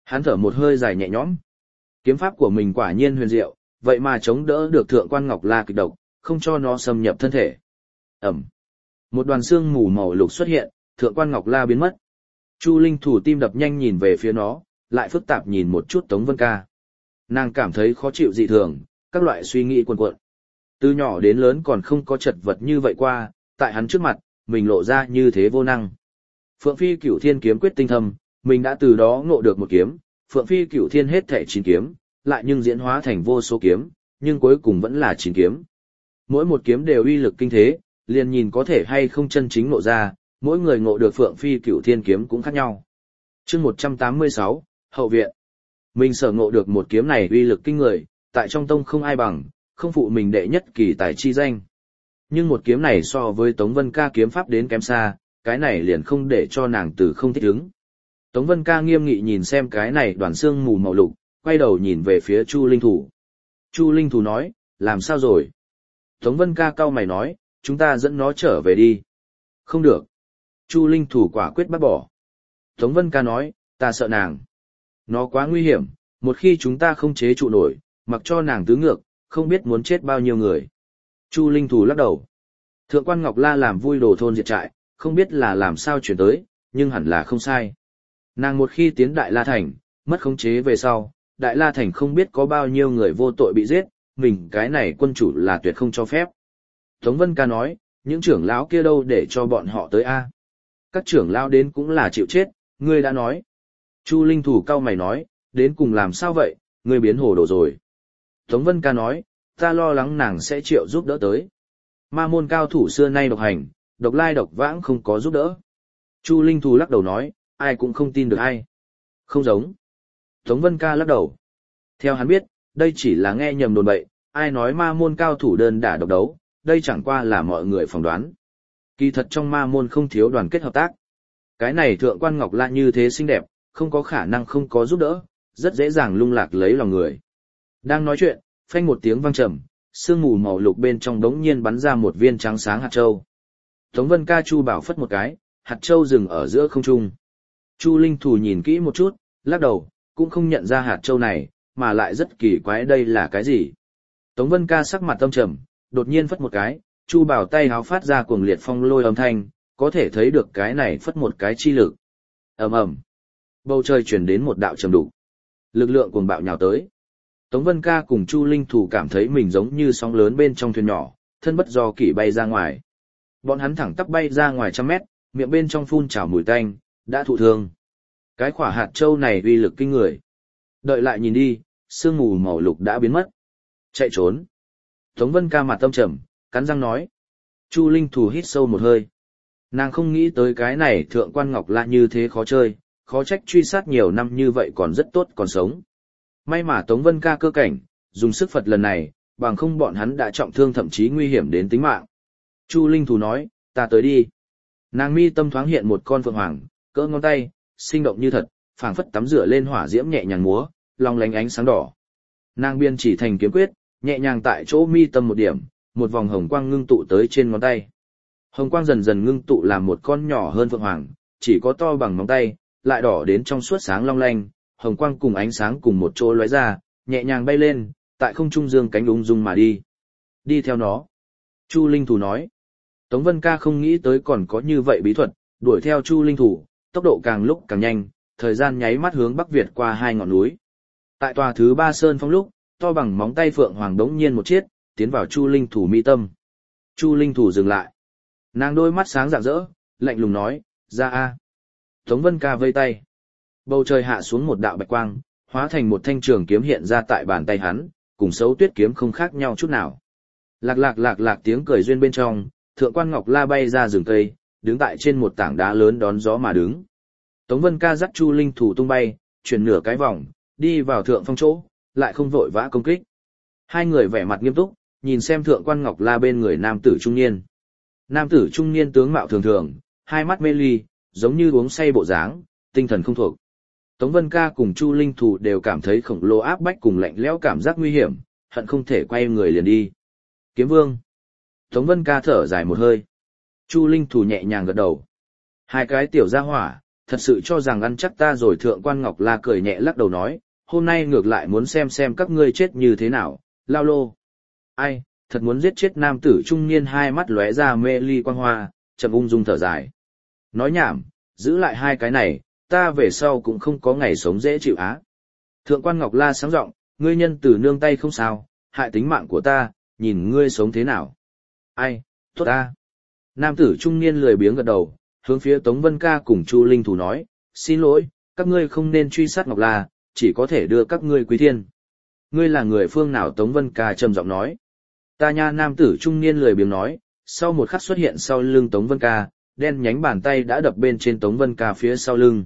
Hắn thở một hơi dài nhẹ nhõm. Kiếm pháp của mình quả nhiên huyền diệu, vậy mà chống đỡ được Thượng quan Ngọc La kịch độc, không cho nó xâm nhập thân thể. Ẩm. Một đoàn xương mù màu lục xuất hiện, Thượng quan Ngọc La biến mất. Chu Linh Thủ tim đập nhanh nhìn về phía nó, lại phức tạp nhìn một chút Tống Vân Ca. Nàng cảm thấy khó chịu dị thường, các loại suy nghĩ cuồn cuộn. Từ nhỏ đến lớn còn không có chật vật như vậy qua, tại hắn trước mặt, mình lộ ra như thế vô năng. Phượng Phi Cửu Thiên kiếm quyết tinh thâm, mình đã từ đó ngộ được một kiếm, Phượng Phi Cửu Thiên hết thảy chín kiếm, lại nhưng diễn hóa thành vô số kiếm, nhưng cuối cùng vẫn là chín kiếm. Mỗi một kiếm đều uy lực kinh thế, liền nhìn có thể hay không chân chính ngộ ra, mỗi người ngộ được Phượng Phi Cửu Thiên kiếm cũng khác nhau. Chương một trăm tám mươi sáu, Hậu viện. Mình sở ngộ được một kiếm này uy lực kinh người, tại trong tông không ai bằng, không phụ mình đệ nhất kỳ tài chi danh. Nhưng một kiếm này so với Tống Vân Ca kiếm pháp đến kém xa, cái này liền không để cho nàng từ không thích ứng. Tống Vân Ca nghiêm nghị nhìn xem cái này đoàn xương mù màu lục, quay đầu nhìn về phía Chu Linh Thủ. Chu Linh Thủ nói, làm sao rồi? Tống Vân Ca cau mày nói, chúng ta dẫn nó trở về đi. Không được. Chu Linh Thủ quả quyết bác bỏ. Tống Vân Ca nói, ta sợ nàng. Nó quá nguy hiểm, một khi chúng ta không chế trụ nổi, mặc cho nàng tứ ngược, không biết muốn chết bao nhiêu người. Chu Linh Thủ lắc đầu. Thượng quan Ngọc La làm vui đồ thôn diệt trại, không biết là làm sao chuyển tới, nhưng hẳn là không sai. Nàng một khi tiến Đại La Thành, mất khống chế về sau, Đại La Thành không biết có bao nhiêu người vô tội bị giết, mình cái này quân chủ là tuyệt không cho phép. Tống Vân Ca nói, những trưởng lão kia đâu để cho bọn họ tới a? Các trưởng lão đến cũng là chịu chết, ngươi đã nói. Chu Linh Thủ cau mày nói, đến cùng làm sao vậy, ngươi biến hồ đồ rồi. Tống Vân Ca nói, ta lo lắng nàng sẽ chịu giúp đỡ tới. Ma môn cao thủ xưa nay độc hành, độc lai độc vãng không có giúp đỡ. Chu Linh Thủ lắc đầu nói, ai cũng không tin được ai. Không giống. Tống Vân Ca lắc đầu. Theo hắn biết, đây chỉ là nghe nhầm đồn bậy, ai nói ma môn cao thủ đơn đả độc đấu, đây chẳng qua là mọi người phỏng đoán. Kỳ thật trong ma môn không thiếu đoàn kết hợp tác. Cái này Thượng quan Ngọc La như thế xinh đẹp, không có khả năng không có giúp đỡ, rất dễ dàng lung lạc lấy lòng người. Đang nói chuyện, phanh một tiếng vang trầm, sương mù màu lục bên trong đống nhiên bắn ra một viên trắng sáng hạt châu. Tống Vân Ca Chu bảo phất một cái, hạt châu dừng ở giữa không trung. Chu Linh Thủ nhìn kỹ một chút, lắc đầu, cũng không nhận ra hạt châu này, mà lại rất kỳ quái đây là cái gì. Tống Vân Ca sắc mặt âm trầm, đột nhiên phất một cái, Chu bảo tay háo phát ra cuồng liệt phong lôi âm thanh, có thể thấy được cái này phất một cái chi lực. Ầm ầm. Bầu trời chuyển đến một đạo trầm đục. Lực lượng cuồng bạo nhào tới. Tống Vân Ca cùng Chu Linh Thủ cảm thấy mình giống như sóng lớn bên trong thuyền nhỏ, thân bất do kỷ bay ra ngoài. Bọn hắn thẳng tắp bay ra ngoài trăm mét, miệng bên trong phun trào mùi tanh, đã thụ thương. Cái quả hạt châu này uy lực kinh người. Đợi lại nhìn đi, sương mù màu lục đã biến mất. Chạy trốn. Tống Vân Ca mặt tâm trầm, cắn răng nói. Chu Linh Thủ hít sâu một hơi. Nàng không nghĩ tới cái này Thượng quan Ngọc La như thế khó chơi, khó trách truy sát nhiều năm như vậy còn rất tốt còn sống. May mà Tống Vân Ca cơ cảnh, dùng sức Phật lần này, bằng không bọn hắn đã trọng thương thậm chí nguy hiểm đến tính mạng. Chu Linh Thủ nói, ta tới đi. Nàng mi tâm thoáng hiện một con phượng hoàng, cỡ ngón tay, sinh động như thật, phảng phất tắm rửa lên hỏa diễm nhẹ nhàng múa, long lánh ánh sáng đỏ. Nàng biên chỉ thành kiếm quyết, nhẹ nhàng tại chỗ mi tâm một điểm, một vòng hồng quang ngưng tụ tới trên ngón tay. Hồng quang dần dần ngưng tụ làm một con nhỏ hơn phượng hoàng, chỉ có to bằng móng tay, lại đỏ đến trong suốt sáng long lanh, hồng quang cùng ánh sáng cùng một chỗ lóe ra, nhẹ nhàng bay lên, tại không trung dương cánh ung dung mà đi. Đi theo nó. Chu Linh Thủ nói. Tống Vân Ca không nghĩ tới còn có như vậy bí thuật, đuổi theo Chu Linh Thủ, tốc độ càng lúc càng nhanh, thời gian nháy mắt hướng Bắc Việt qua hai ngọn núi. Tại tòa thứ ba sơn phong lúc, to bằng móng tay phượng hoàng đống nhiên một chiếc, tiến vào Chu Linh Thủ mi tâm. Chu Linh Thủ dừng lại. Nàng đôi mắt sáng rạng rỡ, lạnh lùng nói, ra a. Tống Vân Ca vây tay. Bầu trời hạ xuống một đạo bạch quang, hóa thành một thanh trường kiếm hiện ra tại bàn tay hắn, cùng Sấu Tuyết kiếm không khác nhau chút nào. Lạc lạc lạc lạc tiếng cười duyên bên trong, Thượng quan Ngọc La bay ra rừng cây, đứng tại trên một tảng đá lớn đón gió mà đứng. Tống Vân Ca dắt Chu Linh Thủ tung bay, chuyển nửa cái vòng, đi vào thượng phong chỗ, lại không vội vã công kích. Hai người vẻ mặt nghiêm túc, nhìn xem Thượng quan Ngọc La bên người nam tử trung niên. Nam tử trung niên tướng mạo thường thường, hai mắt mê ly, giống như uống say bộ dáng, tinh thần không thuộc. Tống Vân Ca cùng Chu Linh Thủ đều cảm thấy khổng lồ áp bách cùng lạnh lẽo cảm giác nguy hiểm, hận không thể quay người liền đi. Kiếm Vương. Tống Vân Ca thở dài một hơi. Chu Linh Thủ nhẹ nhàng gật đầu. Hai cái tiểu gia hỏa, thật sự cho rằng ăn chắc ta rồi. Thượng quan Ngọc La cười nhẹ lắc đầu nói, hôm nay ngược lại muốn xem xem các ngươi chết như thế nào, lao lô. Ai, thật muốn giết chết nam tử trung niên hai mắt lóe ra mê ly quang hoa, chậm ung dung thở dài. Nói nhảm, giữ lại hai cái này, ta về sau cũng không có ngày sống dễ chịu á. Thượng quan Ngọc La sáng giọng, ngươi nhân từ nương tay không sao, hại tính mạng của ta, nhìn ngươi sống thế nào. Ai, tốt ta. Nam tử trung niên lười biếng gật đầu, hướng phía Tống Vân Ca cùng Chu Linh Thủ nói, xin lỗi, các ngươi không nên truy sát Ngọc La, chỉ có thể đưa các ngươi quý thiên. Ngươi là người phương nào? Tống Vân Ca trầm giọng nói. Ta nha. Nam tử trung niên lười biếng nói, sau một khắc xuất hiện sau lưng Tống Vân Ca, đen nhánh bàn tay đã đập bên trên Tống Vân Ca phía sau lưng.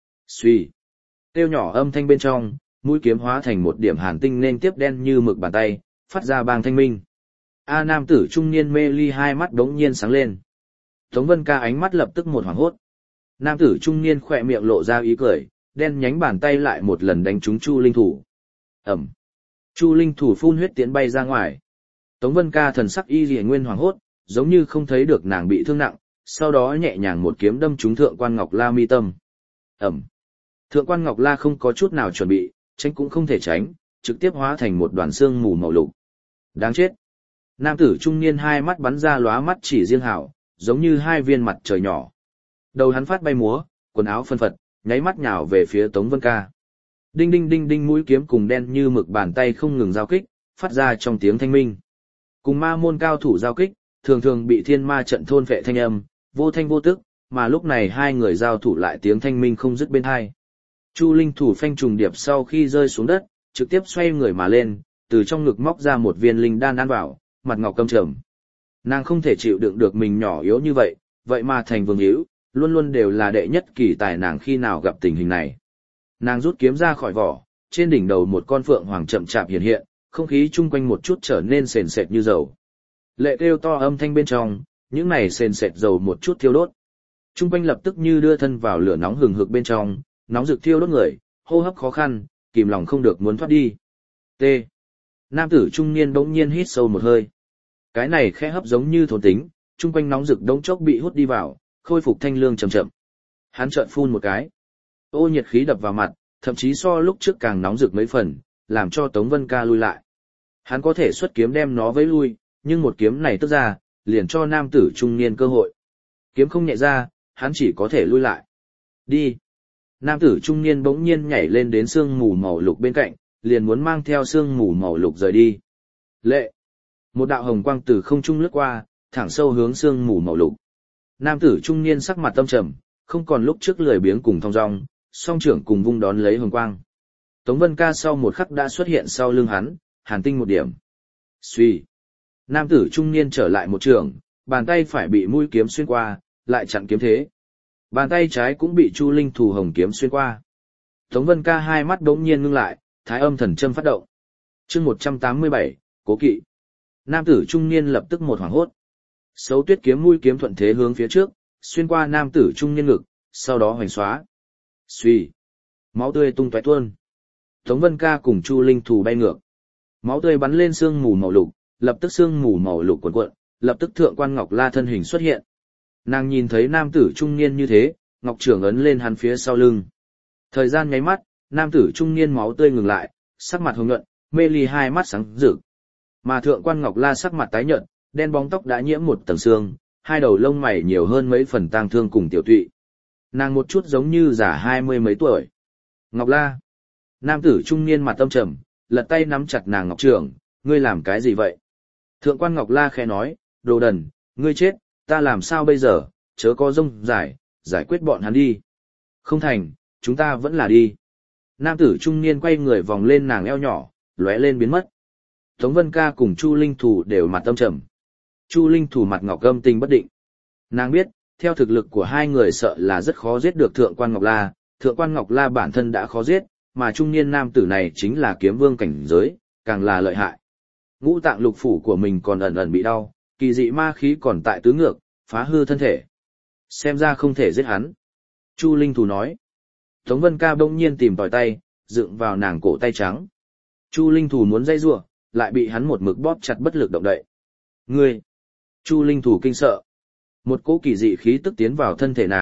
Xuy. Tiêu nhỏ âm thanh bên trong, mũi kiếm hóa thành một điểm hàn tinh nên tiếp đen như mực bàn tay, phát ra bang thanh minh. A nam tử trung niên mê ly hai mắt đống nhiên sáng lên. Tống Vân Ca ánh mắt lập tức một hoảng hốt. Nam tử trung niên khỏe miệng lộ ra ý cười, đen nhánh bàn tay lại một lần đánh trúng Chu Linh Thủ. Ẩm. Chu Linh Thủ phun huyết tiến bay ra ngoài. Tống Vân Ca thần sắc y liễu nguyên hoảng hốt, giống như không thấy được nàng bị thương nặng, sau đó nhẹ nhàng một kiếm đâm trúng Thượng quan Ngọc La mi tâm. Ẩm. Thượng quan Ngọc La không có chút nào chuẩn bị, tránh cũng không thể tránh, trực tiếp hóa thành một đoàn xương mù màu lục. Đáng chết. Nam tử trung niên hai mắt bắn ra lóa mắt chỉ riêng hảo, giống như hai viên mặt trời nhỏ. Đầu hắn phát bay múa, quần áo phân phật, nháy mắt nhào về phía Tống Vân Ca. Đinh đinh đinh đinh, mũi kiếm cùng đen như mực bàn tay không ngừng giao kích, phát ra trong tiếng thanh minh. Cùng ma môn cao thủ giao kích, thường thường bị thiên ma trận thôn vệ thanh âm, vô thanh vô tức, mà lúc này hai người giao thủ lại tiếng thanh minh không dứt bên hai. Chu Linh Thủ phanh trùng điệp sau khi rơi xuống đất, trực tiếp xoay người mà lên, từ trong ngực móc ra một viên linh đan ăn vào, mặt ngọc căm trầm. Nàng không thể chịu đựng được mình nhỏ yếu như vậy, vậy mà thành vương hữu, luôn luôn đều là đệ nhất kỳ tài, nàng khi nào gặp tình hình này. Nàng rút kiếm ra khỏi vỏ, trên đỉnh đầu một con phượng hoàng chậm chạp hiện hiện, không khí chung quanh một chút trở nên sền sệt như dầu. Lệ kêu to âm thanh bên trong, những này sền sệt dầu một chút thiêu đốt. Chung quanh lập tức như đưa thân vào lửa nóng hừng hực bên trong, nóng rực thiêu đốt người, hô hấp khó khăn, kìm lòng không được muốn thoát đi. T. Nam tử trung niên bỗng nhiên hít sâu một hơi. Cái này khẽ hấp giống như thốn tính, chung quanh nóng rực đống chốc bị hút đi vào, khôi phục thanh lương chậm chậm. Hắn chợt phun một cái. Ô nhiệt khí đập vào mặt, thậm chí so lúc trước càng nóng rực mấy phần, làm cho Tống Vân Ca lui lại. Hắn có thể xuất kiếm đem nó vẫy lui, nhưng một kiếm này tức ra, liền cho nam tử trung niên cơ hội. Kiếm không nhẹ ra, hắn chỉ có thể lui lại. Đi. Nam tử trung niên bỗng nhiên nhảy lên đến sương mù màu lục bên cạnh, liền muốn mang theo sương mù màu lục rời đi. Lệ. Một đạo hồng quang từ không trung lướt qua, thẳng sâu hướng sương mù màu lục. Nam tử trung niên sắc mặt tâm trầm, không còn lúc trước lười biếng cùng thong dong, song trưởng cùng vung đón lấy hồng quang. Tống Vân Ca sau một khắc đã xuất hiện sau lưng hắn, hàn tinh một điểm. Xuy. Nam tử trung niên trở lại một trường, bàn tay phải bị mũi kiếm xuyên qua, lại chặn kiếm thế. Bàn tay trái cũng bị Chu Linh Thủ hồng kiếm xuyên qua. Tống Vân Ca hai mắt đống nhiên ngưng lại, thái âm thần châm phát động. Chương một trăm tám mươi bảy, cố kỵ. Nam tử trung niên lập tức một hoảng hốt. Sấu tuyết kiếm mũi kiếm thuận thế hướng phía trước, xuyên qua nam tử trung niên ngực, sau đó hoành xóa. Xuy. Máu tươi tung tóe tuôn. Tống Vân Ca cùng Chu Linh Thủ bay ngược. Máu tươi bắn lên sương mù màu lục, lập tức sương mù màu lục cuộn cuộn, lập tức Thượng quan Ngọc La thân hình xuất hiện. Nàng nhìn thấy nam tử trung niên như thế, ngọc trưởng ấn lên hắn phía sau lưng. Thời gian nháy mắt, nam tử trung niên máu tươi ngừng lại, sắc mặt hồng nhuận, mê ly hai mắt sáng rực. Mà Thượng quan Ngọc La sắc mặt tái nhợt, đen bóng tóc đã nhiễm một tầng xương, hai đầu lông mày nhiều hơn mấy phần tang thương cùng tiểu tụy. Nàng một chút giống như già hai mươi mấy tuổi. Ngọc La. Nam tử trung niên mặt tâm trầm, lật tay nắm chặt nàng ngọc trưởng, ngươi làm cái gì vậy? Thượng quan Ngọc La khẽ nói, đồ đần, ngươi chết, ta làm sao bây giờ, chớ có rông giải, giải quyết bọn hắn đi. Không thành, chúng ta vẫn là đi. Nam tử trung niên quay người vòng lên nàng eo nhỏ, lóe lên biến mất. Tống Vân Ca cùng Chu Linh Thủ đều mặt tâm trầm. Chu Linh Thủ mặt ngọc gâm tình bất định. Nàng biết, theo thực lực của hai người sợ là rất khó giết được Thượng quan Ngọc La, Thượng quan Ngọc La bản thân đã khó giết, mà trung niên nam tử này chính là kiếm vương cảnh giới, càng là lợi hại. Ngũ tạng lục phủ của mình còn ẩn ẩn bị đau, kỳ dị ma khí còn tại tứ ngược, phá hư thân thể. Xem ra không thể giết hắn. Chu Linh Thủ nói. Tống Vân Ca bỗng nhiên tìm tòi tay, dựng vào nàng cổ tay trắng. Chu Linh Thủ muốn dây rủa, lại bị hắn một mực bóp chặt bất lực động đậy. Ngươi! Chu Linh Thủ kinh sợ. Một cỗ kỳ dị khí tức tiến vào thân thể nàng,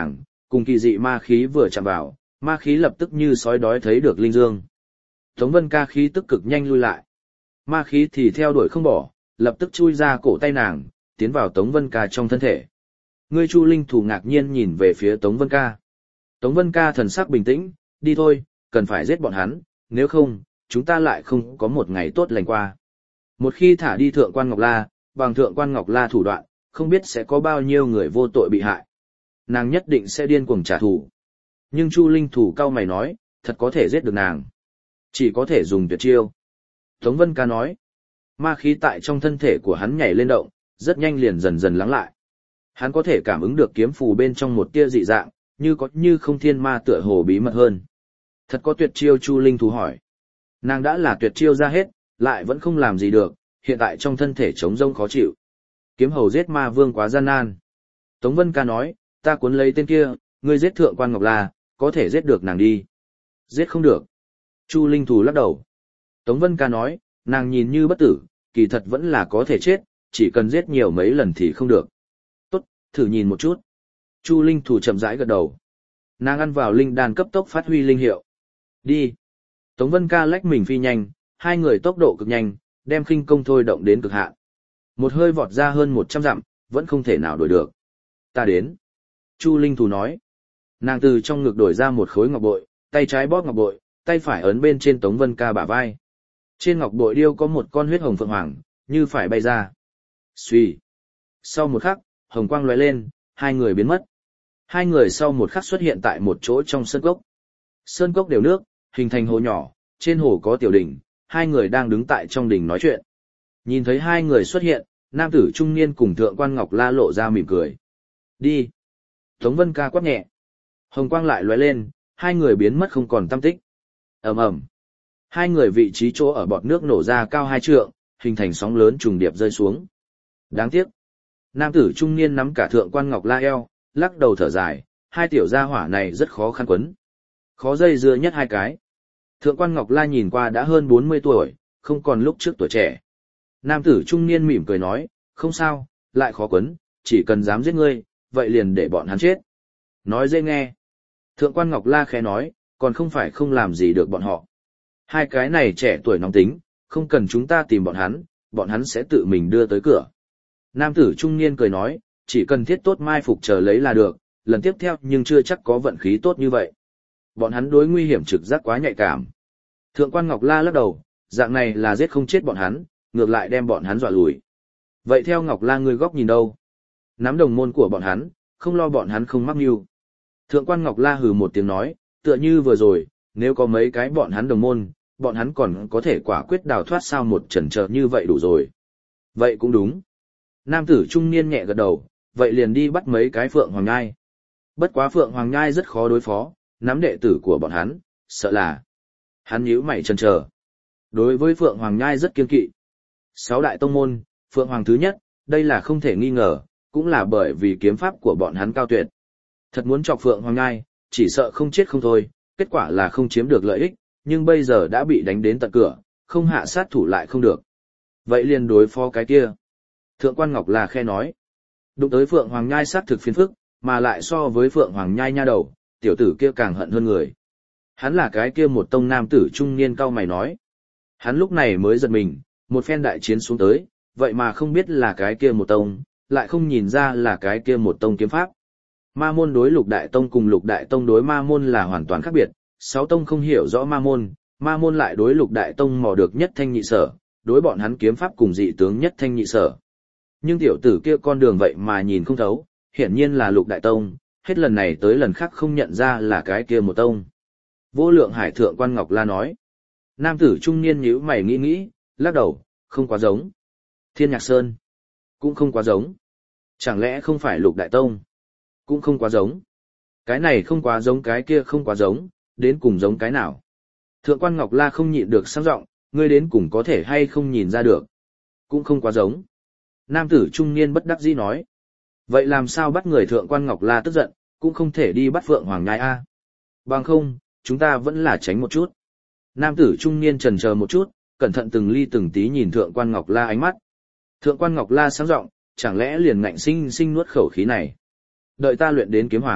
cùng kỳ dị ma khí vừa chạm vào, ma khí lập tức như sói đói thấy được linh dương. Tống Vân Ca khí tức cực nhanh lui lại. Ma khí thì theo đuổi không bỏ, lập tức chui ra cổ tay nàng, tiến vào Tống Vân Ca trong thân thể. Ngươi Chu Linh Thủ ngạc nhiên nhìn về phía Tống Vân Ca. Tống Vân Ca thần sắc bình tĩnh, đi thôi, cần phải giết bọn hắn, nếu không, chúng ta lại không có một ngày tốt lành qua. Một khi thả đi Thượng quan Ngọc La, bằng Thượng quan Ngọc La thủ đoạn, không biết sẽ có bao nhiêu người vô tội bị hại. Nàng nhất định sẽ điên cuồng trả thù. Nhưng Chu Linh Thủ cau mày nói, thật có thể giết được nàng. Chỉ có thể dùng tuyệt chiêu. Tống Vân Ca nói, ma khí tại trong thân thể của hắn nhảy lên động, rất nhanh liền dần dần lắng lại. Hắn có thể cảm ứng được kiếm phù bên trong một tia dị dạng, như có như không thiên ma tựa hồ bí mật hơn. Thật có tuyệt chiêu Chu Linh Thủ hỏi. Nàng đã là tuyệt chiêu ra hết, lại vẫn không làm gì được, hiện tại trong thân thể trống rông khó chịu. Kiếm hầu giết ma vương quá gian nan. Tống Vân Ca nói, ta cuốn lấy tên kia, ngươi giết Thượng quan Ngọc La, có thể giết được nàng đi. Giết không được. Chu Linh Thủ lắc đầu. Tống Vân Ca nói, nàng nhìn như bất tử, kỳ thật vẫn là có thể chết, chỉ cần giết nhiều mấy lần thì không được. Tốt, thử nhìn một chút. Chu Linh Thủ chậm rãi gật đầu. Nàng ăn vào linh đan cấp tốc phát huy linh hiệu. Đi. Tống Vân Ca lách mình phi nhanh, hai người tốc độ cực nhanh, đem khinh công thôi động đến cực hạn. Một hơi vọt ra hơn một trăm dặm, vẫn không thể nào đuổi được. Ta đến. Chu Linh Thủ nói. Nàng từ trong ngực đổi ra một khối ngọc bội, tay trái bóp ngọc bội, tay phải ấn bên trên Tống Vân Ca bả vai. Trên ngọc bội điêu có một con huyết hồng phượng hoàng, như phải bay ra. Xuy. Sau một khắc, hồng quang lóe lên, hai người biến mất. Hai người sau một khắc xuất hiện tại một chỗ trong sơn cốc. Sơn cốc đều nước, hình thành hồ nhỏ, trên hồ có tiểu đỉnh, hai người đang đứng tại trong đỉnh nói chuyện. Nhìn thấy hai người xuất hiện, nam tử trung niên cùng Thượng quan Ngọc La lộ ra mỉm cười. Đi. Tống Vân Ca quát nhẹ. Hồng quang lại lóe lên, hai người biến mất không còn tăm tích. Ầm ầm. Hai người vị trí chỗ ở bọt nước nổ ra cao hai trượng, hình thành sóng lớn trùng điệp rơi xuống. Đáng tiếc. Nam tử trung niên nắm cả Thượng quan Ngọc La eo, lắc đầu thở dài, hai tiểu gia hỏa này rất khó khăn quấn. Khó dây dưa nhất hai cái. Thượng quan Ngọc La nhìn qua đã hơn bốn mươi tuổi, không còn lúc trước tuổi trẻ. Nam tử trung niên mỉm cười nói, không sao, lại khó quấn, chỉ cần dám giết ngươi, vậy liền để bọn hắn chết. Nói dễ nghe. Thượng quan Ngọc La khẽ nói, còn không phải không làm gì được bọn họ. Hai cái này trẻ tuổi nóng tính, không cần chúng ta tìm bọn hắn, bọn hắn sẽ tự mình đưa tới cửa. Nam tử trung niên cười nói, chỉ cần thiết tốt mai phục chờ lấy là được, lần tiếp theo nhưng chưa chắc có vận khí tốt như vậy. Bọn hắn đối nguy hiểm trực giác quá nhạy cảm. Thượng quan Ngọc La lắc đầu, dạng này là giết không chết bọn hắn, ngược lại đem bọn hắn dọa lùi. Vậy theo Ngọc La ngươi góc nhìn đâu? Nắm đồng môn của bọn hắn, không lo bọn hắn không mắc mưu. Thượng quan Ngọc La hừ một tiếng nói, tựa như vừa rồi, nếu có mấy cái bọn hắn đồng môn, bọn hắn còn có thể quả quyết đào thoát sao một chần chờ như vậy đủ rồi. Vậy cũng đúng. Nam tử trung niên nhẹ gật đầu, vậy liền đi bắt mấy cái Phượng Hoàng Nhai. Bất quá Phượng Hoàng Nhai rất khó đối phó, nắm đệ tử của bọn hắn, sợ là. Hắn nhíu mày chần chờ. Đối với Phượng Hoàng Nhai rất kiên kỵ. Sáu đại tông môn, Phượng Hoàng thứ nhất, đây là không thể nghi ngờ, cũng là bởi vì kiếm pháp của bọn hắn cao tuyệt. Thật muốn chọc Phượng Hoàng Nhai, chỉ sợ không chết không thôi, kết quả là không chiếm được lợi ích, nhưng bây giờ đã bị đánh đến tận cửa, không hạ sát thủ lại không được. Vậy liền đối phó cái kia. Thượng quan Ngọc La khe nói. Đụng tới Phượng Hoàng Nhai sát thực phiền phức, mà lại so với Phượng Hoàng Nhai nha đầu, tiểu tử kia càng hận hơn người. Hắn là cái kia một tông nam tử trung niên cao mày nói. Hắn lúc này mới giật mình, một phen đại chiến xuống tới, vậy mà không biết là cái kia một tông, lại không nhìn ra là cái kia một tông kiếm pháp. Ma môn đối lục đại tông cùng lục đại tông đối ma môn là hoàn toàn khác biệt, sáu tông không hiểu rõ ma môn, ma môn lại đối lục đại tông mò được nhất thanh nhị sở, đối bọn hắn kiếm pháp cùng dị tướng nhất thanh nhị sở. Nhưng tiểu tử kia con đường vậy mà nhìn không thấu, hiển nhiên là lục đại tông, hết lần này tới lần khác không nhận ra là cái kia một tông. Vô Lượng Hải Thượng quan Ngọc La nói. Nam tử trung niên nhíu mày nghĩ nghĩ, lắc đầu, không quá giống. Thiên Nhạc Sơn, cũng không quá giống. Chẳng lẽ không phải lục đại tông? Cũng không quá giống. Cái này không quá giống cái kia không quá giống, đến cùng giống cái nào? Thượng quan Ngọc La không nhịn được sang giọng, ngươi đến cùng có thể hay không nhìn ra được? Cũng không quá giống. Nam tử trung niên bất đắc dĩ nói. Vậy làm sao bắt người Thượng quan Ngọc La tức giận, cũng không thể đi bắt Phượng Hoàng Nhai a? Bằng không, chúng ta vẫn là tránh một chút. Nam tử trung niên chần chờ một chút, cẩn thận từng ly từng tí nhìn Thượng quan Ngọc La ánh mắt. Thượng quan Ngọc La sáng giọng, chẳng lẽ liền ngạnh sinh sinh nuốt khẩu khí này. Đợi ta luyện đến kiếm hoàng,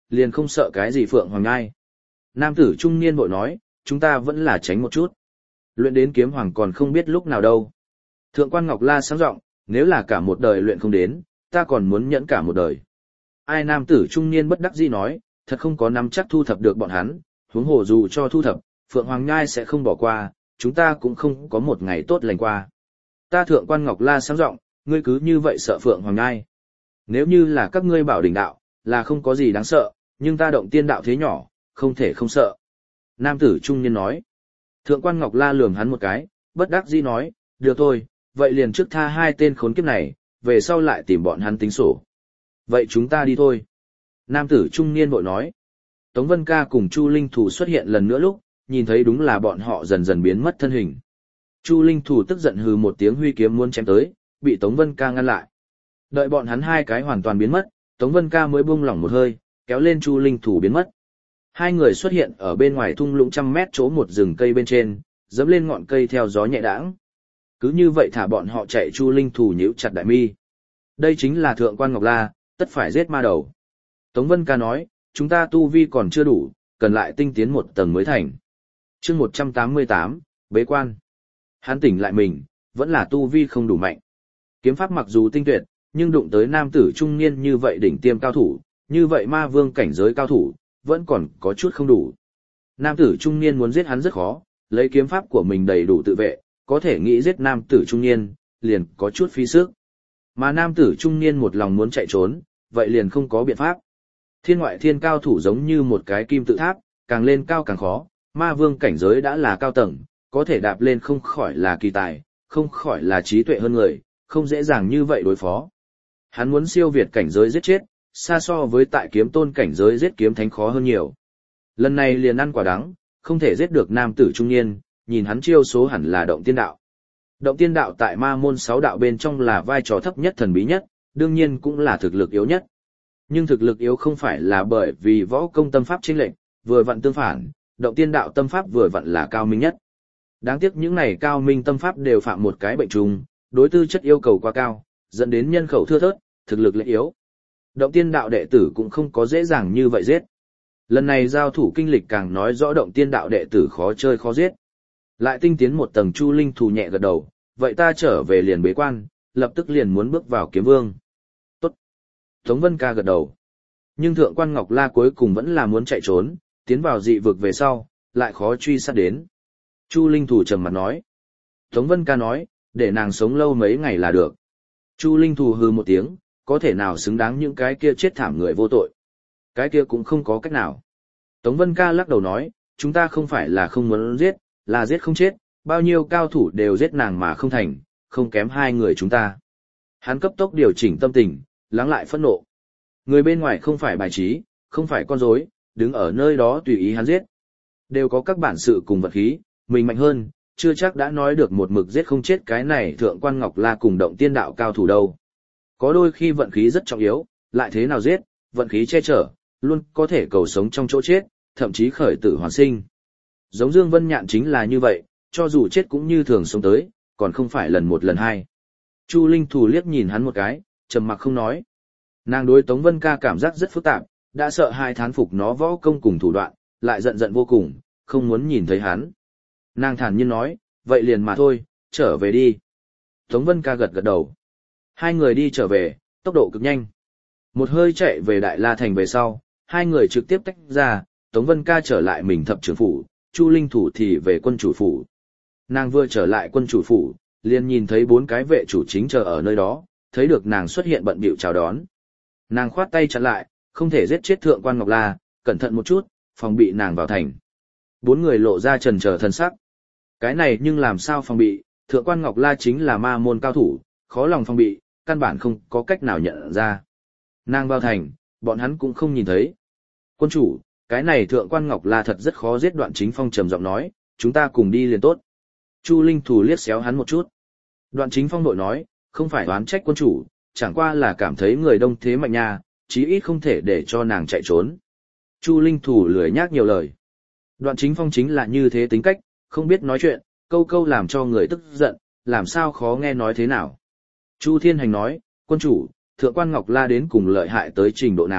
liền không sợ cái gì Phượng Hoàng Nhai. Nam tử trung niên bội nói, chúng ta vẫn là tránh một chút. Luyện đến kiếm hoàng còn không biết lúc nào đâu. Thượng quan Ngọc La sáng giọng, nếu là cả một đời luyện không đến, ta còn muốn nhẫn cả một đời. Ai nam tử trung niên bất đắc dĩ nói, thật không có nắm chắc thu thập được bọn hắn, huống hồ dù cho thu thập, Phượng Hoàng Nhai sẽ không bỏ qua, chúng ta cũng không có một ngày tốt lành qua. Ta thượng quan Ngọc La sáng giọng, ngươi cứ như vậy sợ Phượng Hoàng Nhai. Nếu như là các ngươi bảo đỉnh đạo, là không có gì đáng sợ, nhưng ta động tiên đạo thế nhỏ, không thể không sợ. Nam tử trung niên nói. Thượng quan Ngọc La lườm hắn một cái, bất đắc dĩ nói, được thôi, vậy liền trước tha hai tên khốn kiếp này, về sau lại tìm bọn hắn tính sổ. Vậy chúng ta đi thôi. Nam tử trung niên vội nói. Tống Vân Ca cùng Chu Linh Thủ xuất hiện lần nữa lúc, nhìn thấy đúng là bọn họ dần dần biến mất thân hình. Chu Linh Thủ tức giận hừ một tiếng huy kiếm muốn chém tới, bị Tống Vân Ca ngăn lại. Đợi bọn hắn hai cái hoàn toàn biến mất, Tống Vân Ca mới buông lỏng một hơi, kéo lên Chu Linh Thủ biến mất. Hai người xuất hiện ở bên ngoài thung lũng trăm mét chỗ một rừng cây bên trên, dẫm lên ngọn cây theo gió nhẹ đãng. Cứ như vậy thả bọn họ chạy. Chu Linh Thủ nhíu chặt đại mi. Đây chính là thượng quan Ngọc La, tất phải giết ma đầu. Tống Vân Ca nói, chúng ta tu vi còn chưa đủ, cần lại tinh tiến một tầng mới thành. Chương một trăm tám mươi tám, bế quan. Hắn tỉnh lại mình, vẫn là tu vi không đủ mạnh. Kiếm pháp mặc dù tinh tuyệt, nhưng đụng tới nam tử trung niên như vậy đỉnh tiêm cao thủ, như vậy ma vương cảnh giới cao thủ, vẫn còn có chút không đủ. Nam tử trung niên muốn giết hắn rất khó, lấy kiếm pháp của mình đầy đủ tự vệ, có thể nghĩ giết nam tử trung niên, liền có chút phí sức. Mà nam tử trung niên một lòng muốn chạy trốn, vậy liền không có biện pháp. Thiên ngoại thiên cao thủ giống như một cái kim tự tháp, càng lên cao càng khó, ma vương cảnh giới đã là cao tầng, có thể đạp lên không khỏi là kỳ tài, không khỏi là trí tuệ hơn người, không dễ dàng như vậy đối phó. Hắn muốn siêu việt cảnh giới giết chết, xa so với tại kiếm tôn cảnh giới giết kiếm thánh khó hơn nhiều. Lần này liền ăn quả đắng, không thể giết được nam tử trung niên, nhìn hắn chiêu số hẳn là động tiên đạo. Động tiên đạo tại ma môn sáu đạo bên trong là vai trò thấp nhất thần bí nhất, đương nhiên cũng là thực lực yếu nhất. Nhưng thực lực yếu không phải là bởi vì võ công tâm pháp chênh lệch, vừa vặn tương phản, động tiên đạo tâm pháp vừa vặn là cao minh nhất. Đáng tiếc những này cao minh tâm pháp đều phạm một cái bệnh trùng, đối tư chất yêu cầu quá cao, dẫn đến nhân khẩu thưa thớt, thực lực lại yếu. Động tiên đạo đệ tử cũng không có dễ dàng như vậy giết. Lần này giao thủ kinh lịch càng nói rõ động tiên đạo đệ tử khó chơi khó giết. Lại tinh tiến một tầng. Chu Linh Thủ nhẹ gật đầu, vậy ta trở về liền bế quan, lập tức liền muốn bước vào kiếm vương. Tốt. Tống Vân Ca gật đầu. Nhưng thượng quan Ngọc La cuối cùng vẫn là muốn chạy trốn, tiến vào dị vực về sau, lại khó truy sát đến. Chu Linh Thủ trầm mặt nói. Tống Vân Ca nói, để nàng sống lâu mấy ngày là được. Chu Linh Thủ hừ một tiếng, có thể nào xứng đáng những cái kia chết thảm người vô tội. Cái kia cũng không có cách nào. Tống Vân Ca lắc đầu nói, chúng ta không phải là không muốn giết, là giết không chết, bao nhiêu cao thủ đều giết nàng mà không thành, không kém hai người chúng ta. Hắn cấp tốc điều chỉnh tâm tình, lắng lại phẫn nộ. Người bên ngoài không phải bài trí, không phải con rối, đứng ở nơi đó tùy ý hắn giết. Đều có các bản sự cùng vật khí, mình mạnh hơn, chưa chắc đã nói được một mực giết không chết cái này thượng quan Ngọc La cùng động tiên đạo cao thủ đâu. Có đôi khi vận khí rất trọng yếu, lại thế nào giết, vận khí che chở, luôn có thể cầu sống trong chỗ chết, thậm chí khởi tử hoàn sinh. Giống Dương Vân Nhạn chính là như vậy, cho dù chết cũng như thường sống tới, còn không phải lần một lần hai. Chu Linh Thủ liếc nhìn hắn một cái, trầm mặc không nói. Nàng đối Tống Vân Ca cảm giác rất phức tạp, đã sợ hai thán phục nó võ công cùng thủ đoạn, lại giận giận vô cùng, không muốn nhìn thấy hắn. Nàng thản nhiên nói, vậy liền mà thôi, trở về đi. Tống Vân Ca gật gật đầu. Hai người đi trở về, tốc độ cực nhanh. Một hơi chạy về Đại La Thành về sau, hai người trực tiếp tách ra, Tống Vân Ca trở lại mình thập trưởng phủ, Chu Linh Thủ thì về quân chủ phủ. Nàng vừa trở lại quân chủ phủ, liền nhìn thấy bốn cái vệ chủ chính chờ ở nơi đó, thấy được nàng xuất hiện bận bịu chào đón. Nàng khoát tay chặn lại, không thể giết chết thượng quan Ngọc La, cẩn thận một chút, phòng bị nàng vào thành. Bốn người lộ ra trần chờ thân sắc. Cái này nhưng làm sao phòng bị, thượng quan Ngọc La chính là ma môn cao thủ, khó lòng phòng bị, căn bản không có cách nào nhận ra. Nàng vào thành, bọn hắn cũng không nhìn thấy. Quân chủ, cái này thượng quan Ngọc La thật rất khó giết. Đoạn Chính Phong trầm giọng nói, chúng ta cùng đi liền tốt. Chu Linh Thủ liếc xéo hắn một chút. Đoạn Chính Phong đội nói, không phải oán trách quân chủ, chẳng qua là cảm thấy người đông thế mạnh nha, chí ít không thể để cho nàng chạy trốn. Chu Linh Thủ lười nhác nhiều lời. Đoạn Chính Phong chính là như thế tính cách, không biết nói chuyện, câu câu làm cho người tức giận, làm sao khó nghe nói thế nào. Chu Thiên Hành nói, quân chủ, thượng quan Ngọc La đến cùng lợi hại tới trình độ nào,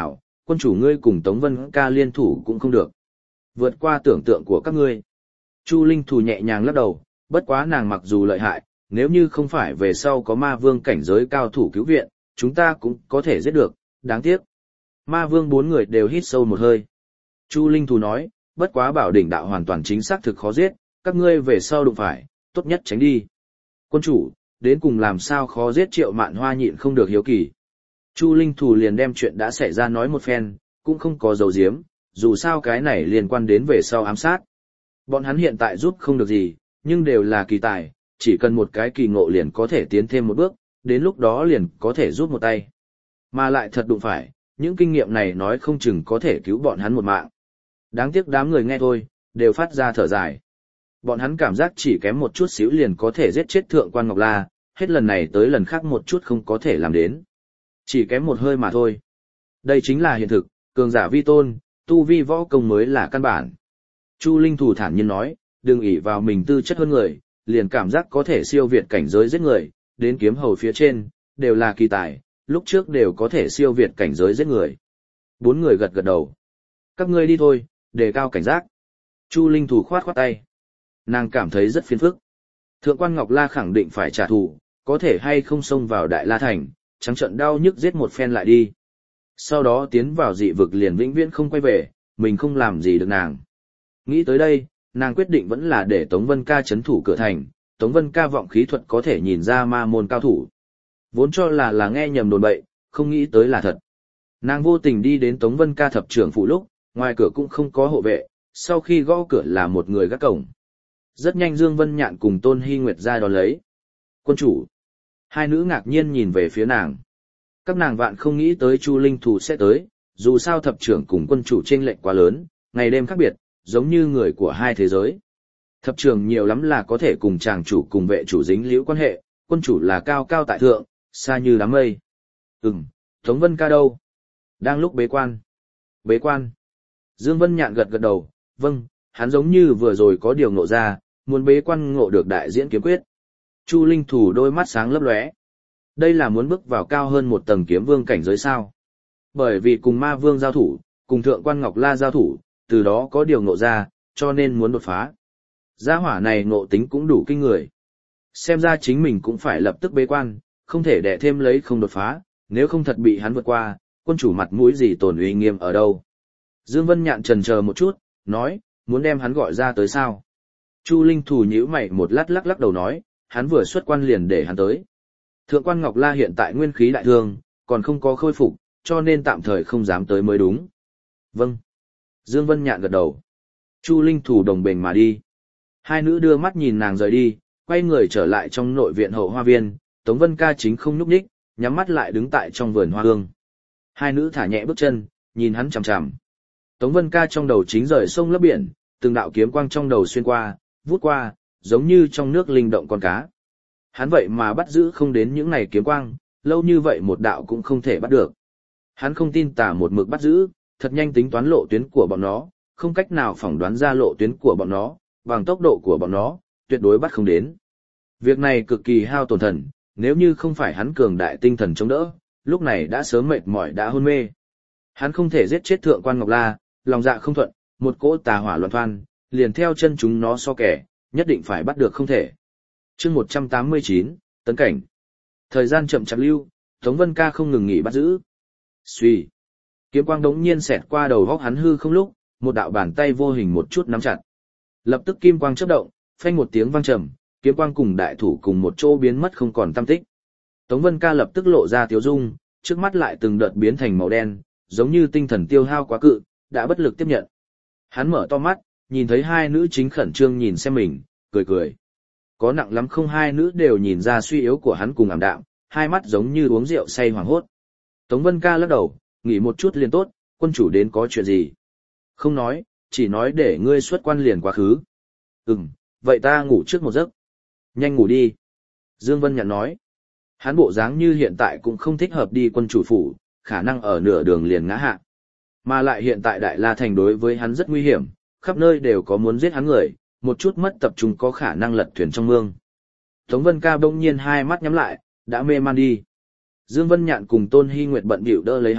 quân chủ ngươi cùng Tống Vân Ca liên thủ cũng không được. Vượt qua tưởng tượng của các ngươi. Chu Linh Thù nhẹ nhàng lắc đầu, bất quá nàng mặc dù lợi hại, nếu như không phải về sau có ma vương cảnh giới cao thủ cứu viện, chúng ta cũng có thể giết được, đáng tiếc. Ma vương bốn người đều hít sâu một hơi. Chu Linh Thù nói, bất quá bảo đỉnh đạo hoàn toàn chính xác thực khó giết, các ngươi về sau đụng phải, tốt nhất tránh đi. Quân chủ, đến cùng làm sao khó giết Triệu Mạn Hoa nhịn không được hiếu kỳ. Chu Linh Thù liền đem chuyện đã xảy ra nói một phen, cũng không có dấu diếm, dù sao cái này liên quan đến về sau ám sát. Bọn hắn hiện tại giúp không được gì, nhưng đều là kỳ tài, chỉ cần một cái kỳ ngộ liền có thể tiến thêm một bước, đến lúc đó liền có thể giúp một tay. Mà lại thật đụng phải, những kinh nghiệm này nói không chừng có thể cứu bọn hắn một mạng. Đáng tiếc đám người nghe thôi, đều phát ra thở dài. Bọn hắn cảm giác chỉ kém một chút xíu liền có thể giết chết Thượng quan Ngọc La, hết lần này tới lần khác một chút không có thể làm đến. Chỉ kém một hơi mà thôi. Đây chính là hiện thực, cường giả vi tôn, tu vi võ công mới là căn bản. Chu Linh Thù thản nhiên nói, đừng ỷ vào mình tư chất hơn người, liền cảm giác có thể siêu việt cảnh giới giết người, đến kiếm hầu phía trên, đều là kỳ tài, lúc trước đều có thể siêu việt cảnh giới giết người. Bốn người gật gật đầu. Các ngươi đi thôi, đề cao cảnh giác. Chu Linh Thù khoát khoát tay. Nàng cảm thấy rất phiền phức. Thượng quan Ngọc La khẳng định phải trả thù, có thể hay không xông vào Đại La Thành, trắng trận đau nhức giết một phen lại đi. Sau đó tiến vào dị vực liền vĩnh viễn không quay về, mình không làm gì được nàng. Nghĩ tới đây, nàng quyết định vẫn là để Tống Vân Ca chấn thủ cửa thành, Tống Vân Ca vọng khí thuật có thể nhìn ra ma môn cao thủ. Vốn cho là là nghe nhầm đồn bậy, không nghĩ tới là thật. Nàng vô tình đi đến Tống Vân Ca thập trưởng phủ lúc, ngoài cửa cũng không có hộ vệ, sau khi gõ cửa là một người gác cổng. Rất nhanh Dương Vân Nhạn cùng Tôn Hy Nguyệt ra đón lấy. Quân chủ. Hai nữ ngạc nhiên nhìn về phía nàng. Các nàng vạn không nghĩ tới Chu Linh Thù sẽ tới, dù sao thập trưởng cùng quân chủ chênh lệch quá lớn, ngày đêm khác biệt, giống như người của hai thế giới. Thập trưởng nhiều lắm là có thể cùng chàng chủ cùng vệ chủ dính liễu quan hệ, quân chủ là cao cao tại thượng, xa như đám mây. Ừm, Tống Vân Ca đâu? Đang lúc bế quan. Bế quan. Dương Vân Nhạn gật gật đầu, vâng, hắn giống như vừa rồi có điều ngộ ra, muốn bế quan ngộ được đại diễn kiếm quyết. Chu Linh Thù đôi mắt sáng lấp lóe. Đây là muốn bước vào cao hơn một tầng kiếm vương cảnh giới sao? Bởi vì cùng ma vương giao thủ, cùng thượng quan Ngọc La giao thủ, từ đó có điều ngộ ra, cho nên muốn đột phá. Gia hỏa này ngộ tính cũng đủ kinh người. Xem ra chính mình cũng phải lập tức bế quan, không thể đè thêm lấy không đột phá, nếu không thật bị hắn vượt qua, quân chủ mặt mũi gì tổn uy nghiêm ở đâu. Dương Vân Nhạn chần chờ một chút, nói, muốn đem hắn gọi ra tới sao? Chu Linh Thù nhíu mày một lát lắc lắc đầu nói, hắn vừa xuất quan liền để hắn tới. Thượng quan Ngọc La hiện tại nguyên khí đại thương, còn không có khôi phục, cho nên tạm thời không dám tới mới đúng. Vâng. Dương Vân Nhạn gật đầu. Chu Linh Thù đồng bền mà đi. Hai nữ đưa mắt nhìn nàng rời đi, quay người trở lại trong nội viện hậu hoa viên, Tống Vân Ca chính không nhúc nhích, nhắm mắt lại đứng tại trong vườn hoa hương. Hai nữ thả nhẹ bước chân, nhìn hắn chằm chằm. Tống Vân Ca trong đầu chính rời sông lấp biển, từng đạo kiếm quang trong đầu xuyên qua, vút qua, giống như trong nước linh động con cá. Hắn vậy mà bắt giữ không đến những này kiếm quang, lâu như vậy một đạo cũng không thể bắt được. Hắn không tin tả một mực bắt giữ, thật nhanh tính toán lộ tuyến của bọn nó, không cách nào phỏng đoán ra lộ tuyến của bọn nó, bằng tốc độ của bọn nó, tuyệt đối bắt không đến. Việc này cực kỳ hao tổn thần, nếu như không phải hắn cường đại tinh thần chống đỡ, lúc này đã sớm mệt mỏi đã hôn mê. Hắn không thể giết chết thượng quan Ngọc La, lòng dạ không thuận, một cỗ tà hỏa loạn thoan, liền theo chân chúng nó so kẻ, nhất định phải bắt được không thể. Chương một trăm tám mươi chín, tấn cảnh. Thời gian chậm chạp lưu, Tống Vân Ca không ngừng nghỉ bắt giữ. Xuy. Kiếm quang đống nhiên xẹt qua đầu góc hắn hư không lúc, một đạo bàn tay vô hình một chút nắm chặt. Lập tức kim quang chớp động, phanh một tiếng vang trầm, kiếm quang cùng đại thủ cùng một chỗ biến mất không còn tăm tích. Tống Vân Ca lập tức lộ ra tiếu dung, trước mắt lại từng đợt biến thành màu đen, giống như tinh thần tiêu hao quá cự, đã bất lực tiếp nhận. Hắn mở to mắt, nhìn thấy hai nữ chính khẩn trương nhìn xem mình, cười cười. Có nặng lắm không, hai nữ đều nhìn ra suy yếu của hắn cùng ảm đạm, hai mắt giống như uống rượu say hoảng hốt. Tống Vân Ca lắc đầu, nghỉ một chút liền tốt, quân chủ đến có chuyện gì? Không nói, chỉ nói để ngươi xuất quan liền quá khứ. Ừm, vậy ta ngủ trước một giấc. Nhanh ngủ đi. Dương Vân Nhạn nói. Hắn bộ dáng như hiện tại cũng không thích hợp đi quân chủ phủ, khả năng ở nửa đường liền ngã hạ. Mà lại hiện tại Đại La Thành đối với hắn rất nguy hiểm, khắp nơi đều có muốn giết hắn người, một chút mất tập trung có khả năng lật thuyền trong mương. Tống Vân Ca bỗng nhiên hai mắt nhắm lại, đã mê man đi. Dương Vân Nhạn cùng Tôn Hy Nguyệt bận bịu đỡ lấy hắn,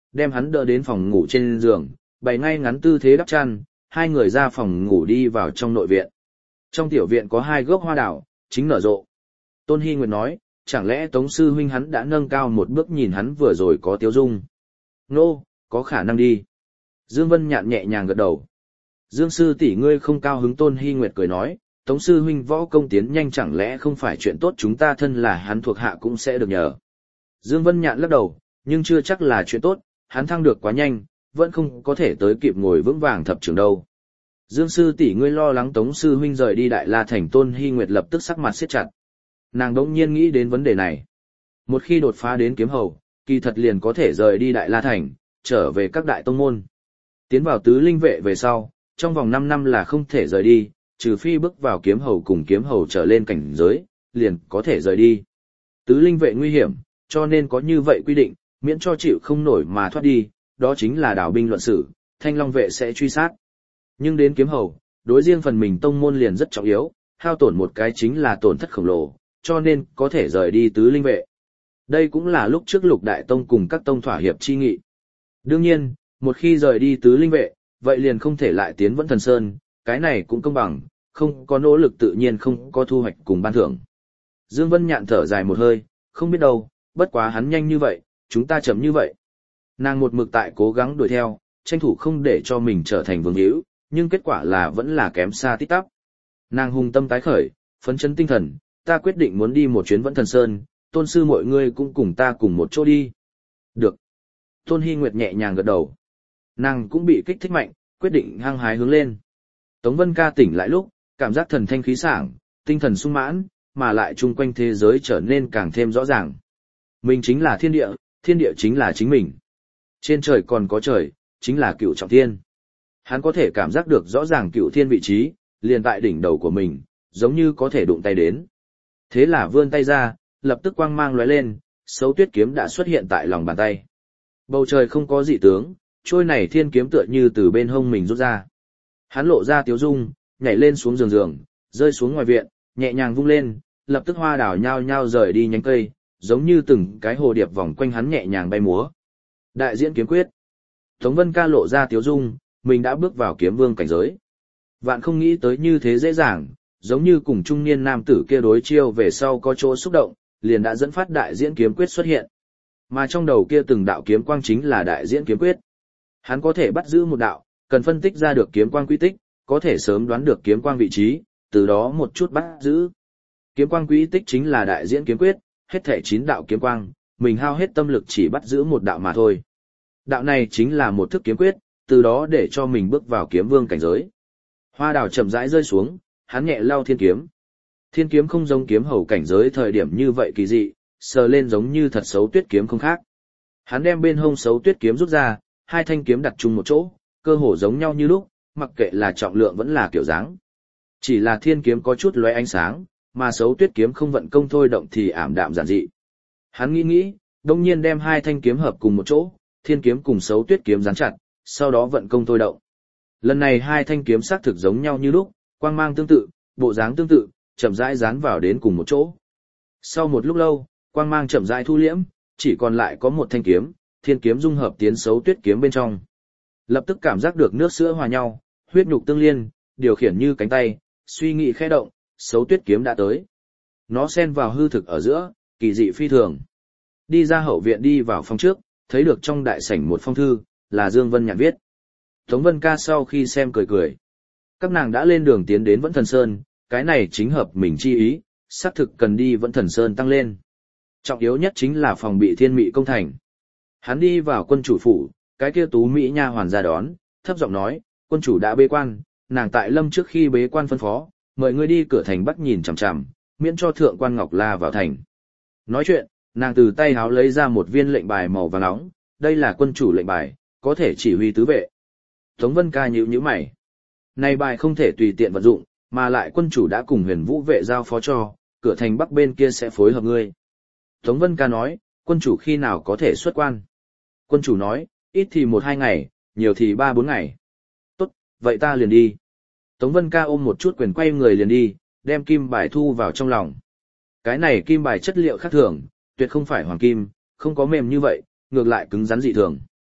đem hắn đỡ đến phòng ngủ trên giường, bày ngay ngắn tư thế đắp chăn, hai người ra phòng ngủ đi vào trong nội viện. Trong tiểu viện có hai gốc hoa đào, chính nở rộ. Tôn Hy Nguyệt nói, chẳng lẽ Tống sư huynh hắn đã nâng cao một bước nhìn hắn vừa rồi có tiêu dung. Nô, có khả năng đi. Dương Vân Nhạn nhẹ nhàng gật đầu. Dương sư tỷ ngươi không cao hứng. Tôn Hy Nguyệt cười nói, Tống sư huynh võ công tiến nhanh chẳng lẽ không phải chuyện tốt, chúng ta thân là hắn thuộc hạ cũng sẽ được nhờ. Dương Vân Nhạn lắc đầu, nhưng chưa chắc là chuyện tốt, hắn thăng được quá nhanh, vẫn không có thể tới kịp ngồi vững vàng thập trưởng đâu. Dương sư tỷ ngươi lo lắng Tống sư huynh rời đi Đại La Thành. Tôn Hy Nguyệt lập tức sắc mặt siết chặt. Nàng đỗng nhiên nghĩ đến vấn đề này. Một khi đột phá đến kiếm hầu, kỳ thật liền có thể rời đi Đại La Thành, trở về các đại tông môn. Tiến vào tứ linh vệ về sau, trong vòng năm năm là không thể rời đi, trừ phi bước vào kiếm hầu cùng kiếm hầu trở lên cảnh giới, liền có thể rời đi. Tứ linh vệ nguy hiểm, cho nên có như vậy quy định, miễn cho chịu không nổi mà thoát đi, đó chính là đảo binh luận sử, Thanh Long vệ sẽ truy sát. Nhưng đến kiếm hầu, đối riêng phần mình tông môn liền rất trọng yếu, hao tổn một cái chính là tổn thất khổng lồ, cho nên có thể rời đi tứ linh vệ. Đây cũng là lúc trước Lục Đại Tông cùng các tông thỏa hiệp chi nghị. Đương nhiên, một khi rời đi tứ linh vệ, vậy liền không thể lại tiến Vẫn Thần Sơn, cái này cũng công bằng, không có nỗ lực tự nhiên không có thu hoạch cùng ban thưởng. Dương Vân Nhạn thở dài một hơi, không biết đâu, bất quá hắn nhanh như vậy, chúng ta chậm như vậy. Nàng một mực tại cố gắng đuổi theo, tranh thủ không để cho mình trở thành vương hữu, nhưng kết quả là vẫn là kém xa tít tắp. Nàng hùng tâm tái khởi, phấn chấn tinh thần, ta quyết định muốn đi một chuyến Vẫn Thần Sơn, Tôn sư mọi người cũng cùng ta cùng một chỗ đi. Được. Tôn Hy Nguyệt nhẹ nhàng gật đầu. Nàng cũng bị kích thích mạnh, quyết định hăng hái hướng lên. Tống Vân Ca tỉnh lại lúc, cảm giác thần thanh khí sảng, tinh thần sung mãn, mà lại chung quanh thế giới trở nên càng thêm rõ ràng. Mình chính là thiên địa, thiên địa chính là chính mình. Trên trời còn có trời, chính là cựu trọng thiên. Hắn có thể cảm giác được rõ ràng cựu thiên vị trí, liền tại đỉnh đầu của mình, giống như có thể đụng tay đến. Thế là vươn tay ra, lập tức quang mang lóe lên, Sấu Tuyết kiếm đã xuất hiện tại lòng bàn tay. Bầu trời không có dị tướng, trôi này thiên kiếm tựa như từ bên hông mình rút ra. Hắn lộ ra tiếu dung, nhảy lên xuống giường giường, rơi xuống ngoài viện, nhẹ nhàng vung lên, lập tức hoa đảo nhao nhao rời đi nhánh cây, giống như từng cái hồ điệp vòng quanh hắn nhẹ nhàng bay múa. Đại diễn kiếm quyết. Tống Vân Ca lộ ra tiếu dung, mình đã bước vào kiếm vương cảnh giới. Vạn không nghĩ tới như thế dễ dàng, giống như cùng trung niên nam tử kia đối chiêu về sau có chỗ xúc động, liền đã dẫn phát đại diễn kiếm quyết xuất hiện. Mà trong đầu kia từng đạo kiếm quang chính là đại diễn kiếm quyết. Hắn có thể bắt giữ một đạo, cần phân tích ra được kiếm quang quy tích, có thể sớm đoán được kiếm quang vị trí, từ đó một chút bắt giữ. Kiếm quang quy tích chính là đại diễn kiếm quyết, hết thảy chín đạo kiếm quang, mình hao hết tâm lực chỉ bắt giữ một đạo mà thôi. Đạo này chính là một thức kiếm quyết, từ đó để cho mình bước vào kiếm vương cảnh giới. Hoa đào chậm rãi rơi xuống, hắn nhẹ lau thiên kiếm. Thiên kiếm không giống kiếm hầu cảnh giới thời điểm như vậy kỳ dị, sờ lên giống như thật Sấu Tuyết kiếm không khác. Hắn đem bên hông Sấu Tuyết kiếm rút ra, hai thanh kiếm đặt chung một chỗ, cơ hồ giống nhau như lúc, mặc kệ là trọng lượng vẫn là kiểu dáng. Chỉ là thiên kiếm có chút lóe ánh sáng, mà Sấu Tuyết kiếm không vận công thôi động thì ảm đạm giản dị. Hắn nghĩ nghĩ, đông nhiên đem hai thanh kiếm hợp cùng một chỗ, thiên kiếm cùng Sấu Tuyết kiếm dán chặt, sau đó vận công thôi động. Lần này hai thanh kiếm xác thực giống nhau như lúc, quang mang tương tự, bộ dáng tương tự, chậm rãi dán vào đến cùng một chỗ. Sau một lúc lâu, quang mang chậm rãi thu liễm, chỉ còn lại có một thanh kiếm, thiên kiếm dung hợp tiến Sấu Tuyết kiếm bên trong. Lập tức cảm giác được nước sữa hòa nhau, huyết nhục tương liên, điều khiển như cánh tay, suy nghĩ khẽ động, Sấu Tuyết kiếm đã tới. Nó xen vào hư thực ở giữa, kỳ dị phi thường. Đi ra hậu viện đi vào phòng trước, thấy được trong đại sảnh một phong thư, là Dương Vân Nhạn viết. Tống Vân Ca sau khi xem cười cười. Các nàng đã lên đường tiến đến Vẫn Thần Sơn, cái này chính hợp mình chi ý, xác thực cần đi Vẫn Thần Sơn tăng lên. Trọng yếu nhất chính là phòng bị thiên mị công thành. Hắn đi vào quân chủ phủ, cái kia tú mỹ nha hoàn ra đón, thấp giọng nói, quân chủ đã bế quan, nàng tại lâm trước khi bế quan phân phó, mời ngươi đi cửa thành bắc nhìn chằm chằm, miễn cho thượng quan Ngọc La vào thành. Nói chuyện, nàng từ tay háo lấy ra một viên lệnh bài màu vàng nóng, đây là quân chủ lệnh bài, có thể chỉ huy tứ vệ. Tống Vân Ca nhíu nhíu mày. Này bài không thể tùy tiện vận dụng, mà lại quân chủ đã cùng Huyền Vũ vệ giao phó cho, cửa thành bắc bên kia sẽ phối hợp ngươi. Tống Vân Ca nói, quân chủ khi nào có thể xuất quan? Quân chủ nói, ít thì một hai ngày, nhiều thì ba bốn ngày. Tốt, vậy ta liền đi. Tống Vân Ca ôm một chút quyền quay người liền đi, đem kim bài thu vào trong lòng. Cái này kim bài chất liệu khác thường, tuyệt không phải hoàng kim, không có mềm như vậy, ngược lại cứng rắn dị thường.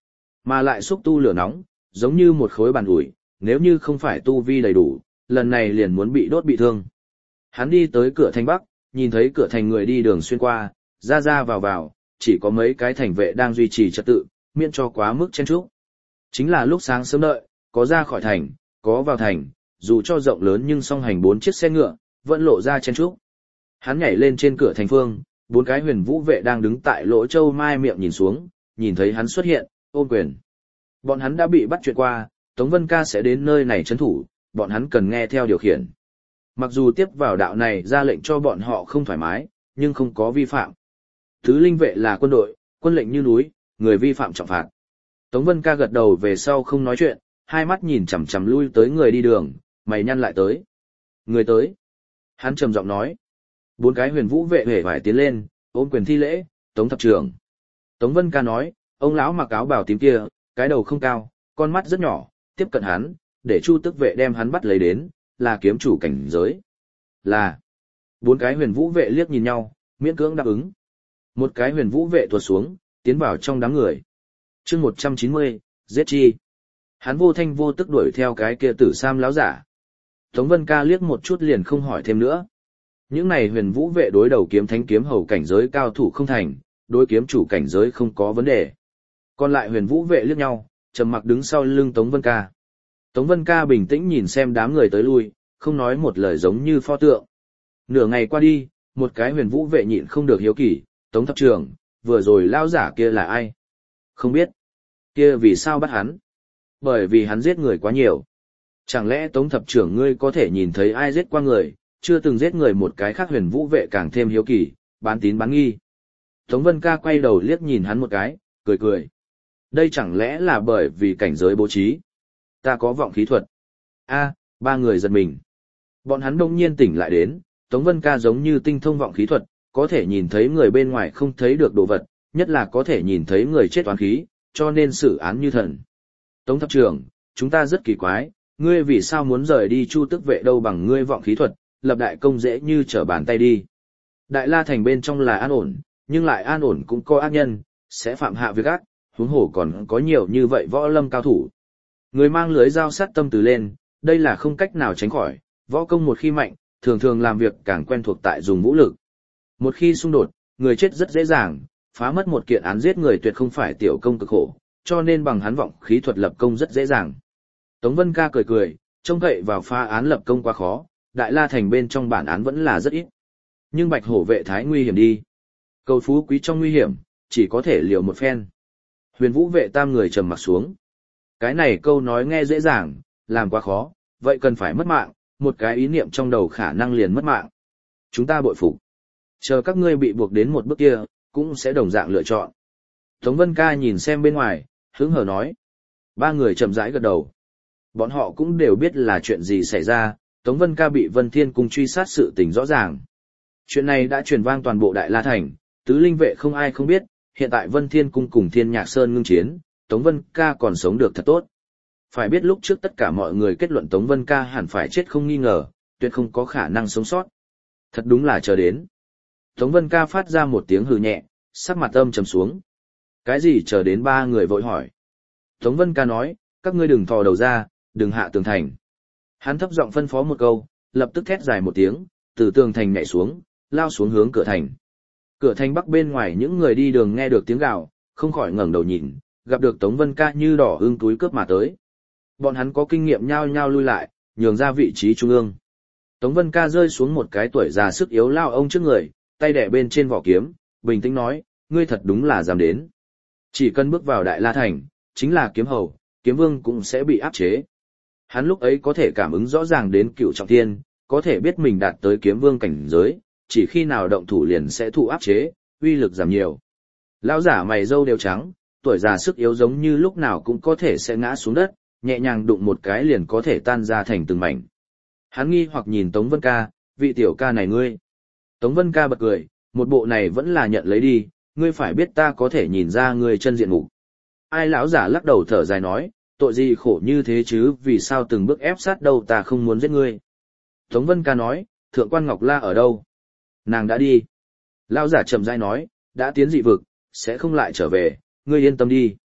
Mà lại xúc tu lửa nóng, giống như một khối bàn ủi, nếu như không phải tu vi đầy đủ, lần này liền muốn bị đốt bị thương. Hắn đi tới cửa thành Bắc, nhìn thấy cửa thành người đi đường xuyên qua, ra ra vào vào, chỉ có mấy cái thành vệ đang duy trì trật tự, miễn cho quá mức chen chúc. Chính là lúc sáng sớm đợi, có ra khỏi thành, có vào thành, dù cho rộng lớn nhưng song hành bốn chiếc xe ngựa, vẫn lộ ra chen chúc. Hắn nhảy lên trên cửa thành phương, bốn cái huyền vũ vệ đang đứng tại lỗ châu mai miệng nhìn xuống, nhìn thấy hắn xuất hiện, ôm quyền. Bọn hắn đã bị bắt chuyện qua, Tống Vân Ca sẽ đến nơi này trấn thủ, bọn hắn cần nghe theo điều khiển. Mặc dù tiếp vào đạo này ra lệnh cho bọn họ không thoải mái, nhưng không có vi phạm. Tứ linh vệ là quân đội, quân lệnh như núi, người vi phạm trọng phạt. Tống Vân Ca gật đầu về sau không nói chuyện, hai mắt nhìn chằm chằm lui tới người đi đường, mày nhăn lại tới. Người tới. Hắn trầm giọng nói. Bốn cái huyền vũ vệ hề phải tiến lên, ôm quyền thi lễ, Tống thập trưởng. Tống Vân Ca nói, ông lão mặc áo bào tím kia, cái đầu không cao, con mắt rất nhỏ, tiếp cận hắn, để Chu Tức vệ đem hắn bắt lấy đến, là kiếm chủ cảnh giới. Là. Bốn cái huyền vũ vệ liếc nhìn nhau, miễn cưỡng đáp ứng. Một cái huyền vũ vệ tuột xuống, tiến vào trong đám người. chương một trăm chín mươi, giết chi. Hắn vô thanh vô tức đuổi theo cái kia tử sam láo giả. Tống Vân Ca liếc một chút liền không hỏi thêm nữa. Những này huyền vũ vệ đối đầu kiếm thánh kiếm hầu cảnh giới cao thủ không thành, đối kiếm chủ cảnh giới không có vấn đề. Còn lại huyền vũ vệ liếc nhau, trầm mặc đứng sau lưng Tống Vân Ca. Tống Vân Ca bình tĩnh nhìn xem đám người tới lui, không nói một lời giống như pho tượng. Nửa ngày qua đi, một cái huyền vũ vệ nhịn không được hiếu kỳ, Tống thập trưởng, vừa rồi lao giả kia là ai? Không biết. Kia vì sao bắt hắn? Bởi vì hắn giết người quá nhiều. Chẳng lẽ Tống thập trưởng ngươi có thể nhìn thấy ai giết qua người, chưa từng giết người? Một cái khác huyền vũ vệ càng thêm hiếu kỳ, bán tín bán nghi. Tống Vân Ca quay đầu liếc nhìn hắn một cái, cười cười. Đây chẳng lẽ là bởi vì cảnh giới bố trí? Ta có vọng khí thuật. A, ba người giật mình. Bọn hắn đông nhiên tỉnh lại đến, Tống Vân Ca giống như tinh thông vọng khí thuật, có thể nhìn thấy người bên ngoài không thấy được đồ vật, nhất là có thể nhìn thấy người chết oán khí, cho nên xử án như thần. Tống thập trưởng, chúng ta rất kỳ quái, ngươi vì sao muốn rời đi Chu Tức vệ đâu bằng ngươi vọng khí thuật, lập đại công dễ như trở bàn tay đi. Đại La Thành bên trong là an ổn, nhưng lại an ổn cũng có ác nhân, sẽ phạm hạ việc ác, huống hồ còn có nhiều như vậy võ lâm cao thủ. Người mang lưới dao sát tâm từ lên, đây là không cách nào tránh khỏi, võ công một khi mạnh, thường thường làm việc càng quen thuộc tại dùng vũ lực. Một khi xung đột, người chết rất dễ dàng, phá mất một kiện án giết người tuyệt không phải tiểu công cực khổ, cho nên bằng hắn vọng khí thuật lập công rất dễ dàng. Tống Vân Ca cười cười, trông cậy vào phá án lập công quá khó, Đại La Thành bên trong bản án vẫn là rất ít. Nhưng Bạch Hổ vệ thái nguy hiểm đi. Cầu phú quý trong nguy hiểm, chỉ có thể liều một phen. Huyền Vũ vệ tam người trầm mặt xuống. Cái này câu nói nghe dễ dàng, làm quá khó, vậy cần phải mất mạng, một cái ý niệm trong đầu khả năng liền mất mạng. Chúng ta bội phục. Chờ các ngươi bị buộc đến một bước kia, cũng sẽ đồng dạng lựa chọn. Tống Vân Ca nhìn xem bên ngoài, hứng hờ nói. Ba người chậm rãi gật đầu. Bọn họ cũng đều biết là chuyện gì xảy ra, Tống Vân Ca bị Vân Thiên Cung truy sát sự tình rõ ràng. Chuyện này đã truyền vang toàn bộ Đại La Thành, tứ linh vệ không ai không biết, hiện tại Vân Thiên Cung cùng Thiên Nhạc Sơn ngưng chiến, Tống Vân Ca còn sống được thật tốt. Phải biết lúc trước tất cả mọi người kết luận Tống Vân Ca hẳn phải chết không nghi ngờ, tuyệt không có khả năng sống sót. Thật đúng là chờ đến. Tống Vân Ca phát ra một tiếng hừ nhẹ, sắc mặt âm trầm xuống. Cái gì chờ đến? Ba người vội hỏi. Tống Vân Ca nói, các ngươi đừng thò đầu ra, đừng hạ tường thành. Hắn thấp giọng phân phó một câu, lập tức thét dài một tiếng, từ tường thành nhảy xuống, lao xuống hướng cửa thành. Cửa thành bắc bên ngoài những người đi đường nghe được tiếng gào, không khỏi ngẩng đầu nhìn, gặp được Tống Vân Ca như đỏ ương túi cướp mà tới. Bọn hắn có kinh nghiệm nhao nhao lui lại, nhường ra vị trí trung ương. Tống Vân Ca rơi xuống một cái tuổi già sức yếu lao ông trước người, tay đẻ bên trên vỏ kiếm, bình tĩnh nói, ngươi thật đúng là dám đến. Chỉ cần bước vào Đại La Thành, chính là kiếm hầu, kiếm vương cũng sẽ bị áp chế. Hắn lúc ấy có thể cảm ứng rõ ràng đến cựu trọng thiên, có thể biết mình đạt tới kiếm vương cảnh giới, chỉ khi nào động thủ liền sẽ thụ áp chế, uy lực giảm nhiều. Lão giả mày râu đều trắng, tuổi già sức yếu giống như lúc nào cũng có thể sẽ ngã xuống đất, nhẹ nhàng đụng một cái liền có thể tan ra thành từng mảnh. Hắn nghi hoặc nhìn Tống Vân Ca, vị tiểu ca này ngươi. Tống Vân Ca bật cười, một bộ này vẫn là nhận lấy đi, ngươi phải biết ta có thể nhìn ra ngươi chân diện mục. Ai? Lão giả lắc đầu thở dài nói, tội gì khổ như thế chứ, vì sao từng bước ép sát đâu, ta không muốn giết ngươi. Tống Vân Ca nói, thượng quan Ngọc La ở đâu? Nàng đã đi. Lão giả chậm rãi nói, đã tiến dị vực, sẽ không lại trở về, ngươi yên tâm đi.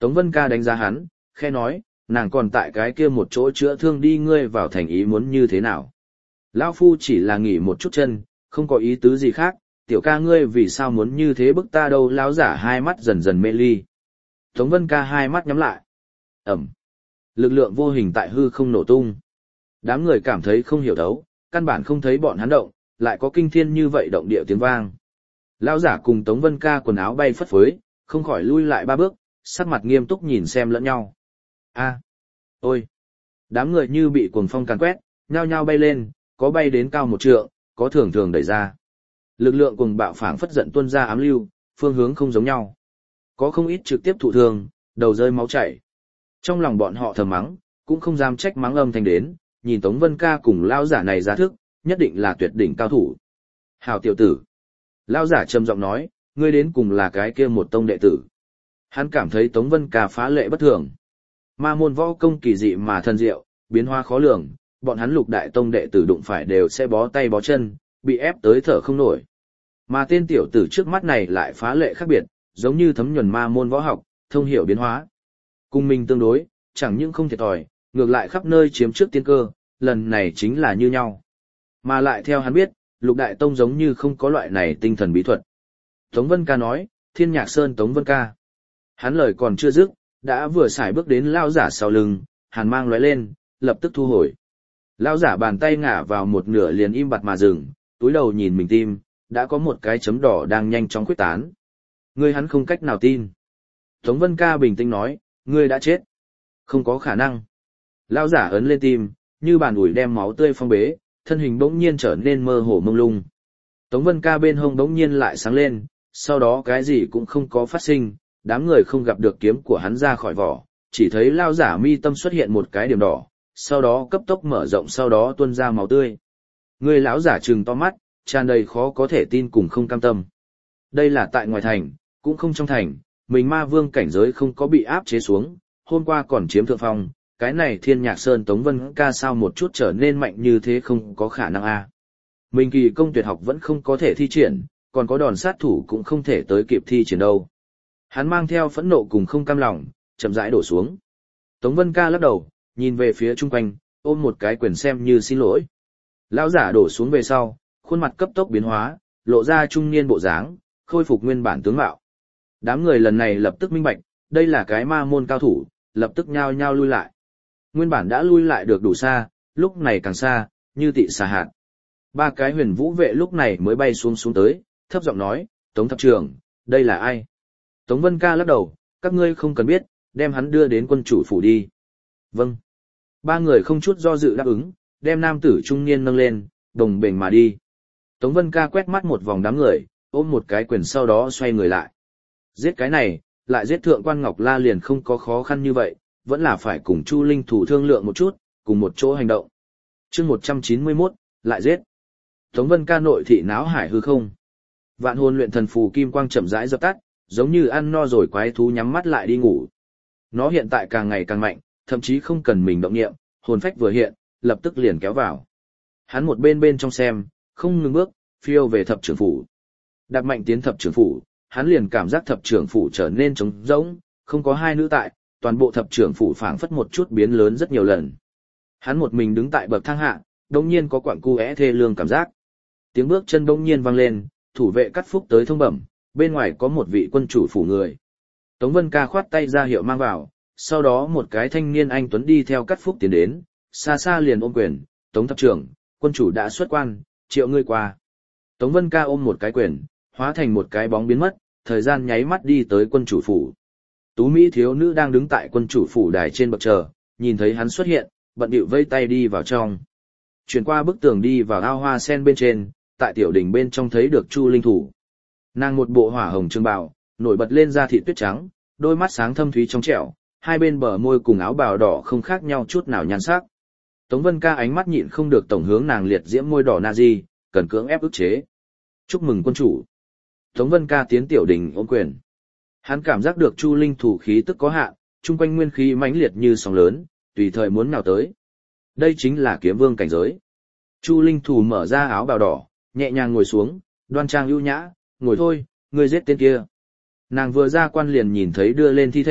Tống Vân Ca đánh giá hắn, khe nói, nàng còn tại cái kia một chỗ chữa thương đi, ngươi vào thành ý muốn như thế nào. Lão phu chỉ là nghỉ một chút chân, không có ý tứ gì khác, tiểu ca ngươi vì sao muốn như thế bức ta đâu. Lão giả hai mắt dần dần mê ly. Tống Vân Ca hai mắt nhắm lại. Ẩm. Lực lượng vô hình tại hư không nổ tung. Đám người cảm thấy không hiểu thấu, căn bản không thấy bọn hắn động, lại có kinh thiên như vậy động địa tiếng vang. Lão giả cùng Tống Vân Ca quần áo bay phất phới, không khỏi lui lại ba bước, sắc mặt nghiêm túc nhìn xem lẫn nhau. A, ôi! Đám người như bị cuồng phong càn quét, nhao nhao bay lên, có bay đến cao một trượng, có thường thường đẩy ra. Lực lượng cuồng bạo phảng phất giận tuôn ra ám lưu, phương hướng không giống nhau. Có không ít trực tiếp thụ thương, đầu rơi máu chảy. Trong lòng bọn họ thầm mắng, cũng không dám trách mắng âm thanh đến, nhìn Tống Vân Ca cùng lão giả này ra thức, nhất định là tuyệt đỉnh cao thủ. Hảo tiểu tử! Lão giả trầm giọng nói, ngươi đến cùng là cái kia một tông đệ tử. Hắn cảm thấy Tống Vân Ca phá lệ bất thường. Ma môn võ công kỳ dị mà thần diệu, biến hóa khó lường, bọn hắn lục đại tông đệ tử đụng phải đều sẽ bó tay bó chân, bị ép tới thở không nổi. Mà tên tiểu tử trước mắt này lại phá lệ khác biệt, giống như thấm nhuần ma môn võ học, thông hiểu biến hóa. Cùng mình tương đối, chẳng những không thiệt thòi, ngược lại khắp nơi chiếm trước tiên cơ, lần này chính là như nhau. Mà lại theo hắn biết, lục đại tông giống như không có loại này tinh thần bí thuật. Tống Vân Ca nói, Thiên Nhạc Sơn Tống Vân Ca. Hắn lời còn chưa dứt, đã vừa xài bước đến lao giả sau lưng, hàn mang lóe lên, lập tức thu hồi. Lao giả bàn tay ngả vào một nửa liền im bặt mà dừng, túi đầu nhìn mình tim, đã có một cái chấm đỏ đang nhanh chóng khuếch tán. Ngươi hắn không cách nào tin. Tống Vân Ca bình tĩnh nói, ngươi đã chết. Không có khả năng. Lao giả ấn lên tim, như bàn ủi đem máu tươi phong bế, thân hình bỗng nhiên trở nên mơ hồ mông lung. Tống Vân Ca bên hông bỗng nhiên lại sáng lên, sau đó cái gì cũng không có phát sinh, đám người không gặp được kiếm của hắn ra khỏi vỏ, chỉ thấy lao giả mi tâm xuất hiện một cái điểm đỏ, sau đó cấp tốc mở rộng, sau đó tuôn ra máu tươi. Người lão giả trừng to mắt, tràn đầy khó có thể tin cùng không cam tâm. Đây là tại ngoài thành, cũng không trong thành, mình ma vương cảnh giới không có bị áp chế xuống, hôm qua còn chiếm thượng phong, cái này Thiên Nhạc Sơn Tống Vân Ca sao một chút trở nên mạnh như thế, không có khả năng a. Mình kỳ công tuyệt học vẫn không có thể thi triển, còn có đòn sát thủ cũng không thể tới kịp thi triển đâu. Hắn mang theo phẫn nộ cùng không cam lòng, chậm rãi đổ xuống. Tống Vân Ca lắc đầu, nhìn về phía chung quanh, ôm một cái quyền xem như xin lỗi. Lão giả đổ xuống về sau, khuôn mặt cấp tốc biến hóa, lộ ra trung niên bộ dáng, khôi phục nguyên bản tướng mạo. Đám người lần này lập tức minh bạch, đây là cái ma môn cao thủ, lập tức nhao nhao lui lại. Nguyên bản đã lui lại được đủ xa, lúc này càng xa, như tị xà hạt. Ba cái huyền vũ vệ lúc này mới bay xuống xuống tới, thấp giọng nói, Tống thập trưởng, đây là ai? Tống Vân Ca lắc đầu, các ngươi không cần biết, đem hắn đưa đến quân chủ phủ đi. Vâng. Ba người không chút do dự đáp ứng, đem nam tử trung niên nâng lên, đồng bền mà đi. Tống Vân Ca quét mắt một vòng đám người, ôm một cái quyền sau đó xoay người lại. Giết cái này, lại giết thượng quan Ngọc La liền không có khó khăn như vậy, vẫn là phải cùng Chu Linh thủ thương lượng một chút, cùng một chỗ hành động. chương một trăm chín mươi mốt, lại giết. Tống Vân Ca nội thị náo hải hư không. Vạn hồn luyện thần phù kim quang chậm rãi dập tắt, giống như ăn no rồi quái thú nhắm mắt lại đi ngủ. Nó hiện tại càng ngày càng mạnh, thậm chí không cần mình động niệm, hồn phách vừa hiện, lập tức liền kéo vào. Hắn một bên bên trong xem, không ngừng bước, phiêu về thập trưởng phủ. Đạp mạnh tiến thập trưởng phủ, hắn liền cảm giác thập trưởng phủ trở nên trống rỗng, không có hai nữ tại, toàn bộ thập trưởng phủ phảng phất một chút biến lớn rất nhiều lần. Hắn một mình đứng tại bậc thang hạ, đột nhiên có quặng cu é thê lương cảm giác. Tiếng bước chân đột nhiên vang lên, thủ vệ cắt phúc tới thông bẩm, bên ngoài có một vị quân chủ phủ người. Tống Vân Ca khoát tay ra hiệu mang vào, sau đó một cái thanh niên anh tuấn đi theo cắt phúc tiến đến, xa xa liền ôm quyền, Tống thập trưởng, quân chủ đã xuất quan, triệu ngươi qua. Tống Vân Ca ôm một cái quyền, hóa thành một cái bóng biến mất, thời gian nháy mắt đi tới quân chủ phủ. Tú Mỹ thiếu nữ đang đứng tại quân chủ phủ đài trên bậc chờ, nhìn thấy hắn xuất hiện, bận bịu vây tay đi vào trong. Chuyển qua bức tường đi vào ao hoa sen bên trên, tại tiểu đỉnh bên trong thấy được Chu Linh thủ. Nàng một bộ hỏa hồng trường bào, nổi bật lên da thịt tuyết trắng, đôi mắt sáng thâm thúy trong trẻo, hai bên bờ môi cùng áo bào đỏ không khác nhau chút nào nhan sắc. Tống Vân Ca ánh mắt nhịn không được tổng hướng nàng liệt diễm môi đỏ nazi, cần cưỡng ép ức chế. Chúc mừng quân chủ. Tống Vân Ca tiến tiểu đỉnh ôm quyền. Hắn cảm giác được Chu Linh thủ khí tức có hạn, chung quanh nguyên khí mãnh liệt như sóng lớn, tùy thời muốn nào tới. Đây chính là kiếm vương cảnh giới. Chu Linh thủ mở ra áo bào đỏ, nhẹ nhàng ngồi xuống, đoan trang ưu nhã, ngồi thôi, ngươi giết tên kia. Nàng vừa ra quan liền nhìn thấy đưa lên thi thể,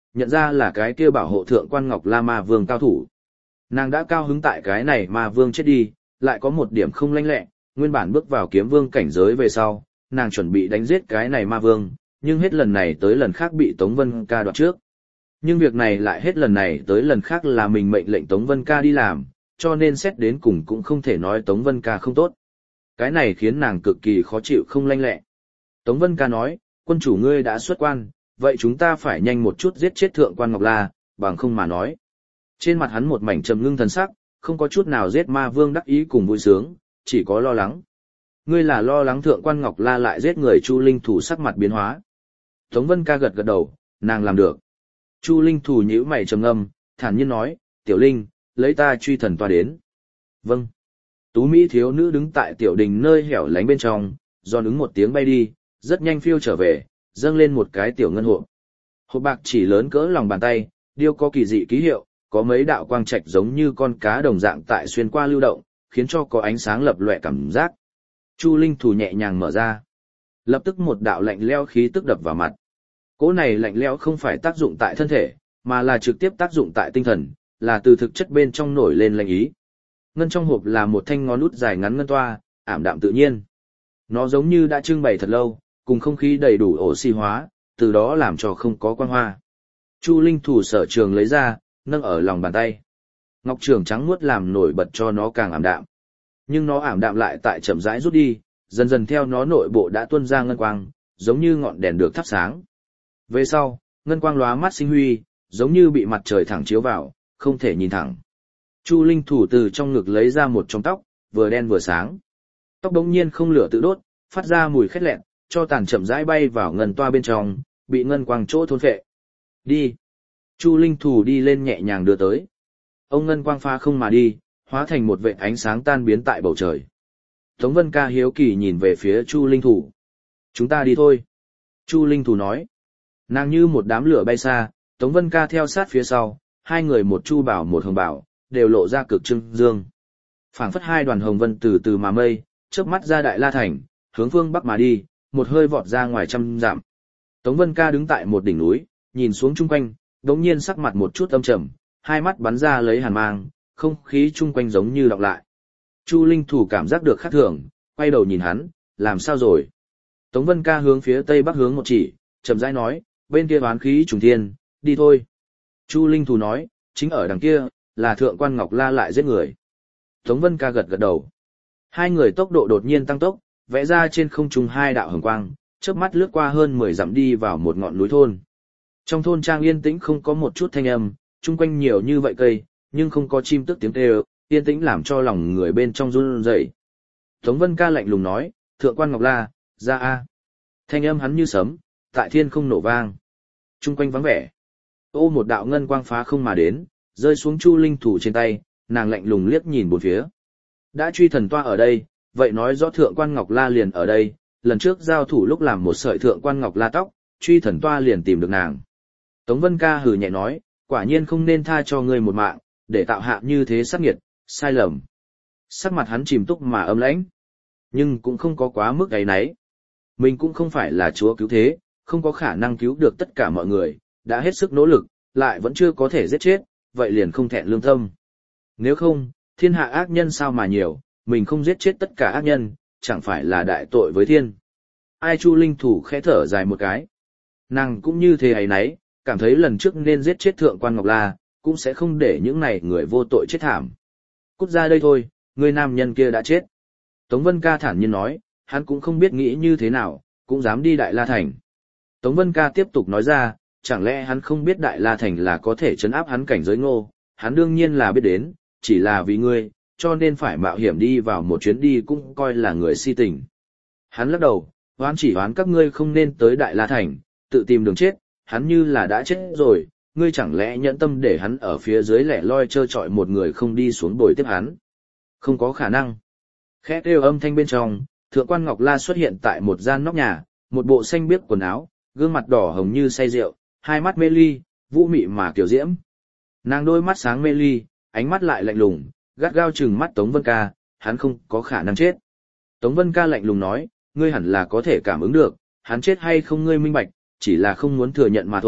nhận ra là cái kia bảo hộ thượng quan Ngọc La ma vương cao thủ. Nàng đã cao hứng tại cái này ma vương chết đi, lại có một điểm không lanh lẹ, nguyên bản bước vào kiếm vương cảnh giới về sau, nàng chuẩn bị đánh giết cái này ma vương, nhưng hết lần này tới lần khác bị Tống Vân Ca đoạt trước. Nhưng việc này lại hết lần này tới lần khác là mình mệnh lệnh Tống Vân Ca đi làm, cho nên xét đến cùng cũng không thể nói Tống Vân Ca không tốt. Cái này khiến nàng cực kỳ khó chịu không lanh lẹ. Tống Vân Ca nói, quân chủ ngươi đã xuất quan, vậy chúng ta phải nhanh một chút giết chết thượng quan Ngọc La, bằng không mà nói. Trên mặt hắn một mảnh trầm ngưng thần sắc, không có chút nào giết ma vương đắc ý cùng vui sướng, chỉ có lo lắng. Ngươi là lo lắng thượng quan Ngọc La lại giết người Chu Linh Thủ sắc mặt biến hóa. Tống Vân Ca gật gật đầu, nàng làm được. Chu Linh Thủ nhíu mày trầm ngâm, thản nhiên nói, tiểu linh, lấy ta truy thần toa đến. Vâng. Tú Mỹ thiếu nữ đứng tại tiểu đình nơi hẻo lánh bên trong, giòn ứng một tiếng bay đi, rất nhanh phiêu trở về, dâng lên một cái tiểu ngân hộp. Hộp bạc chỉ lớn cỡ lòng bàn tay, điêu có kỳ dị ký hiệu, có mấy đạo quang trạch giống như con cá đồng dạng tại xuyên qua lưu động, khiến cho có ánh sáng lập lòe cảm giác. Chu Linh Thủ nhẹ nhàng mở ra. Lập tức một đạo lạnh lẽo khí tức đập vào mặt. Cỗ này lạnh lẽo không phải tác dụng tại thân thể, mà là trực tiếp tác dụng tại tinh thần, là từ thực chất bên trong nổi lên lạnh ý. Ngân trong hộp là một thanh ngón út dài ngắn ngân toa, ảm đạm tự nhiên. Nó giống như đã trưng bày thật lâu, cùng không khí đầy đủ oxy hóa, từ đó làm cho không có quang hoa. Chu Linh Thủ sở trường lấy ra, nâng ở lòng bàn tay. Ngọc trường trắng muốt làm nổi bật cho nó càng ảm đạm. Nhưng nó ảm đạm lại tại chậm rãi rút đi, dần dần theo nó nội bộ đã tuôn ra ngân quang, giống như ngọn đèn được thắp sáng. Về sau, ngân quang lóa mắt sinh huy, giống như bị mặt trời thẳng chiếu vào, không thể nhìn thẳng. Chu Linh Thủ từ trong ngực lấy ra một trong tóc, vừa đen vừa sáng. Tóc đống nhiên không lửa tự đốt, phát ra mùi khét lẹn, cho tàn chậm rãi bay vào ngân toa bên trong, bị ngân quang chỗ thôn phệ. Đi. Chu Linh Thủ đi lên nhẹ nhàng đưa tới. Ông ngân quang pha không mà đi, hóa thành một vệt ánh sáng tan biến tại bầu trời. Tống Vân Ca hiếu kỳ nhìn về phía Chu Linh Thủ. Chúng ta đi thôi. Chu Linh Thủ nói. Nàng như một đám lửa bay xa, Tống Vân Ca theo sát phía sau, hai người một chu bảo một hồng bảo, đều lộ ra cực trưng dương. Phảng phất hai đoàn hồng vân từ từ mà mây, chớp mắt ra Đại La Thành, hướng phương bắc mà đi, một hơi vọt ra ngoài trăm dặm. Tống Vân Ca đứng tại một đỉnh núi, nhìn xuống chung quanh, đống nhiên sắc mặt một chút âm trầm, hai mắt bắn ra lấy hàn mang, không khí chung quanh giống như đọc lại. Chu Linh Thủ cảm giác được khác thường, quay đầu nhìn hắn, làm sao rồi? Tống Vân Ca hướng phía tây bắc hướng một chỉ, chậm rãi nói, bên kia oán khí trùng thiên, đi thôi. Chu Linh Thủ nói, chính ở đằng kia, là thượng quan Ngọc La lại giết người. Tống Vân Ca gật gật đầu. Hai người tốc độ đột nhiên tăng tốc, vẽ ra trên không trung hai đạo hồng quang, chớp mắt lướt qua hơn mười dặm đi vào một ngọn núi thôn. Trong thôn trang yên tĩnh không có một chút thanh âm, chung quanh nhiều như vậy cây, nhưng không có chim tức tiếng kêu, yên tĩnh làm cho lòng người bên trong run rẩy. Tống Vân Ca lạnh lùng nói, thượng quan Ngọc La, ra a. Thanh âm hắn như sấm, tại thiên không nổ vang. Chung quanh vắng vẻ. Ô một đạo ngân quang phá không mà đến, rơi xuống Chu Linh Thủ trên tay, nàng lạnh lùng liếc nhìn bốn phía. Đã truy thần toa ở đây, vậy nói rõ thượng quan Ngọc La liền ở đây, lần trước giao thủ lúc làm một sợi thượng quan Ngọc La tóc, truy thần toa liền tìm được nàng. Tống Vân Ca hừ nhẹ nói, quả nhiên không nên tha cho ngươi một mạng, để tạo hạ như thế sát nghiệt, sai lầm. Sắc mặt hắn chìm túc mà âm lãnh, nhưng cũng không có quá mức ấy nấy. Mình cũng không phải là chúa cứu thế, không có khả năng cứu được tất cả mọi người, đã hết sức nỗ lực, lại vẫn chưa có thể giết chết, vậy liền không thẹn lương tâm. Nếu không, thiên hạ ác nhân sao mà nhiều, mình không giết chết tất cả ác nhân, chẳng phải là đại tội với thiên. Ai Chu Linh Thủ khẽ thở dài một cái. Nàng cũng như thế ấy nấy, cảm thấy lần trước nên giết chết thượng quan Ngọc La, cũng sẽ không để những này người vô tội chết thảm. Cút ra đây thôi, người nam nhân kia đã chết. Tống Vân Ca thản nhiên nói, hắn cũng không biết nghĩ như thế nào, cũng dám đi Đại La Thành. Tống Vân Ca tiếp tục nói ra, chẳng lẽ hắn không biết Đại La Thành là có thể trấn áp hắn cảnh giới ngô, hắn đương nhiên là biết đến, chỉ là vì ngươi, cho nên phải mạo hiểm đi vào một chuyến đi cũng coi là người si tình. Hắn lắc đầu, oán chỉ oán các ngươi không nên tới Đại La Thành, tự tìm đường chết, hắn như là đã chết rồi, ngươi chẳng lẽ nhẫn tâm để hắn ở phía dưới lẻ loi trơ trọi một người không đi xuống bồi tiếp hắn. Không có khả năng. Khẽ kêu âm thanh bên trong, thượng quan Ngọc La xuất hiện tại một gian nóc nhà, một bộ xanh biếc quần áo, gương mặt đỏ hồng như say rượu, hai mắt mê ly, vũ mị mà kiểu diễm. Nàng đôi mắt sáng mê ly, ánh mắt lại lạnh lùng, gắt gao trừng mắt Tống Vân Ca, hắn không có khả năng chết. Tống Vân Ca lạnh lùng nói, ngươi hẳn là có thể cảm ứng được, hắn chết hay không ngươi minh bạch, chỉ là không muốn thừa nhận mà thôi,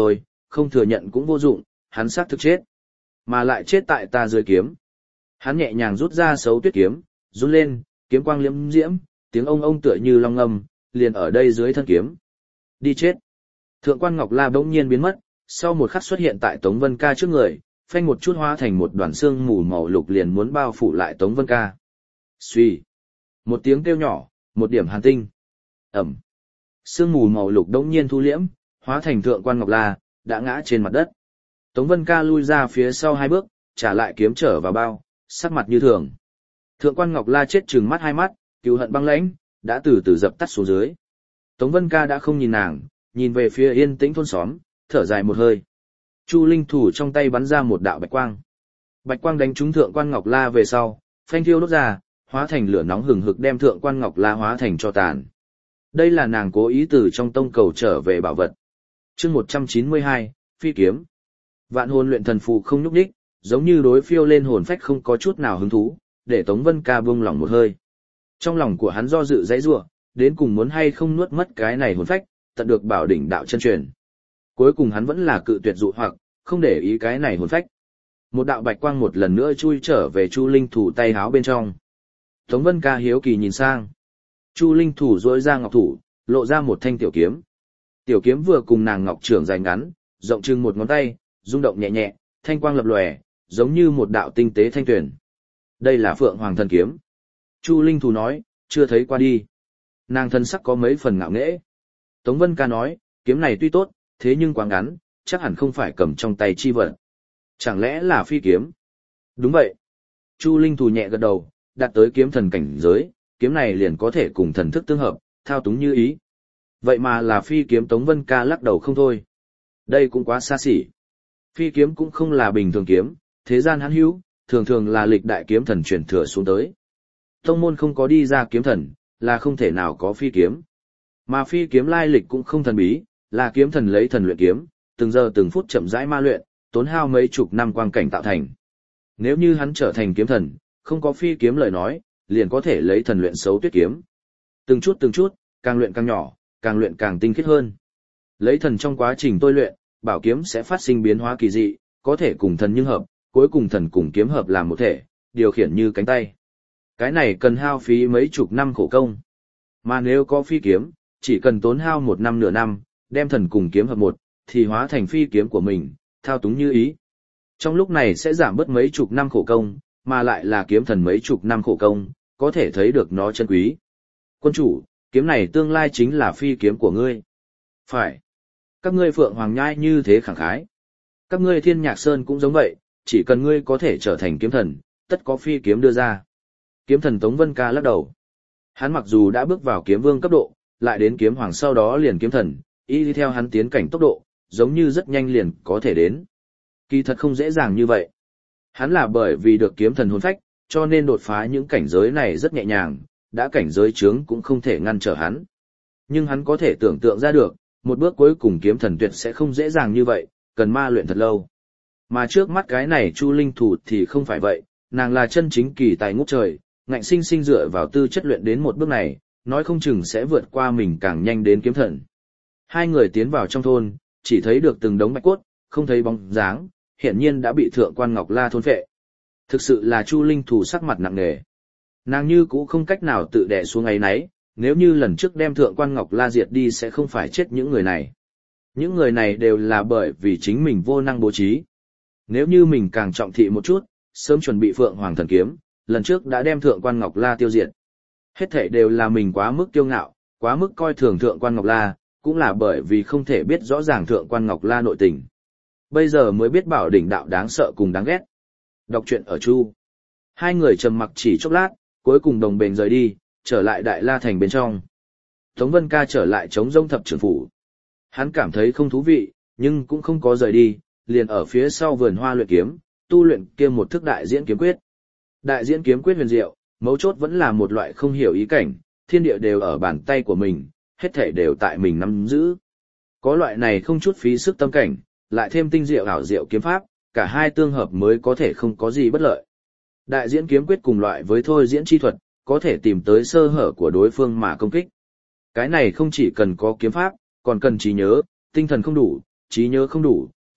không thừa nhận cũng vô dụng, hắn xác thực chết. Mà lại chết tại ta dưới kiếm. Hắn nhẹ nhàng rút ra Sấu Tuyết kiếm, run lên, kiếm quang liễm diễm, tiếng ông ông tựa như long ngâm, liền ở đây dưới thân kiếm. Đi chết. Thượng quan Ngọc La bỗng nhiên biến mất, sau một khắc xuất hiện tại Tống Vân Ca trước người, phanh một chút hóa thành một đoàn xương mù màu lục liền muốn bao phủ lại Tống Vân Ca. Xuy. Một tiếng kêu nhỏ, một điểm hàn tinh. Ẩm. Sương mù màu lục đống nhiên thu liễm, hóa thành thượng quan Ngọc La, đã ngã trên mặt đất. Tống Vân Ca lui ra phía sau hai bước, trả lại kiếm trở vào bao, sắc mặt như thường. Thượng quan Ngọc La chết trừng mắt hai mắt, cừu hận băng lãnh, đã từ từ dập tắt xuống dưới. Tống Vân Ca đã không nhìn nàng, nhìn về phía yên tĩnh thôn xóm, thở dài một hơi. Chu Linh thủ trong tay bắn ra một đạo bạch quang. Bạch quang đánh trúng thượng quan Ngọc La về sau, phanh thiêu đốt ra, hóa thành lửa nóng hừng hực đem thượng quan Ngọc La hóa thành tro tàn. Đây là nàng cố ý từ trong tông cầu trở về bảo vật. Chương một trăm chín mươi hai, phi kiếm. Vạn hồn luyện thần phù không nhúc nhích, giống như đối phiêu lên hồn phách không có chút nào hứng thú, để Tống Vân Ca buông lỏng một hơi. Trong lòng của hắn do dự dãy rủa, đến cùng muốn hay không nuốt mất cái này hồn phách, tận được bảo đỉnh đạo chân truyền. Cuối cùng hắn vẫn là cự tuyệt dụ hoặc, không để ý cái này hồn phách. Một đạo bạch quang một lần nữa chui trở về Chu Linh thủ tay háo bên trong. Tống Vân Ca hiếu kỳ nhìn sang. Chu Linh thủ duỗi ra ngọc thủ, lộ ra một thanh tiểu kiếm. Tiểu kiếm vừa cùng nàng ngọc trưởng dài ngắn, rộng chừng một ngón tay, rung động nhẹ nhẹ, thanh quang lập lòe, giống như một đạo tinh tế thanh tuyển. Đây là Phượng Hoàng thần kiếm. Chu Linh thủ nói, chưa thấy qua đi. Nàng thân sắc có mấy phần ngạo nghễ. Tống Vân Ca nói, kiếm này tuy tốt, thế nhưng quá ngắn, chắc hẳn không phải cầm trong tay chi vật. Chẳng lẽ là phi kiếm? Đúng vậy. Chu Linh thủ nhẹ gật đầu, đạt tới kiếm thần cảnh giới, kiếm này liền có thể cùng thần thức tương hợp, thao túng như ý. Vậy mà là phi kiếm. Tống Vân Ca lắc đầu không thôi. Đây cũng quá xa xỉ. Phi kiếm cũng không là bình thường kiếm, thế gian hữu hữu, thường thường là lịch đại kiếm thần truyền thừa xuống tới. Tông môn không có đi ra kiếm thần, là không thể nào có phi kiếm. Mà phi kiếm lai lịch cũng không thần bí, là kiếm thần lấy thần luyện kiếm, từng giờ từng phút chậm rãi ma luyện, tốn hao mấy chục năm quang cảnh tạo thành. Nếu như hắn trở thành kiếm thần, không có phi kiếm lời nói, liền có thể lấy thần luyện Sấu Tuyết kiếm. Từng chút từng chút, càng luyện càng nhỏ, càng luyện càng tinh khiết hơn. Lấy thần trong quá trình tôi luyện, bảo kiếm sẽ phát sinh biến hóa kỳ dị, có thể cùng thần nhưng hợp, cuối cùng thần cùng kiếm hợp làm một thể, điều khiển như cánh tay. Cái này cần hao phí mấy chục năm khổ công. Mà nếu có phi kiếm, chỉ cần tốn hao một năm nửa năm, đem thần cùng kiếm hợp một, thì hóa thành phi kiếm của mình, thao túng như ý. Trong lúc này sẽ giảm bớt mấy chục năm khổ công, mà lại là kiếm thần mấy chục năm khổ công, có thể thấy được nó chân quý. Quân chủ, kiếm này tương lai chính là phi kiếm của ngươi. Phải. Các ngươi Phượng Hoàng Nhai như thế khẳng khái. Các ngươi Thiên Nhạc Sơn cũng giống vậy, chỉ cần ngươi có thể trở thành kiếm thần, tất có phi kiếm đưa ra. Kiếm thần Tống Vân Ca lắc đầu. Hắn mặc dù đã bước vào kiếm vương cấp độ, lại đến kiếm hoàng sau đó liền kiếm thần, y đi theo hắn tiến cảnh tốc độ, giống như rất nhanh liền có thể đến. Kỳ thật không dễ dàng như vậy. Hắn là bởi vì được kiếm thần hồn phách, cho nên đột phá những cảnh giới này rất nhẹ nhàng, đã cảnh giới chướng cũng không thể ngăn trở hắn. Nhưng hắn có thể tưởng tượng ra được, một bước cuối cùng kiếm thần tuyệt sẽ không dễ dàng như vậy, cần ma luyện thật lâu. Mà trước mắt cái này Chu Linh thủ thì không phải vậy, nàng là chân chính kỳ tài ngút trời, ngạnh sinh sinh dựa vào tư chất luyện đến một bước này, nói không chừng sẽ vượt qua mình càng nhanh đến kiếm thần. Hai người tiến vào trong thôn, chỉ thấy được từng đống bạch cốt, không thấy bóng dáng, hiển nhiên đã bị thượng quan Ngọc La thôn phệ. Thực sự là Chu Linh thủ sắc mặt nặng nề. Nàng như cũ không cách nào tự đè xuống ấy nấy, nếu như lần trước đem thượng quan Ngọc La diệt đi sẽ không phải chết những người này. Những người này đều là bởi vì chính mình vô năng bố trí. Nếu như mình càng trọng thị một chút, sớm chuẩn bị Phượng Hoàng thần kiếm, lần trước đã đem thượng quan Ngọc La tiêu diệt. Hết thảy đều là mình quá mức kiêu ngạo, quá mức coi thường thượng quan Ngọc La, cũng là bởi vì không thể biết rõ ràng thượng quan Ngọc La nội tình. Bây giờ mới biết bảo đỉnh đạo đáng sợ cùng đáng ghét. Đọc truyện ở Chu. Hai người trầm mặc chỉ chốc lát, cuối cùng đồng bền rời đi, trở lại Đại La Thành bên trong. Tống Vân Ca trở lại trống rông thập trưởng phủ. Hắn cảm thấy không thú vị, nhưng cũng không có rời đi, liền ở phía sau vườn hoa luyện kiếm, tu luyện kia một thức đại diễn kiếm quyết. Đại diễn kiếm quyết huyền diệu, mấu chốt vẫn là một loại không hiểu ý cảnh, thiên địa đều ở bàn tay của mình, hết thảy đều tại mình nắm giữ. Có loại này không chút phí sức tâm cảnh, lại thêm tinh diệu ảo diệu kiếm pháp, cả hai tương hợp mới có thể không có gì bất lợi. Đại diễn kiếm quyết cùng loại với thôi diễn chi thuật, có thể tìm tới sơ hở của đối phương mà công kích. Cái này không chỉ cần có kiếm pháp, còn cần trí nhớ, tinh thần không đủ, trí nhớ không đủ,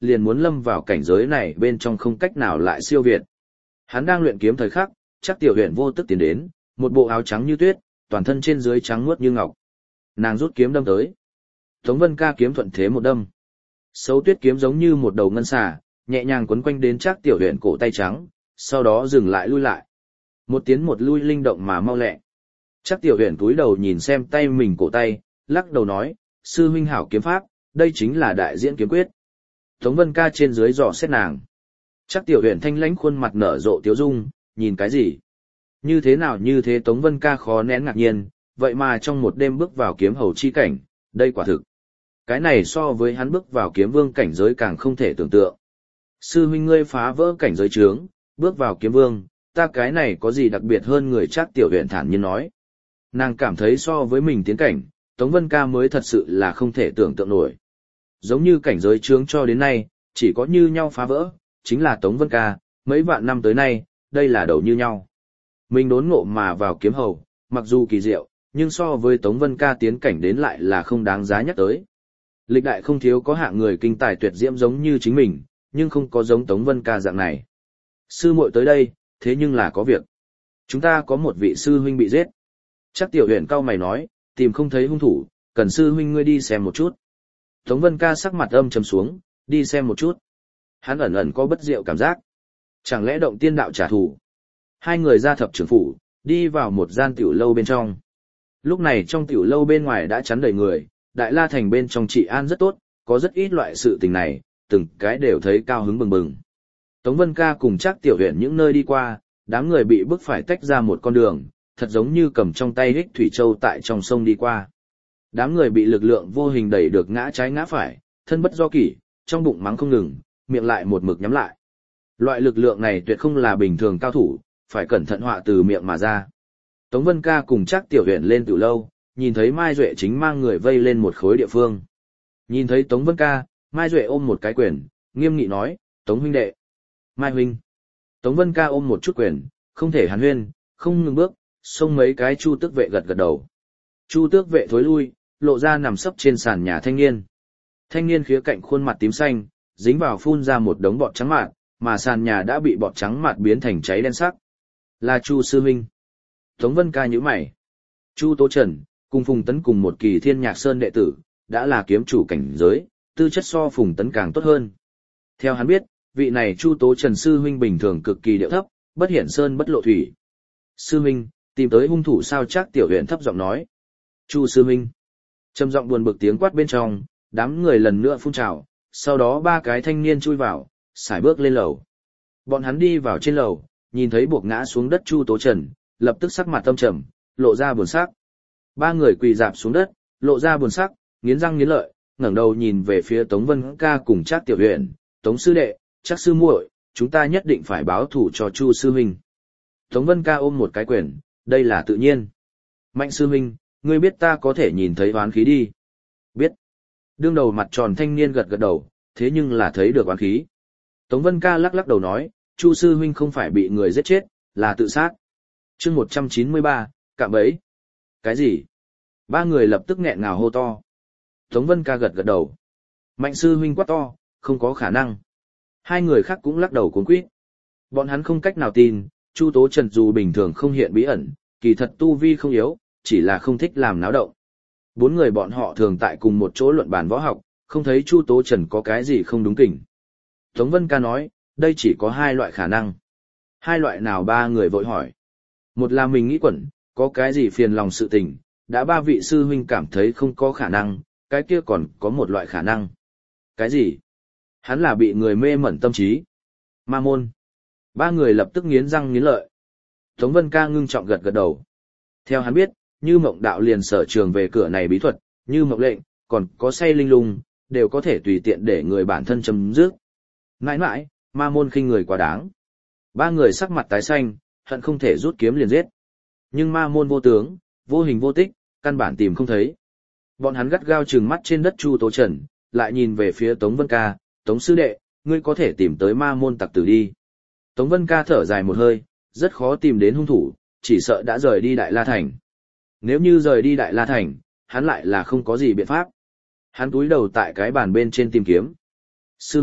liền muốn lâm vào cảnh giới này bên trong không cách nào lại siêu việt. Hắn đang luyện kiếm thời khắc, chắc tiểu huyền vô tức tiến đến, một bộ áo trắng như tuyết, toàn thân trên dưới trắng muốt như ngọc. Nàng rút kiếm đâm tới. Tống Vân Ca kiếm thuận thế một đâm. Sấu tuyết kiếm giống như một đầu ngân xà, nhẹ nhàng quấn quanh đến chắc tiểu huyền cổ tay trắng, sau đó dừng lại lui lại. Một tiến một lui linh động mà mau lẹ. Chắc tiểu huyền cúi đầu nhìn xem tay mình cổ tay, lắc đầu nói, sư huynh hảo kiếm pháp, đây chính là đại diễn kiếm quyết. Tống Vân Ca trên dưới dò xét nàng. Chắc tiểu huyền thanh lãnh khuôn mặt nở rộ tiếu dung, nhìn cái gì? Như thế nào như thế Tống Vân Ca khó nén ngạc nhiên, vậy mà trong một đêm bước vào kiếm hầu chi cảnh, đây quả thực. Cái này so với hắn bước vào kiếm vương cảnh giới càng không thể tưởng tượng. Sư huynh ngươi phá vỡ cảnh giới trướng, bước vào kiếm vương, ta cái này có gì đặc biệt hơn người chắc tiểu huyền thản nhiên nói. Nàng cảm thấy so với mình tiến cảnh, Tống Vân Ca mới thật sự là không thể tưởng tượng nổi. Giống như cảnh giới trướng cho đến nay, chỉ có như nhau phá vỡ, chính là Tống Vân Ca, mấy vạn năm tới nay, đây là đầu như nhau. Mình đốn ngộ mà vào kiếm hầu, mặc dù kỳ diệu, nhưng so với Tống Vân Ca tiến cảnh đến lại là không đáng giá nhắc tới. Lịch đại không thiếu có hạng người kinh tài tuyệt diễm giống như chính mình, nhưng không có giống Tống Vân Ca dạng này. Sư muội tới đây, thế nhưng là có việc. Chúng ta có một vị sư huynh bị giết. Chắc tiểu huyền cao mày nói, tìm không thấy hung thủ, cần sư huynh ngươi đi xem một chút. Tống Vân Ca sắc mặt âm trầm xuống, đi xem một chút. Hắn ẩn ẩn có bất diệu cảm giác. Chẳng lẽ động tiên đạo trả thù? Hai người ra thập trưởng phủ, đi vào một gian tiểu lâu bên trong. Lúc này trong tiểu lâu bên ngoài đã chắn đầy người, Đại La Thành bên trong trị an rất tốt, có rất ít loại sự tình này, từng cái đều thấy cao hứng bừng bừng. Tống Vân Ca cùng chắc tiểu huyền những nơi đi qua, đám người bị bức phải tách ra một con đường, thật giống như cầm trong tay hích thủy châu tại trong sông đi qua. Đám người bị lực lượng vô hình đẩy được ngã trái ngã phải, thân bất do kỷ, trong bụng mắng không ngừng, miệng lại một mực nhắm lại. Loại lực lượng này tuyệt không là bình thường cao thủ, phải cẩn thận họa từ miệng mà ra. Tống Vân Ca cùng chắc tiểu huyền lên tiểu lâu, nhìn thấy Mai Duệ chính mang người vây lên một khối địa phương. Nhìn thấy Tống Vân Ca, Mai Duệ ôm một cái quyền, nghiêm nghị nói, Tống huynh đệ. Mai huynh. Tống Vân Ca ôm một chút quyền, không thể hàn huyên, không ngừng bước, xông mấy cái chu tước vệ gật gật đầu. Chu tước vệ thối lui, lộ ra nằm sấp trên sàn nhà thanh niên. Thanh niên khía cạnh khuôn mặt tím xanh, dính vào phun ra một đống bọt trắng mạt, mà sàn nhà đã bị bọt trắng mạt biến thành cháy đen sắc. Là Chu sư huynh. Tống Vân Ca nhíu mày. Chu Tố Trần, cùng Phùng Tấn cùng một Kỳ Thiên Nhạc Sơn đệ tử, đã là kiếm chủ cảnh giới, tư chất so Phùng Tấn càng tốt hơn. Theo hắn biết, vị này Chu Tố Trần sư huynh bình thường cực kỳ điệu thấp, bất hiển sơn bất lộ thủy. Sư huynh, tìm tới hung thủ sao? Chắc tiểu huyền thấp giọng nói. Chu sư huynh. Trầm giọng buồn bực tiếng quát bên trong, đám người lần nữa phun trào, sau đó ba cái thanh niên chui vào, sải bước lên lầu. Bọn hắn đi vào trên lầu, nhìn thấy buộc ngã xuống đất Chu Tố Trần, lập tức sắc mặt tâm trầm, lộ ra buồn sắc. Ba người quỳ dạp xuống đất, lộ ra buồn sắc, nghiến răng nghiến lợi, ngẩng đầu nhìn về phía Tống Vân Ca cùng Trác tiểu huyền, Tống sư đệ, Trác sư muội, chúng ta nhất định phải báo thù cho Chu sư huynh. Tống Vân Ca ôm một cái quyền, đây là tự nhiên. Mạnh sư huynh, ngươi biết ta có thể nhìn thấy oán khí đi. Biết. Đương đầu mặt tròn thanh niên gật gật đầu, thế nhưng là thấy được oán khí. Tống Vân Ca lắc lắc đầu nói, Chu sư huynh không phải bị người giết chết, là tự sát. Chương một trăm chín mươi ba, cạm bẫy. Cái gì? Ba người lập tức nghẹn ngào hô to. Tống Vân Ca gật gật đầu. Mạnh sư huynh quát to, không có khả năng. Hai người khác cũng lắc đầu cuống quýt. Bọn hắn không cách nào tin, Chu Tố Trần dù bình thường không hiện bí ẩn, kỳ thật tu vi không yếu, chỉ là không thích làm náo động. Bốn người bọn họ thường tại cùng một chỗ luận bàn võ học, không thấy Chu Tố Trần có cái gì không đúng kỉnh. Tống Vân Ca nói, đây chỉ có hai loại khả năng. Hai loại nào? Ba người vội hỏi. Một là mình nghĩ quẩn, có cái gì phiền lòng sự tình, đã ba vị sư huynh cảm thấy không có khả năng, cái kia còn có một loại khả năng. Cái gì? Hắn là bị người mê mẩn tâm trí. Ma môn. Ba người lập tức nghiến răng nghiến lợi. Tống Vân Ca ngưng trọng gật gật đầu. Theo hắn biết, Như Mộng đạo liền sở trường về cửa này bí thuật, Như Mộng lệnh, còn có say linh lung, đều có thể tùy tiện để người bản thân chấm dứt. Mãi mãi, ma môn khinh người quá đáng. Ba người sắc mặt tái xanh, hận không thể rút kiếm liền giết. Nhưng ma môn vô tướng, vô hình vô tích, căn bản tìm không thấy. Bọn hắn gắt gao trừng mắt trên đất Chu Tố Trần, lại nhìn về phía Tống Vân Ca, Tống sư đệ, ngươi có thể tìm tới ma môn tặc tử đi. Tống Vân Ca thở dài một hơi, rất khó tìm đến hung thủ, chỉ sợ đã rời đi Đại La Thành. Nếu như rời đi Đại La Thành, hắn lại là không có gì biện pháp. Hắn túi đầu tại cái bàn bên trên tìm kiếm. Sư huynh,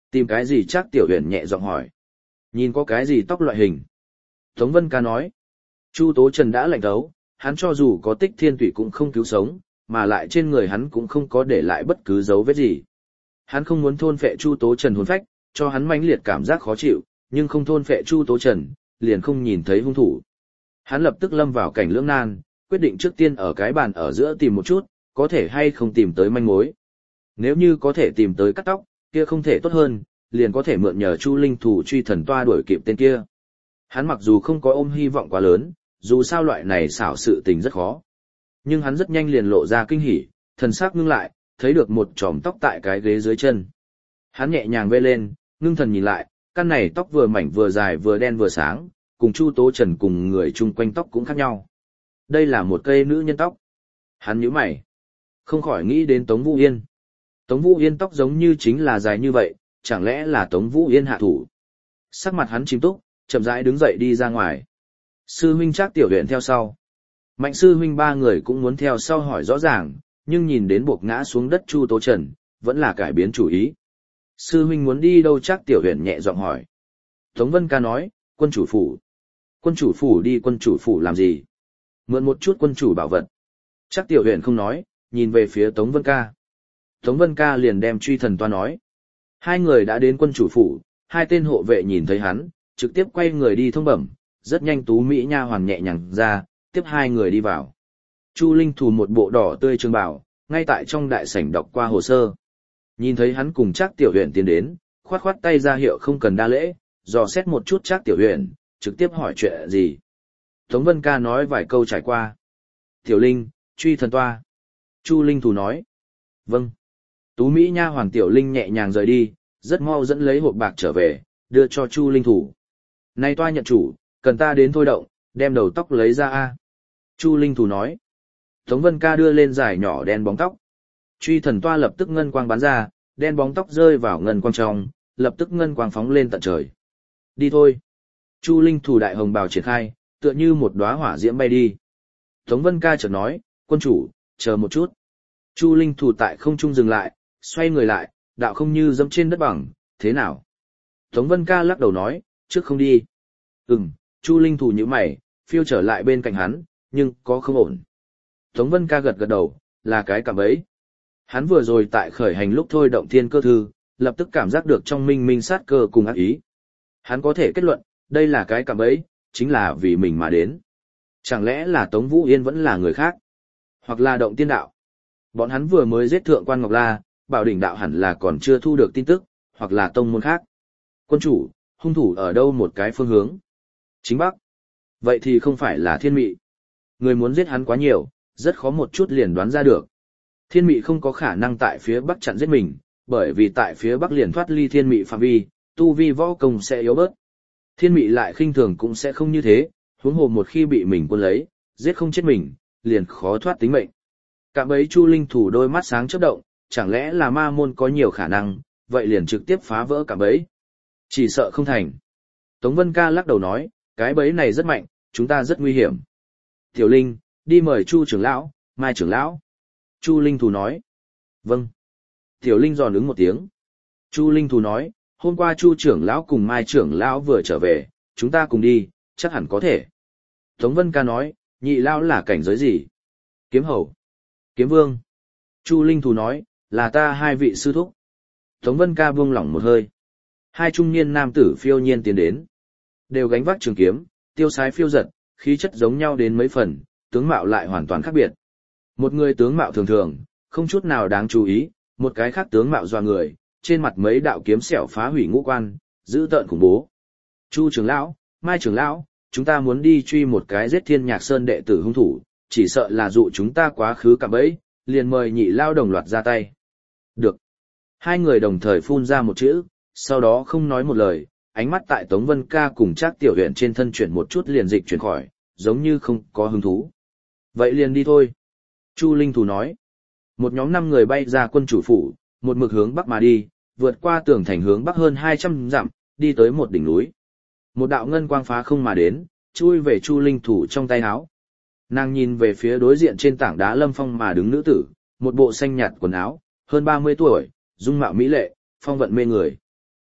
Tìm cái gì chắc Tiểu Huyền nhẹ giọng hỏi. Nhìn có cái gì tóc loại hình. Tống Vân Ca nói. Chu Tố Trần đã lạnh thấu, hắn cho dù có tích thiên tủy cũng không cứu sống, mà lại trên người hắn cũng không có để lại bất cứ dấu vết gì. Hắn không muốn thôn phệ Chu Tố Trần hồn phách, cho hắn mãnh liệt cảm giác khó chịu, nhưng không thôn phệ Chu Tố Trần, liền không nhìn thấy hung thủ. Hắn lập tức lâm vào cảnh lưỡng nan, quyết định trước tiên ở cái bàn ở giữa tìm một chút, có thể hay không tìm tới manh mối. Nếu như có thể tìm tới cắt tóc, kia không thể tốt hơn, liền có thể mượn nhờ Chu Linh Thủ truy thần toa đuổi kịp tên kia. Hắn mặc dù không có ôm hy vọng quá lớn, dù sao loại này xảo sự tình rất khó. Nhưng hắn rất nhanh liền lộ ra kinh hỉ, thần sắc ngưng lại, thấy được một chòm tóc tại cái ghế dưới chân. Hắn nhẹ nhàng vê lên, ngưng thần nhìn lại, căn này tóc vừa mảnh vừa dài vừa đen vừa sáng, cùng Chu Tố Trần cùng người chung quanh tóc cũng khác nhau. Đây là một cây nữ nhân tóc. Hắn nhíu mày, không khỏi nghĩ đến Tống Vũ Yên. Tống Vũ Yên tóc giống như chính là dài như vậy, chẳng lẽ là Tống Vũ Yên hạ thủ. Sắc mặt hắn chìm túc, chậm rãi đứng dậy đi ra ngoài. Sư huynh Trác Tiểu Huyền theo sau. Mạnh sư huynh ba người cũng muốn theo sau hỏi rõ ràng, nhưng nhìn đến buộc ngã xuống đất Chu Tố Trần, vẫn là cải biến chủ ý. Sư huynh muốn đi đâu? Trác Tiểu Huyền nhẹ giọng hỏi. Tống Vân Ca nói, quân chủ phủ. Quân chủ phủ đi quân chủ phủ làm gì? Mượn một chút quân chủ bảo vật. Trác Tiểu Huyền không nói, nhìn về phía Tống Vân Ca. Tống Vân Ca liền đem truy thần toa nói. Hai người đã đến quân chủ phủ, hai tên hộ vệ nhìn thấy hắn, trực tiếp quay người đi thông bẩm, rất nhanh Tú Mỹ nha hoàn nhẹ nhàng ra, tiếp hai người đi vào. Chu Linh Thủ một bộ đỏ tươi trường bào, ngay tại trong đại sảnh đọc qua hồ sơ. Nhìn thấy hắn cùng Trác Tiểu Huyền tiến đến, khoát khoát tay ra hiệu không cần đa lễ, dò xét một chút Trác Tiểu Huyền, trực tiếp hỏi chuyện gì. Tống Vân Ca nói vài câu trải qua. Tiểu Linh, truy thần toa. Chu Linh Thủ nói. Vâng. Tú Mỹ nha hoàn Tiểu Linh nhẹ nhàng rời đi, rất mau dẫn lấy hộp bạc trở về, đưa cho Chu Linh Thủ. Này toa nhận chủ, cần ta đến thôi động, đem đầu tóc lấy ra a. Chu Linh Thủ nói. Tống Vân Ca đưa lên dài nhỏ đen bóng tóc. Truy thần toa lập tức ngân quang bắn ra, đen bóng tóc rơi vào ngân quang trong, lập tức ngân quang phóng lên tận trời. Đi thôi. Chu Linh Thủ đại hồng bào triển khai, tựa như một đóa hỏa diễm bay đi. Tống Vân Ca chợt nói, quân chủ, chờ một chút. Chu Linh Thủ tại không trung dừng lại, xoay người lại, đạo không như dẫm trên đất bằng, thế nào? Tống Vân Ca lắc đầu nói, trước không đi. Ừm, Chu Linh Thủ nhíu mày, phiêu trở lại bên cạnh hắn, nhưng có không ổn. Tống Vân Ca gật gật đầu, là cái cạm bẫy. Hắn vừa rồi tại khởi hành lúc thôi động thiên cơ thư, lập tức cảm giác được trong minh minh sát cơ cùng ác ý. Hắn có thể kết luận, đây là cái cạm bẫy, chính là vì mình mà đến. Chẳng lẽ là Tống Vũ Yên vẫn là người khác? Hoặc là động tiên đạo? Bọn hắn vừa mới giết thượng quan Ngọc La, bảo đỉnh đạo hẳn là còn chưa thu được tin tức, hoặc là tông môn khác. Quân chủ, hung thủ ở đâu một cái phương hướng? Chính Bắc. Vậy thì không phải là Thiên Mị. Người muốn giết hắn quá nhiều, rất khó một chút liền đoán ra được. Thiên Mị không có khả năng tại phía Bắc chặn giết mình, bởi vì tại phía Bắc liền thoát ly Thiên Mị phạm vi, tu vi võ công sẽ yếu bớt. Thiên Mị lại khinh thường cũng sẽ không như thế, huống hồ một khi bị mình quân lấy, giết không chết mình, liền khó thoát tính mệnh. Cạm bẫy Chu Linh Thủ đôi mắt sáng chớp động, chẳng lẽ là ma môn có nhiều khả năng, vậy liền trực tiếp phá vỡ cạm bẫy. Chỉ sợ không thành. Tống Vân Ca lắc đầu nói, cái bẫy này rất mạnh, chúng ta rất nguy hiểm. Tiểu Linh, đi mời Chu trưởng lão, Mai trưởng lão. Chu Linh Thủ nói. Vâng. Tiểu Linh giòn ứng một tiếng. Chu Linh Thủ nói, hôm qua Chu trưởng lão cùng Mai trưởng lão vừa trở về, chúng ta cùng đi, chắc hẳn có thể. Tống Vân Ca nói, nhị lão là cảnh giới gì? Kiếm hầu. Kiếm vương. Chu Linh Thủ nói, là ta hai vị sư thúc. Tống Vân Ca buông lỏng một hơi. Hai trung niên nam tử phiêu nhiên tiến đến. Đều gánh vác trường kiếm, tiêu sái phiêu giật, khí chất giống nhau đến mấy phần, tướng mạo lại hoàn toàn khác biệt. Một người tướng mạo thường thường, không chút nào đáng chú ý, một cái khác tướng mạo doa người, trên mặt mấy đạo kiếm sẹo phá hủy ngũ quan, dữ tợn khủng bố. Chu trưởng lão, Mai trưởng lão, chúng ta muốn đi truy một cái giết Thiên Nhạc Sơn đệ tử hung thủ, chỉ sợ là dụ chúng ta quá khứ cạm bẫy, liền mời nhị lao đồng loạt ra tay. Được. Hai người đồng thời phun ra một chữ, sau đó không nói một lời, ánh mắt tại Tống Vân Ca cùng Trác Tiểu Huyền trên thân chuyển một chút liền dịch chuyển khỏi, giống như không có hứng thú. Vậy liền đi thôi. Chu Linh Thủ nói. Một nhóm năm người bay ra quân chủ phủ, một mực hướng bắc mà đi, vượt qua tường thành hướng bắc hơn hai trăm dặm, đi tới một đỉnh núi. Một đạo ngân quang phá không mà đến, chui về Chu Linh Thủ trong tay áo. Nàng nhìn về phía đối diện trên tảng đá lâm phong mà đứng nữ tử, một bộ xanh nhạt quần áo, hơn ba mươi tuổi, dung mạo mỹ lệ, phong vận mê người.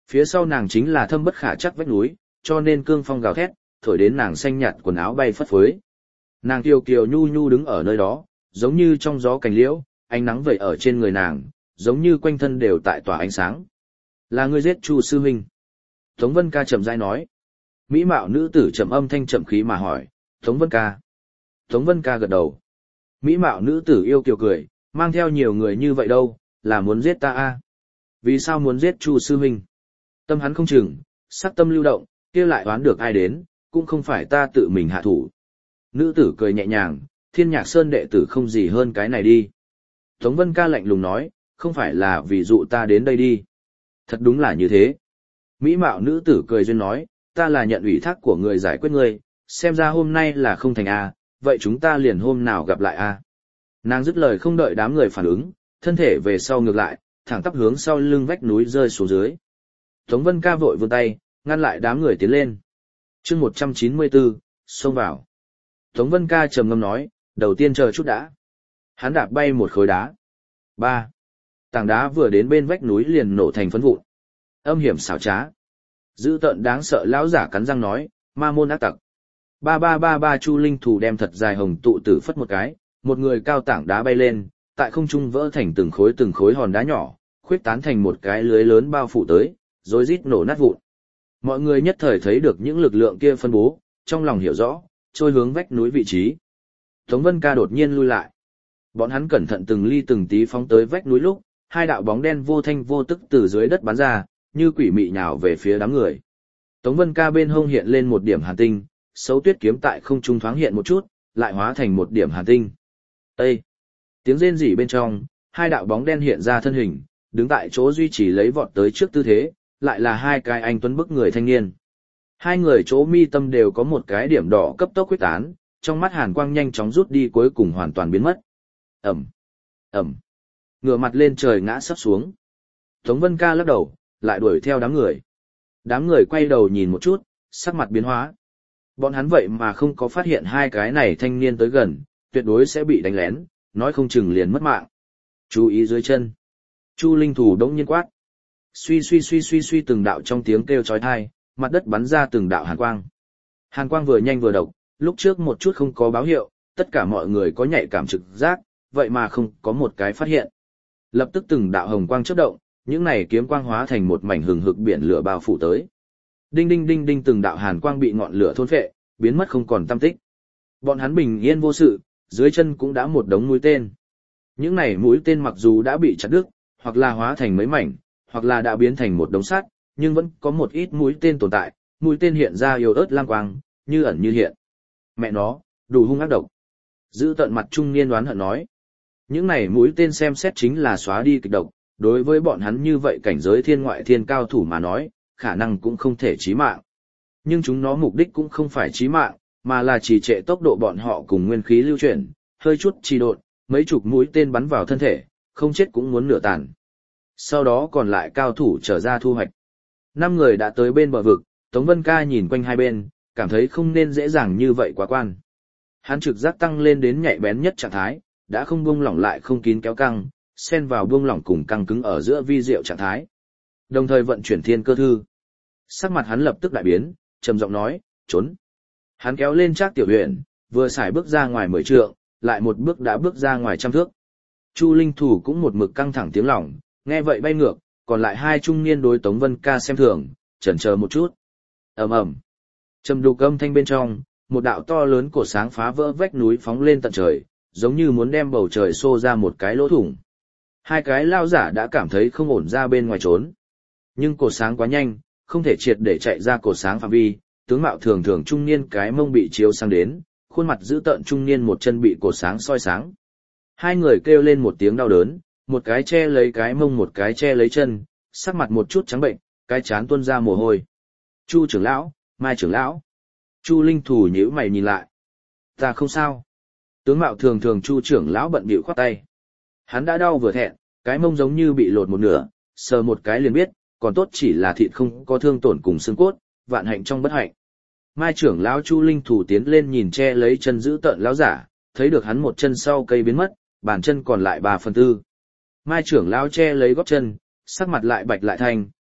Phía sau nàng chính là thâm bất khả chắc vách núi, cho nên cương phong gào thét, thổi đến nàng xanh nhạt quần áo bay phất phới. Nàng kiều kiều nhu nhu đứng ở nơi đó, giống như trong gió cành liễu, ánh nắng vẩy ở trên người nàng, giống như quanh thân đều tại tỏa ánh sáng. Là ngươi giết Chu sư huynh. Tống Vân Ca chậm rãi nói. Mỹ mạo nữ tử trầm âm thanh trầm khí mà hỏi, Tống Vân Ca. Tống Vân Ca gật đầu. Mỹ mạo nữ tử yêu kiều cười, mang theo nhiều người như vậy đâu, là muốn giết ta a? Vì sao muốn giết Chu sư huynh? Tâm hắn không chừng, sắc tâm lưu động, kia lại đoán được ai đến, cũng không phải ta tự mình hạ thủ. Nữ tử cười nhẹ nhàng, Thiên Nhạc Sơn đệ tử không gì hơn cái này đi. Tống Vân Ca lạnh lùng nói, không phải là vì dụ ta đến đây đi. Thật đúng là như thế. Mỹ mạo nữ tử cười duyên nói, ta là nhận ủy thác của người giải quyết ngươi, xem ra hôm nay là không thành a, vậy chúng ta liền hôm nào gặp lại a. Nàng dứt lời không đợi đám người phản ứng, thân thể về sau ngược lại, thẳng tắp hướng sau lưng vách núi rơi xuống dưới. Tống Vân Ca vội vươn tay, ngăn lại đám người tiến lên. Chương một trăm chín mươi bốn, xông vào. Tống Vân Ca trầm ngâm nói, đầu tiên chờ chút đã. Hắn đạp bay một khối đá. Ba. Tảng đá vừa đến bên vách núi liền nổ thành phấn vụn. Âm hiểm xảo trá. Dữ tợn đáng sợ lão giả cắn răng nói, ma môn ác tặc. Ba ba ba ba Chu Linh Thủ đem thật dài hồng tụ tử phất một cái, một người cao tảng đá bay lên, tại không trung vỡ thành từng khối từng khối hòn đá nhỏ, khuyết tán thành một cái lưới lớn bao phủ tới, rồi rít nổ nát vụn. Mọi người nhất thời thấy được những lực lượng kia phân bố, trong lòng hiểu rõ, trôi hướng vách núi vị trí. Tống Vân Ca đột nhiên lui lại. Bọn hắn cẩn thận từng ly từng tí phóng tới vách núi lúc, hai đạo bóng đen vô thanh vô tức từ dưới đất bắn ra, như quỷ mị nhào về phía đám người. Tống Vân Ca bên hông hiện lên một điểm hàn tinh, Sấu Tuyết kiếm tại không trung thoáng hiện một chút, lại hóa thành một điểm hàn tinh. Ê! Tiếng rên rỉ bên trong, hai đạo bóng đen hiện ra thân hình, đứng tại chỗ duy trì lấy vọt tới trước tư thế, lại là hai cái anh tuấn bức người thanh niên. Hai người chỗ mi tâm đều có một cái điểm đỏ cấp tốc huyết tán, trong mắt hàn quang nhanh chóng rút đi cuối cùng hoàn toàn biến mất. Ẩm! Ẩm! Ngửa mặt lên trời ngã sấp xuống. Tống Vân Ca lắc đầu, lại đuổi theo đám người. Đám người quay đầu nhìn một chút, sắc mặt biến hóa. Bọn hắn vậy mà không có phát hiện hai cái này thanh niên tới gần, tuyệt đối sẽ bị đánh lén, nói không chừng liền mất mạng. Chú ý dưới chân. Chu Linh Thủ đống nhiên quát. Suy suy suy suy suy từng đạo trong tiếng kêu chói tai, mặt đất bắn ra từng đạo hàn quang. Hàn quang vừa nhanh vừa độc, lúc trước một chút không có báo hiệu, tất cả mọi người có nhạy cảm trực giác, vậy mà không có một cái phát hiện. Lập tức từng đạo hồng quang chớp động, những này kiếm quang hóa thành một mảnh hừng hực biển lửa bao phủ tới. Đinh đinh đinh đinh từng đạo hàn quang bị ngọn lửa thôn phệ, biến mất không còn tăm tích. Bọn hắn bình yên vô sự, dưới chân cũng đã một đống mũi tên. Những này mũi tên mặc dù đã bị chặt đứt, hoặc là hóa thành mấy mảnh, hoặc là đã biến thành một đống sắt, nhưng vẫn có một ít mũi tên tồn tại, mũi tên hiện ra yếu ớt lam quang, như ẩn như hiện. Mẹ nó, đủ hung ác độc. Giữ tận mặt trung niên đoán hận nói. Những này mũi tên xem xét chính là xóa đi kịch độc, đối với bọn hắn như vậy cảnh giới thiên ngoại thiên cao thủ mà nói, khả năng cũng không thể chí mạng. Nhưng chúng nó mục đích cũng không phải chí mạng, mà là trì trệ tốc độ bọn họ cùng nguyên khí lưu chuyển, hơi chút trì độn, mấy chục mũi tên bắn vào thân thể, không chết cũng muốn nửa tàn. Sau đó còn lại cao thủ trở ra thu hoạch. Năm người đã tới bên bờ vực, Tống Vân Ca nhìn quanh hai bên, cảm thấy không nên dễ dàng như vậy quá quan. Hắn trực giác tăng lên đến nhạy bén nhất trạng thái, đã không buông lỏng lại không kín kéo căng, xen vào buông lỏng cùng căng cứng ở giữa vi diệu trạng thái. Đồng thời vận chuyển thiên cơ thư. Sắc mặt hắn lập tức đại biến, trầm giọng nói, trốn. Hắn kéo lên Trác Tiểu Huyền, vừa xài bước ra ngoài mười trượng, lại một bước đã bước ra ngoài trăm thước. Chu Linh Thủ cũng một mực căng thẳng tiếng lòng, nghe vậy bay ngược, còn lại hai trung niên đối Tống Vân Ca xem thường, chần chờ một chút. Ầm ầm. Trầm đục âm thanh bên trong, một đạo to lớn cột sáng phá vỡ vách núi phóng lên tận trời, giống như muốn đem bầu trời xô ra một cái lỗ thủng. Hai cái lao giả đã cảm thấy không ổn ra bên ngoài trốn. Nhưng cột sáng quá nhanh, không thể triệt để chạy ra cột sáng phạm vi, tướng mạo thường thường trung niên cái mông bị chiếu sang đến, khuôn mặt dữ tợn trung niên một chân bị cột sáng soi sáng. Hai người kêu lên một tiếng đau đớn, một cái che lấy cái mông một cái che lấy chân, sắc mặt một chút trắng bệnh, cái chán tuôn ra mồ hôi. Chu trưởng lão, Mai trưởng lão. Chu Linh Thủ nhíu mày nhìn lại. Ta không sao. Tướng mạo thường thường Chu trưởng lão bận bịu khoát tay. Hắn đã đau vừa thẹn, cái mông giống như bị lột một nửa, sờ một cái liền biết, còn tốt chỉ là thịt không có thương tổn cùng xương cốt, vạn hạnh trong bất hạnh. Mai trưởng lão Chu Linh Thủ tiến lên nhìn che lấy chân giữ tợn lão giả, thấy được hắn một chân sau cây biến mất, bàn chân còn lại ba phần tư. Mai trưởng lão che lấy gót chân, sắc mặt lại bạch lại thanh,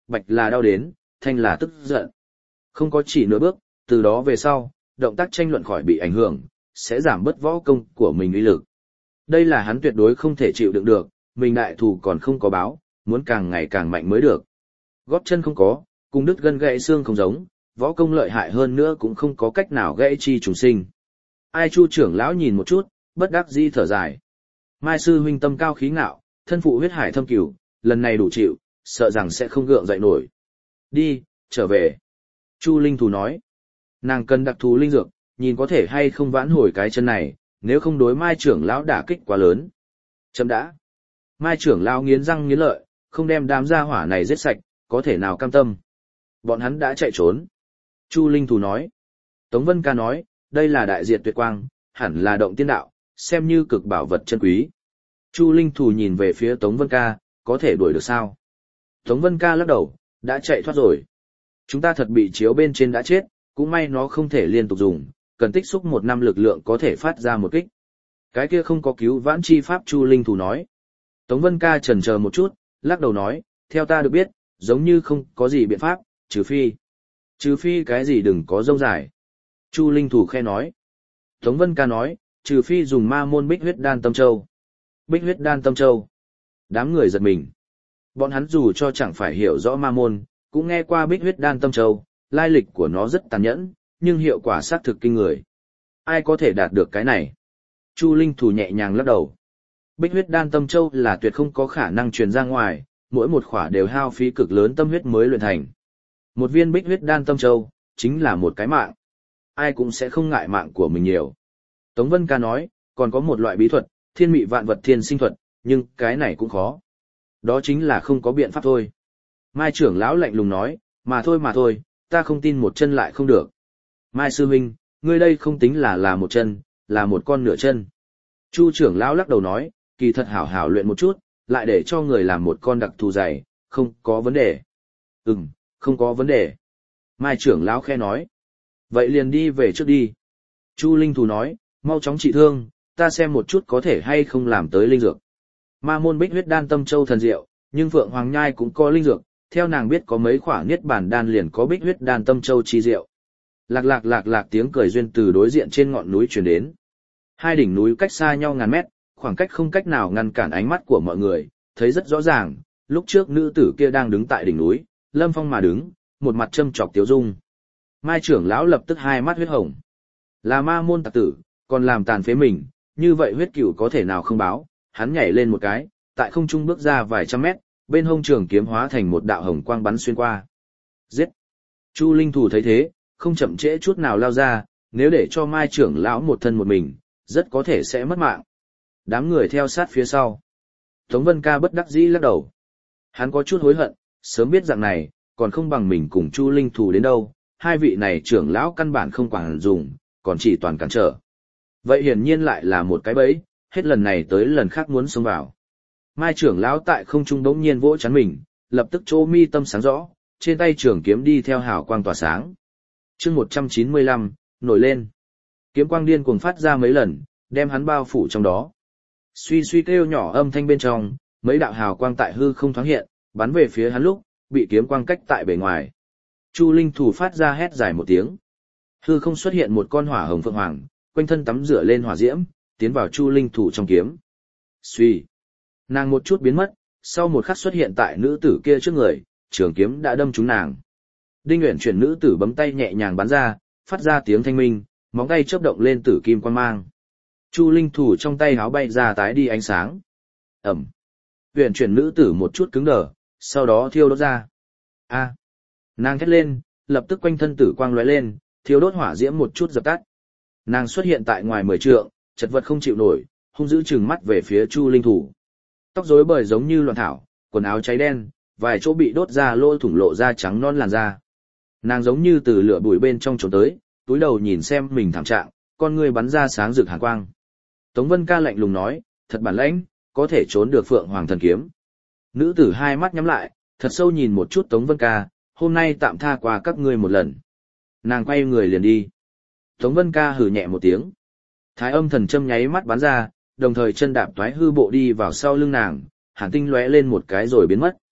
bạch là đau đến, thanh là tức giận. Không có chỉ nửa bước, từ đó về sau, động tác tranh luận khỏi bị ảnh hưởng, sẽ giảm bớt võ công của mình uy lực. Đây là hắn tuyệt đối không thể chịu đựng được, mình đại thù còn không có báo, muốn càng ngày càng mạnh mới được. Gót chân không có, cùng đứt gân gãy xương không giống, võ công lợi hại hơn nữa cũng không có cách nào gãy chi trùng sinh. Ai Chu trưởng lão nhìn một chút, bất đắc dĩ thở dài. Mai sư huynh tâm cao khí ngạo, thân phụ huyết hải thâm cửu, lần này đủ chịu, sợ rằng sẽ không gượng dậy nổi. Đi, trở về. Chu Linh Thù nói. Nàng cần đặc thù linh dược, nhìn có thể hay không vãn hồi cái chân này, nếu không đối Mai trưởng lão đả kích quá lớn. Chấm đã. Mai trưởng lão nghiến răng nghiến lợi, không đem đám gia hỏa này giết sạch, có thể nào cam tâm. Bọn hắn đã chạy trốn. Chu Linh Thù nói. Tống Vân Ca nói, đây là đại diệt tuyệt quang, hẳn là động tiên đạo, xem như cực bảo vật chân quý. Chu Linh Thù nhìn về phía Tống Vân Ca, có thể đuổi được sao? Tống Vân Ca lắc đầu, đã chạy thoát rồi. Chúng ta thật bị chiếu bên trên đã chết, cũng may nó không thể liên tục dùng, cần tích xúc một năm lực lượng có thể phát ra một kích. Cái kia không có cứu vãn chi pháp. Chu Linh Thù nói. Tống Vân Ca chần chờ một chút, lắc đầu nói, theo ta được biết, giống như không có gì biện pháp, trừ phi. Trừ phi cái gì đừng có rông dài. Chu Linh Thù khe nói. Tống Vân Ca nói, trừ phi dùng ma môn bích huyết đan tâm châu. Bích huyết đan tâm châu. Đám người giật mình. Bọn hắn dù cho chẳng phải hiểu rõ ma môn, cũng nghe qua bích huyết đan tâm châu, lai lịch của nó rất tàn nhẫn, nhưng hiệu quả xác thực kinh người. Ai có thể đạt được cái này? Chu Linh Thù nhẹ nhàng lắc đầu. Bích huyết đan tâm châu là tuyệt không có khả năng truyền ra ngoài, mỗi một khỏa đều hao phí cực lớn tâm huyết mới luyện thành. Một viên bích huyết đan tâm châu, chính là một cái mạng. Ai cũng sẽ không ngại mạng của mình nhiều. Tống Vân Ca nói, còn có một loại bí thuật, thiên mị vạn vật thiên sinh thuật, nhưng cái này cũng khó. Đó chính là không có biện pháp thôi. Mai trưởng lão lạnh lùng nói, mà thôi mà thôi, ta không tin một chân lại không được. Mai sư huynh, ngươi đây không tính là là một chân, là một con nửa chân. Chu trưởng lão lắc đầu nói, kỳ thật hảo hảo luyện một chút, lại để cho người làm một con đặc thù dày, không có vấn đề. Ừm, không có vấn đề. Mai trưởng lão khe nói. Vậy liền đi về trước đi. Chu Linh Thù nói, mau chóng trị thương, ta xem một chút có thể hay không làm tới linh dược. Ma môn bích huyết đan tâm châu thần diệu, nhưng Phượng Hoàng Nhai cũng có linh dược, theo nàng biết có mấy khỏa niết bàn đan liền có bích huyết đan tâm châu chi diệu. Lạc lạc lạc lạc tiếng cười duyên từ đối diện trên ngọn núi truyền đến. Hai đỉnh núi cách xa nhau ngàn mét, khoảng cách không cách nào ngăn cản ánh mắt của mọi người, thấy rất rõ ràng, lúc trước nữ tử kia đang đứng tại đỉnh núi, Lâm Phong mà đứng, một mặt châm chọc tiếu dung. Mai trưởng lão lập tức hai mắt huyết hồng. Là ma môn tặc tử, còn làm tàn phế mình, như vậy huyết cửu có thể nào không báo, hắn nhảy lên một cái, tại không trung bước ra vài trăm mét, bên hông trường kiếm hóa thành một đạo hồng quang bắn xuyên qua. Giết! Chu Linh Thù thấy thế, không chậm trễ chút nào lao ra, nếu để cho Mai trưởng lão một thân một mình, rất có thể sẽ mất mạng. Đám người theo sát phía sau. Tống Vân Ca bất đắc dĩ lắc đầu. Hắn có chút hối hận, sớm biết dạng này, còn không bằng mình cùng Chu Linh Thù đến đâu, hai vị này trưởng lão căn bản không quản dùng, còn chỉ toàn cản trở. Vậy hiển nhiên lại là một cái bẫy, hết lần này tới lần khác muốn xông vào. Mai trưởng lão tại không trung bỗng nhiên vỗ chắn mình, lập tức chỗ mi tâm sáng rõ, trên tay trường kiếm đi theo hào quang tỏa sáng. Chương một trăm chín mươi lăm, nổi lên. Kiếm quang điên cuồng phát ra mấy lần, đem hắn bao phủ trong đó. Suy suy kêu nhỏ âm thanh bên trong, mấy đạo hào quang tại hư không thoáng hiện, bắn về phía hắn lúc, bị kiếm quang cách tại bề ngoài. Chu Linh Thù phát ra hét dài một tiếng. Hư không xuất hiện một con hỏa hồng phượng hoàng, quanh thân tắm rửa lên hỏa diễm, tiến vào Chu Linh Thù trong kiếm. Suy, nàng một chút biến mất, sau một khắc xuất hiện tại nữ tử kia trước người, trường kiếm đã đâm trúng nàng. Đinh Uyển chuyển nữ tử bấm tay nhẹ nhàng bắn ra, phát ra tiếng thanh minh, móng tay chớp động lên tử kim quang mang. Chu Linh Thù trong tay háo bay ra tái đi ánh sáng. Ẩm. Uyển chuyển nữ tử một chút cứng đờ, sau đó thiêu đốt ra. A. Nàng thét lên, lập tức quanh thân tử quang lóe lên, thiêu đốt hỏa diễm một chút dập tắt. Nàng xuất hiện tại ngoài mười trượng, chật vật không chịu nổi, hung dữ trừng mắt về phía Chu Linh Thù. Tóc rối bời giống như loạn thảo, quần áo cháy đen, vài chỗ bị đốt ra lỗ thủng lộ ra trắng non làn da. Nàng giống như từ lửa bụi bên trong trốn tới, túi đầu nhìn xem mình thảm trạng, con người bắn ra sáng rực hàn quang. Tống Vân Ca lạnh lùng nói, thật bản lãnh, có thể trốn được Phượng Hoàng thần kiếm. Nữ tử hai mắt nhắm lại, thật sâu nhìn một chút Tống Vân Ca, hôm nay tạm tha qua các ngươi một lần. Nàng quay người liền đi. Tống Vân Ca hừ nhẹ một tiếng. Thái âm thần châm nháy mắt bắn ra, đồng thời chân đạp toái hư bộ đi vào sau lưng nàng, hàn tinh lóe lên một cái rồi biến mất.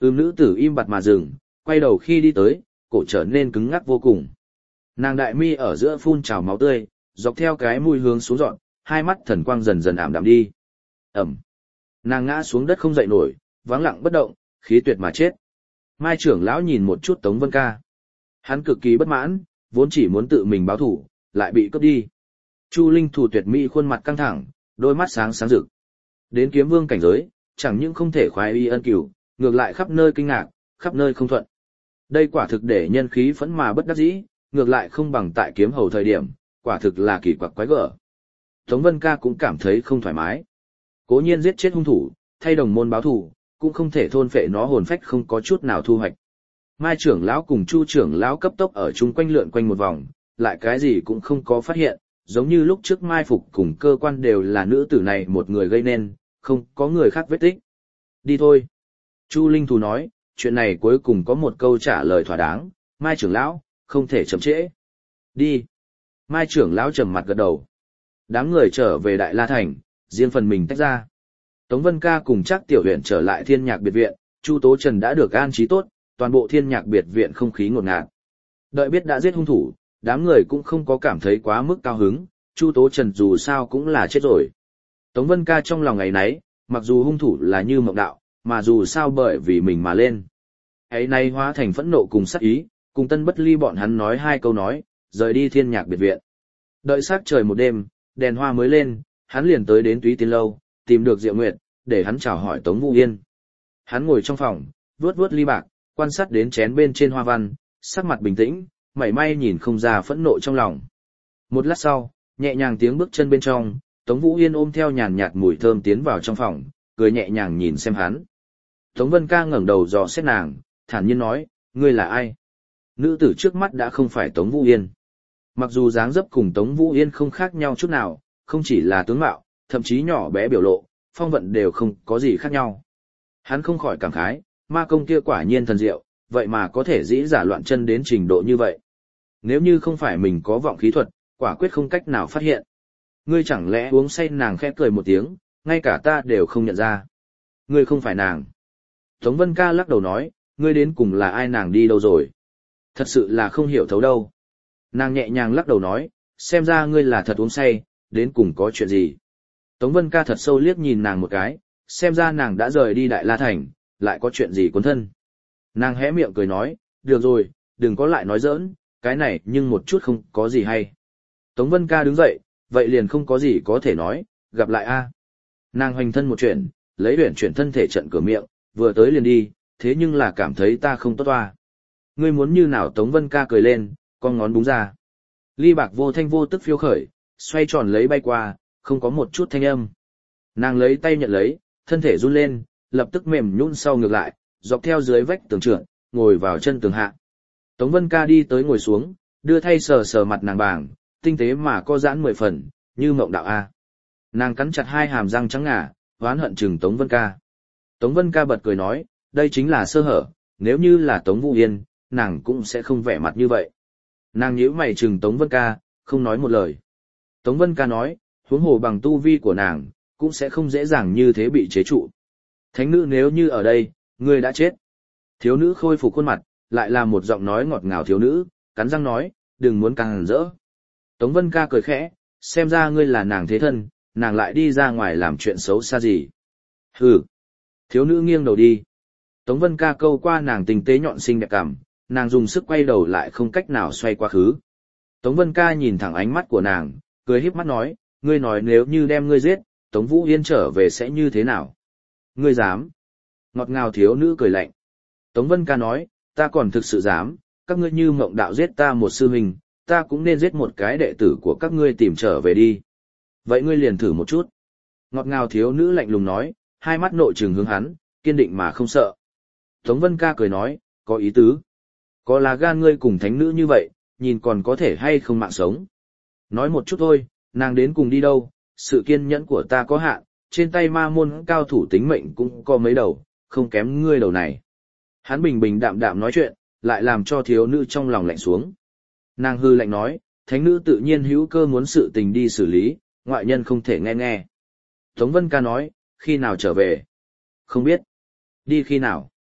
Ưm nữ tử im bặt mà dừng, quay đầu khi đi tới, cổ trở nên cứng ngắc vô cùng. Nàng đại mi ở giữa phun trào máu tươi, dọc theo cái mũi hướng xuống dọn, hai mắt thần quang dần dần ảm đạm đi. Ẩm. Nàng ngã xuống đất không dậy nổi, vắng lặng bất động, khí tuyệt mà chết. Mai trưởng lão nhìn một chút Tống Vân Ca. Hắn cực kỳ bất mãn, vốn chỉ muốn tự mình báo thủ, lại bị cướp đi. Chu Linh thủ tuyệt mỹ khuôn mặt căng thẳng, đôi mắt sáng sáng rực. Đến kiếm vương cảnh giới, chẳng những không thể khoái y ân cửu, ngược lại khắp nơi kinh ngạc, khắp nơi không thuận. Đây quả thực để nhân khí phẫn mà bất đắc dĩ, ngược lại không bằng tại kiếm hầu thời điểm, quả thực là kỳ quặc quái gở. Tống Vân Ca cũng cảm thấy không thoải mái. Cố nhiên giết chết hung thủ, thay đồng môn báo thù, cũng không thể thôn phệ nó hồn phách không có chút nào thu hoạch. Mai trưởng lão cùng Chu trưởng lão cấp tốc ở chung quanh lượn quanh một vòng, lại cái gì cũng không có phát hiện, giống như lúc trước Mai Phục cùng cơ quan đều là nữ tử này một người gây nên, không có người khác vết tích. Đi thôi. Chu Linh Thù nói, chuyện này cuối cùng có một câu trả lời thỏa đáng, Mai trưởng lão, không thể chậm trễ. Đi. Mai trưởng lão trầm mặt gật đầu. Đám người trở về Đại La Thành, riêng phần mình tách ra. Tống Vân Ca cùng Trác Tiểu Huyền trở lại Thiên Nhạc biệt viện, Chu Tố Trần đã được an trí tốt, toàn bộ Thiên Nhạc biệt viện không khí ngột ngạt. Đợi biết đã giết hung thủ, đám người cũng không có cảm thấy quá mức cao hứng, Chu Tố Trần dù sao cũng là chết rồi. Tống Vân Ca trong lòng ngày nấy, mặc dù hung thủ là Như Mộng Đạo, mà dù sao bởi vì mình mà lên. Ấy nay hóa thành phẫn nộ cùng sát ý, cùng Tân Bất Ly bọn hắn nói hai câu nói, rời đi Thiên Nhạc biệt viện. Đợi sát trời một đêm, đèn hoa mới lên, hắn liền tới đến Túy Tiên lâu, tìm được Diệu Nguyệt, để hắn chào hỏi Tống Vũ Yên. Hắn ngồi trong phòng, vuốt vuốt ly bạc, quan sát đến chén bên trên hoa văn, sắc mặt bình tĩnh, mảy may nhìn không ra phẫn nộ trong lòng. Một lát sau, nhẹ nhàng tiếng bước chân bên trong, Tống Vũ Yên ôm theo nhàn nhạt mùi thơm tiến vào trong phòng, cười nhẹ nhàng nhìn xem hắn. Tống Vân Ca ngẩng đầu dò xét nàng, thản nhiên nói, ngươi là ai? Nữ tử trước mắt đã không phải Tống Vũ Yên. Mặc dù dáng dấp cùng Tống Vũ Yên không khác nhau chút nào, không chỉ là tướng mạo, thậm chí nhỏ bé biểu lộ, phong vận đều không có gì khác nhau. Hắn không khỏi cảm khái, ma công kia quả nhiên thần diệu, vậy mà có thể dĩ giả loạn chân đến trình độ như vậy. Nếu như không phải mình có vọng khí thuật, quả quyết không cách nào phát hiện. Ngươi chẳng lẽ uống say? Nàng khẽ cười một tiếng, ngay cả ta đều không nhận ra. Ngươi không phải nàng. Tống Vân Ca lắc đầu nói, ngươi đến cùng là ai? Nàng đi đâu rồi? Thật sự là không hiểu thấu đâu. Nàng nhẹ nhàng lắc đầu nói, xem ra ngươi là thật uống say, đến cùng có chuyện gì? Tống Vân Ca thật sâu liếc nhìn nàng một cái, xem ra nàng đã rời đi Đại La Thành, lại có chuyện gì cuốn thân. Nàng hé miệng cười nói, được rồi, đừng có lại nói giỡn, cái này nhưng một chút không có gì hay. Tống Vân Ca đứng dậy, vậy liền không có gì có thể nói, gặp lại a. Nàng hoành thân một chuyện, lấy luyện chuyển thân thể trận cửa miệng, vừa tới liền đi, thế nhưng là cảm thấy ta không tốt toa. Ngươi muốn như nào? Tống Vân Ca cười lên, con ngón búng ra. Ly bạc vô thanh vô tức phiêu khởi, xoay tròn lấy bay qua, không có một chút thanh âm. Nàng lấy tay nhận lấy, thân thể run lên, lập tức mềm nhũn sau ngược lại, dọc theo dưới vách tường trượt, ngồi vào chân tường hạ. Tống Vân Ca đi tới ngồi xuống, đưa thay sờ sờ mặt nàng bảng, tinh tế mà co giãn mười phần, như mộng đạo a. Nàng cắn chặt hai hàm răng trắng ngà, oán hận chừng Tống Vân Ca. Tống Vân Ca bật cười nói, đây chính là sơ hở, nếu như là Tống Vũ Yên, nàng cũng sẽ không vẻ mặt như vậy. Nàng nhíu mày chừng Tống Vân Ca, không nói một lời. Tống Vân Ca nói, huống hồ bằng tu vi của nàng, cũng sẽ không dễ dàng như thế bị chế trụ. Thánh nữ nếu như ở đây, ngươi đã chết. Thiếu nữ khôi phục khuôn mặt, lại là một giọng nói ngọt ngào thiếu nữ, cắn răng nói, đừng muốn càng hẳn rỡ. Tống Vân Ca cười khẽ, xem ra ngươi là nàng thế thân, nàng lại đi ra ngoài làm chuyện xấu xa gì. Hừ. Thiếu nữ nghiêng đầu đi. Tống Vân Ca câu qua nàng tình tế nhọn xinh đẹp cảm, nàng dùng sức quay đầu lại không cách nào xoay quá khứ. Tống Vân Ca nhìn thẳng ánh mắt của nàng, cười híp mắt nói, ngươi nói nếu như đem ngươi giết, Tống Vũ Yên trở về sẽ như thế nào? Ngươi dám? Ngọt ngào thiếu nữ cười lạnh. Tống Vân Ca nói, ta còn thực sự dám, các ngươi Như Mộng Đạo giết ta một sư huynh, ta cũng nên giết một cái đệ tử của các ngươi tìm trở về đi. Vậy ngươi liền thử một chút. Ngọt ngào thiếu nữ lạnh lùng nói, hai mắt nội trừng hướng hắn, kiên định mà không sợ. Tống Vân Ca cười nói, có ý tứ. Có là gan ngươi cùng thánh nữ như vậy, nhìn còn có thể hay không mạng sống. Nói một chút thôi, nàng đến cùng đi đâu, sự kiên nhẫn của ta có hạn, trên tay ma môn cao thủ tính mệnh cũng có mấy đầu, không kém ngươi đầu này. Hắn bình bình đạm đạm nói chuyện, lại làm cho thiếu nữ trong lòng lạnh xuống. Nàng hư lạnh nói, thánh nữ tự nhiên hữu cơ muốn sự tình đi xử lý, ngoại nhân không thể nghe nghe. Tống Vân Ca nói, khi nào trở về? Không biết. Đi khi nào?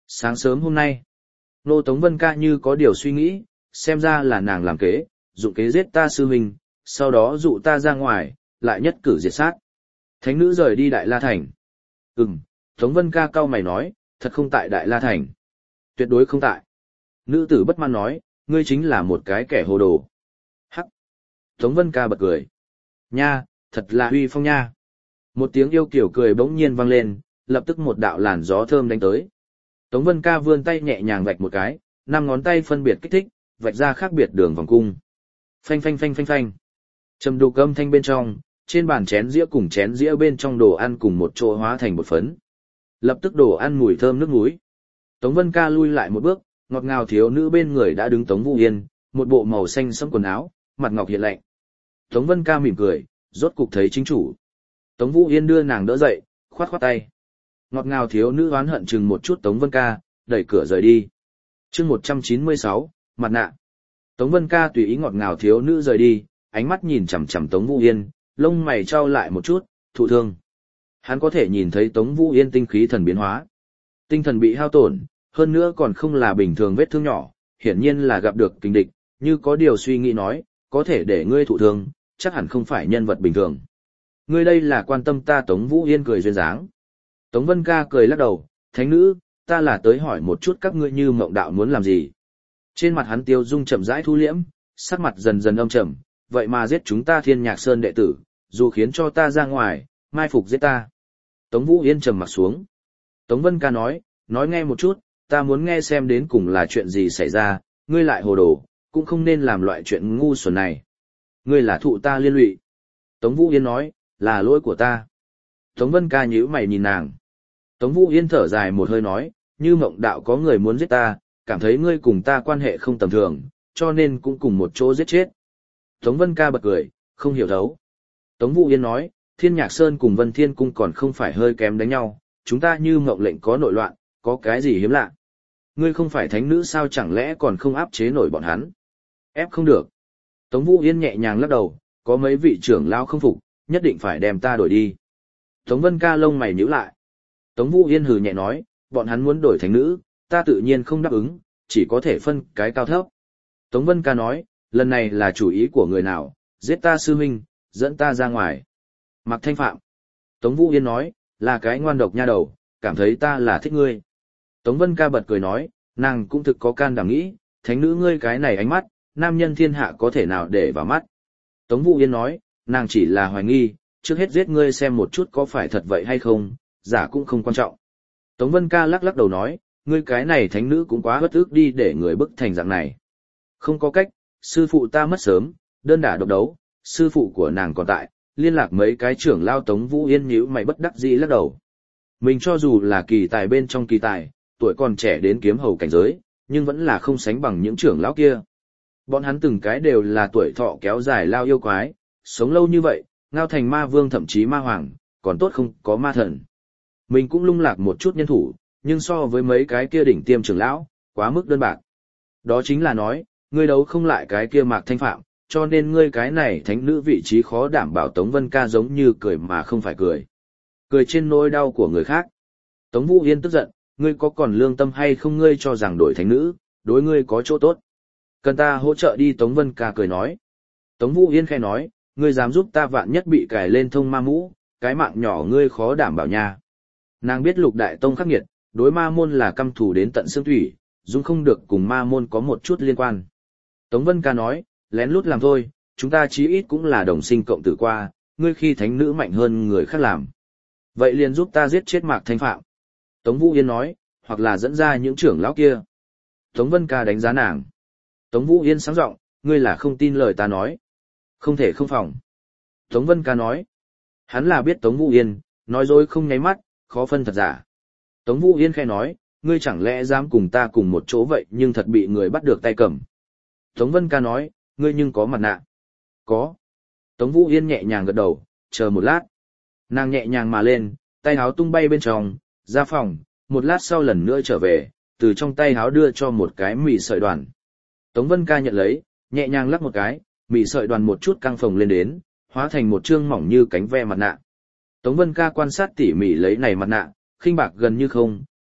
Sáng sớm hôm nay, Nô Tống Vân Ca như có điều suy nghĩ, xem ra là nàng làm kế, dụng kế giết ta sư huynh, sau đó dụ ta ra ngoài, lại nhất cử diệt sát. Thánh nữ rời đi Đại La Thành. Ừm, Tống Vân Ca cau mày nói, thật không tại Đại La Thành. Tuyệt đối không tại. Nữ tử bất mãn nói, ngươi chính là một cái kẻ hồ đồ. Hắc. Tống Vân Ca bật cười. Nha, thật là uy phong nha. Một tiếng yêu kiểu cười bỗng nhiên vang lên, lập tức một đạo làn gió thơm đánh tới. Tống Vân Ca vươn tay nhẹ nhàng vạch một cái, năm ngón tay phân biệt kích thích, vạch ra khác biệt đường vòng cung. Phanh phanh phanh phanh phanh. Trầm đục âm thanh bên trong, trên bàn chén dĩa cùng chén dĩa bên trong đồ ăn cùng một chỗ hóa thành một phấn. Lập tức đồ ăn mùi thơm nước muối. Tống Vân Ca lui lại một bước, ngọt ngào thiếu nữ bên người đã đứng Tống Vũ Yên, một bộ màu xanh sẫm quần áo, mặt ngọc hiện lạnh. Tống Vân Ca mỉm cười, rốt cục thấy chính chủ. Tống Vũ Yên đưa nàng đỡ dậy, khoát khoát tay. Ngọt ngào thiếu nữ oán hận chừng một chút Tống Vân Ca, đẩy cửa rời đi. Chương một trăm chín mươi sáu, mặt nạ. Tống Vân Ca tùy ý ngọt ngào thiếu nữ rời đi, ánh mắt nhìn chằm chằm Tống Vũ Yên, lông mày trao lại một chút, thụ thương. Hắn có thể nhìn thấy Tống Vũ Yên tinh khí thần biến hóa. Tinh thần bị hao tổn, hơn nữa còn không là bình thường vết thương nhỏ, hiển nhiên là gặp được kình địch, như có điều suy nghĩ nói, có thể để ngươi thụ thương, chắc hẳn không phải nhân vật bình thường. Ngươi đây là quan tâm ta. Tống Vũ Yên cười duyên dáng. Tống Vân Ca cười lắc đầu, thánh nữ, ta là tới hỏi một chút các ngươi Như Mộng Đạo muốn làm gì. Trên mặt hắn tiêu dung chậm rãi thu liễm, sắc mặt dần dần âm trầm, vậy mà giết chúng ta Thiên Nhạc Sơn đệ tử, dù khiến cho ta ra ngoài, mai phục giết ta. Tống Vũ Yên trầm mặt xuống. Tống Vân Ca nói, nói nghe một chút, ta muốn nghe xem đến cùng là chuyện gì xảy ra, ngươi lại hồ đồ, cũng không nên làm loại chuyện ngu xuẩn này. Ngươi là thụ ta liên lụy. Tống Vũ Yên nói, là lỗi của ta. Tống Vân Ca nhíu mày nhìn nàng. Tống Vũ Yên thở dài một hơi nói, Như Mộng Đạo có người muốn giết ta, cảm thấy ngươi cùng ta quan hệ không tầm thường, cho nên cũng cùng một chỗ giết chết. Tống Vân Ca bật cười, không hiểu thấu. Tống Vũ Yên nói, Thiên Nhạc Sơn cùng Vân Thiên Cung còn không phải hơi kém đánh nhau, chúng ta Như Mộng lệnh có nội loạn, có cái gì hiếm lạ. Ngươi không phải thánh nữ sao, chẳng lẽ còn không áp chế nổi bọn hắn? Ép không được. Tống Vũ Yên nhẹ nhàng lắc đầu, có mấy vị trưởng lao không phục, nhất định phải đem ta đổi đi. Tống Vân Ca lông mày nhíu lại. Tống Vũ Yên hừ nhẹ nói, bọn hắn muốn đổi thánh nữ, ta tự nhiên không đáp ứng, chỉ có thể phân cái cao thấp. Tống Vân Ca nói, lần này là chủ ý của người nào, giết ta sư huynh, dẫn ta ra ngoài. Mạc Thanh Phạm. Tống Vũ Yên nói, là cái ngoan độc nha đầu, cảm thấy ta là thích ngươi. Tống Vân Ca bật cười nói, nàng cũng thực có can đảm nghĩ, thánh nữ ngươi cái này ánh mắt, nam nhân thiên hạ có thể nào để vào mắt. Tống Vũ Yên nói, nàng chỉ là hoài nghi, trước hết giết ngươi xem một chút có phải thật vậy hay không, giả cũng không quan trọng. Tống Vân Ca lắc lắc đầu nói, ngươi cái này thánh nữ cũng quá bất ức đi để người bức thành dạng này. Không có cách, sư phụ ta mất sớm, đơn đả độc đấu, sư phụ của nàng còn tại, liên lạc mấy cái trưởng lao. Tống Vũ Yên nhíu mày bất đắc dĩ lắc đầu. Mình cho dù là kỳ tài bên trong kỳ tài, tuổi còn trẻ đến kiếm hầu cảnh giới, nhưng vẫn là không sánh bằng những trưởng lão kia. Bọn hắn từng cái đều là tuổi thọ kéo dài lao yêu quái, sống lâu như vậy, ngao thành ma vương thậm chí ma hoàng, còn tốt không có ma thần. Mình cũng lung lạc một chút nhân thủ, nhưng so với mấy cái kia đỉnh tiêm trưởng lão, quá mức đơn bạc. Đó chính là nói, ngươi đấu không lại cái kia Mạc Thanh Phạm, cho nên ngươi cái này thánh nữ vị trí khó đảm bảo. Tống Vân Ca giống như cười mà không phải cười. Cười trên nỗi đau của người khác. Tống Vũ Yên tức giận, ngươi có còn lương tâm hay không, ngươi cho rằng đổi thánh nữ, đối ngươi có chỗ tốt. Cần ta hỗ trợ đi. Tống Vân Ca cười nói. Tống Vũ Yên khẽ nói, ngươi dám giúp ta vạn nhất bị cài lên thông ma mũ, cái mạng nhỏ ngươi khó đảm bảo nha. Nàng biết Lục Đại Tông khắc nghiệt, đối ma môn là căm thù đến tận xương thủy, dung không được cùng ma môn có một chút liên quan. Tống Vân Ca nói, lén lút làm thôi, chúng ta chí ít cũng là đồng sinh cộng tử qua, ngươi khi thánh nữ mạnh hơn người khác làm. Vậy liền giúp ta giết chết Mạc Thanh Phạm. Tống Vũ Yên nói, hoặc là dẫn ra những trưởng lão kia. Tống Vân Ca đánh giá nàng. Tống Vũ Yên sáng giọng, ngươi là không tin lời ta nói. Không thể không phòng. Tống Vân Ca nói. Hắn là biết Tống Vũ Yên, nói dối không nháy mắt, khó phân thật giả. Tống Vũ Yên khẽ nói, ngươi chẳng lẽ dám cùng ta cùng một chỗ vậy nhưng thật bị người bắt được tay cầm. Tống Vân Ca nói, ngươi nhưng có mặt nạ. Có. Tống Vũ Yên nhẹ nhàng gật đầu, chờ một lát. Nàng nhẹ nhàng mà lên, tay áo tung bay bên trong, ra phòng, một lát sau lần nữa trở về, từ trong tay áo đưa cho một cái mì sợi đoàn. Tống Vân Ca nhận lấy, nhẹ nhàng lắc một cái, mì sợi đoàn một chút căng phồng lên đến, hóa thành một trương mỏng như cánh ve mặt nạ. Tống Vân Ca quan sát tỉ mỉ lấy này mặt nạ, khinh bạc gần như không,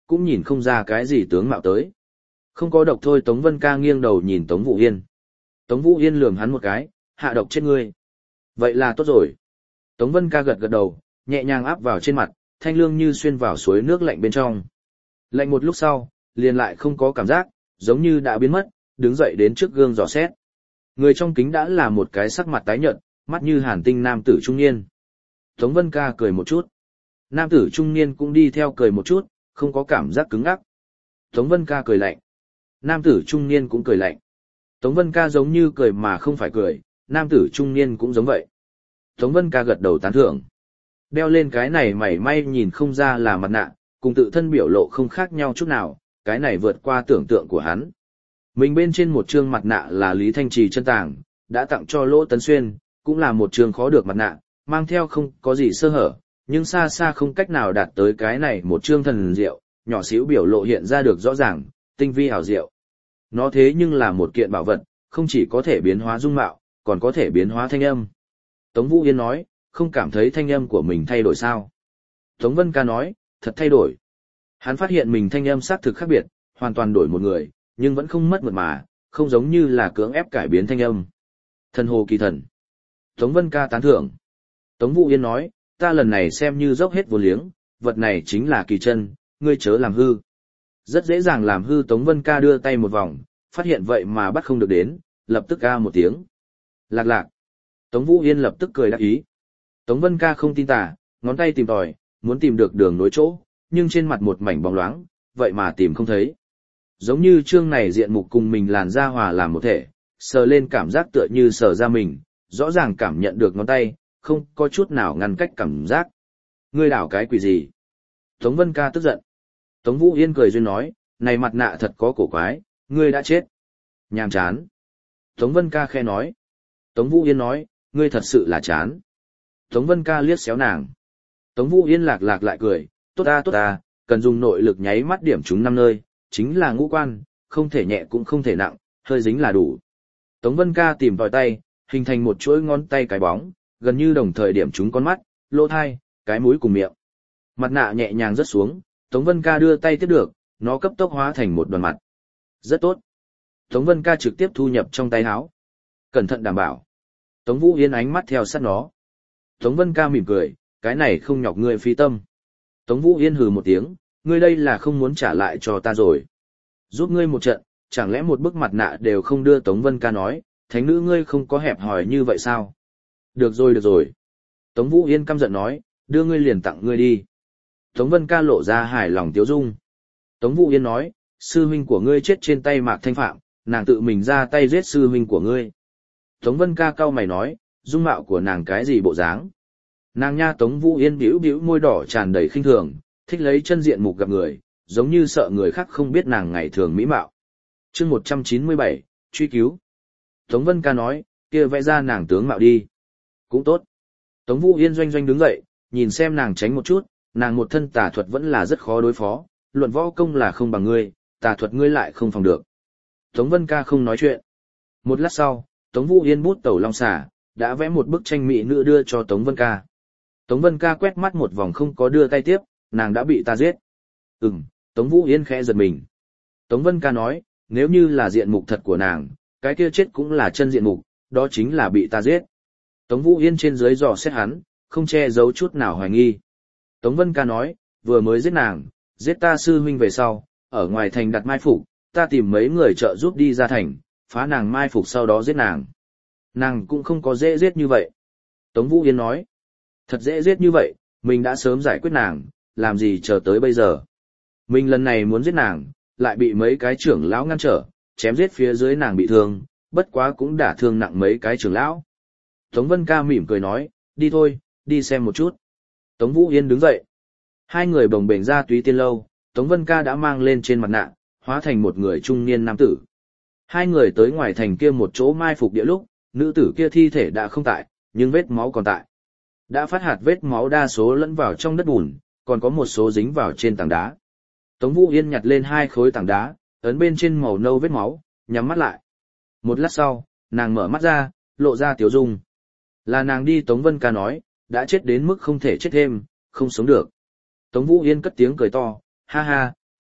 cũng nhìn không ra cái gì tướng mạo tới. Không có độc thôi. Tống Vân Ca nghiêng đầu nhìn Tống Vũ Yên. Tống Vũ Yên lườm hắn một cái, hạ độc chết ngươi. Vậy là tốt rồi. Tống Vân Ca gật gật đầu, nhẹ nhàng áp vào trên mặt, thanh lương như xuyên vào suối nước lạnh bên trong. Lạnh một lúc sau, liền lại không có cảm giác, giống như đã biến mất, đứng dậy đến trước gương dò xét. Người trong kính đã là một cái sắc mặt tái nhợt, mắt như hàn tinh nam tử trung niên. Tống Vân Ca cười một chút. Nam tử trung niên cũng đi theo cười một chút, không có cảm giác cứng ngắc. Tống Vân Ca cười lạnh. Nam tử trung niên cũng cười lạnh. Tống Vân Ca giống như cười mà không phải cười, nam tử trung niên cũng giống vậy. Tống Vân Ca gật đầu tán thưởng. Đeo lên cái này mảy may nhìn không ra là mặt nạ, cùng tự thân biểu lộ không khác nhau chút nào, cái này vượt qua tưởng tượng của hắn. Mình bên trên một trương mặt nạ là Lý Thanh Trì chân tàng, đã tặng cho Lỗ Tấn Xuyên, cũng là một trương khó được mặt nạ, mang theo không có gì sơ hở, nhưng xa xa không cách nào đạt tới cái này một trương thần diệu, nhỏ xíu biểu lộ hiện ra được rõ ràng, tinh vi hảo diệu. Nó thế nhưng là một kiện bảo vật, không chỉ có thể biến hóa dung mạo, còn có thể biến hóa thanh âm. Tống Vũ Yên nói, không cảm thấy thanh âm của mình thay đổi sao? Tống Vân Ca nói, thật thay đổi. Hắn phát hiện mình thanh âm xác thực khác biệt, hoàn toàn đổi một người, nhưng vẫn không mất mượt mà, không giống như là cưỡng ép cải biến thanh âm. Thần hồ kỳ thần. Tống Vân Ca tán thưởng. Tống Vũ Yên nói, ta lần này xem như dốc hết vô liếng, vật này chính là kỳ chân, ngươi chớ làm hư. Rất dễ dàng làm hư. Tống Vân Ca đưa tay một vòng, phát hiện vậy mà bắt không được đến, lập tức ca một tiếng. Lạc lạc. Tống Vũ Yên lập tức cười đắc ý. Tống Vân Ca không tin tà, ngón tay tìm tòi, muốn tìm được đường nối chỗ, nhưng trên mặt một mảnh bóng loáng, vậy mà tìm không thấy. Giống như chương này diện mục cùng mình làn da hòa làm một thể, sờ lên cảm giác tựa như sờ ra mình, rõ ràng cảm nhận được ngón tay, không có chút nào ngăn cách cảm giác. Ngươi đảo cái quỷ gì? Tống Vân Ca tức giận. Tống Vũ Yên cười duyên nói, này mặt nạ thật có cổ quái, ngươi đã chết. Nhàm chán. Tống Vân Ca khe nói. Tống Vũ Yên nói, ngươi thật sự là chán. Tống Vân Ca liếc xéo nàng. Tống Vũ Yên lạc lạc lại cười, tốt ta tốt ta, cần dùng nội lực nháy mắt điểm chúng năm nơi, chính là ngũ quan, không thể nhẹ cũng không thể nặng, hơi dính là đủ. Tống Vân Ca tìm tòi tay, hình thành một chuỗi ngón tay cái bóng, gần như đồng thời điểm chúng con mắt, lỗ thai, cái mũi cùng miệng. Mặt nạ nhẹ nhàng rớt xuống, Tống Vân Ca đưa tay tiếp được, nó cấp tốc hóa thành một đoàn mặt. Rất tốt. Tống Vân Ca trực tiếp thu nhập trong tay áo. Cẩn thận đảm bảo. Tống Vũ Yên ánh mắt theo sát nó. Tống Vân Ca mỉm cười, cái này không nhọc ngươi phí tâm. Tống Vũ Yên hừ một tiếng, ngươi đây là không muốn trả lại cho ta rồi. Giúp ngươi một trận, chẳng lẽ một bức mặt nạ đều không đưa? Tống Vân Ca nói, thánh nữ ngươi không có hẹp hòi như vậy sao? Được rồi được rồi. Tống Vũ Yên căm giận nói, đưa ngươi liền tặng ngươi đi. Tống Vân Ca lộ ra hài lòng tiếu dung. Tống Vũ Yên nói, sư huynh của ngươi chết trên tay Mạc Thanh Phạm, nàng tự mình ra tay giết sư huynh của ngươi. Tống Vân Ca cau mày nói, dung mạo của nàng cái gì bộ dáng? Nàng nha. Tống Vũ Yên bĩu bĩu môi đỏ tràn đầy khinh thường, thích lấy chân diện mục gặp người, giống như sợ người khác không biết nàng ngày thường mỹ mạo. Chương một trăm chín mươi bảy, truy cứu. Tống Vân Ca nói, kia vẽ ra nàng tướng mạo đi. Cũng tốt. Tống Vũ Yên doanh doanh đứng dậy, nhìn xem nàng tránh một chút, nàng một thân tà thuật vẫn là rất khó đối phó, luận võ công là không bằng ngươi, tà thuật ngươi lại không phòng được. Tống Vân Ca không nói chuyện. Một lát sau, Tống Vũ Yên bút tẩu long xà, đã vẽ một bức tranh mỹ nữ đưa cho Tống Vân Ca. Tống Vân Ca quét mắt một vòng không có đưa tay tiếp, nàng đã bị ta giết. Ừm, Tống Vũ Yên khẽ giật mình. Tống Vân Ca nói, nếu như là diện mục thật của nàng, cái kia chết cũng là chân diện mục, đó chính là bị ta giết. Tống Vũ Yên trên dưới dò xét hắn, không che giấu chút nào hoài nghi. Tống Vân Ca nói, vừa mới giết nàng, giết ta sư huynh về sau, ở ngoài thành đặt mai phục, ta tìm mấy người trợ giúp đi ra thành, phá nàng mai phục sau đó giết nàng. Nàng cũng không có dễ giết như vậy. Tống Vũ Yên nói, thật dễ giết như vậy, mình đã sớm giải quyết nàng, làm gì chờ tới bây giờ. Mình lần này muốn giết nàng, lại bị mấy cái trưởng lão ngăn trở, chém giết phía dưới nàng bị thương, bất quá cũng đả thương nặng mấy cái trưởng lão. Tống Vân Ca mỉm cười nói, đi thôi, đi xem một chút. Tống Vũ Yên đứng dậy. Hai người bồng bềnh ra túy tiên lâu, Tống Vân Ca đã mang lên trên mặt nạ, hóa thành một người trung niên nam tử. Hai người tới ngoài thành kia một chỗ mai phục địa lúc, nữ tử kia thi thể đã không tại, nhưng vết máu còn tại. Đã phát hạt vết máu đa số lẫn vào trong đất bùn, còn có một số dính vào trên tảng đá. Tống Vũ Yên nhặt lên hai khối tảng đá, ấn bên trên màu nâu vết máu, nhắm mắt lại. Một lát sau, nàng mở mắt ra, lộ ra tiếu dung. Là nàng đi. Tống Vân Ca nói, đã chết đến mức không thể chết thêm, không sống được. Tống Vũ Yên cất tiếng cười to, ha ha,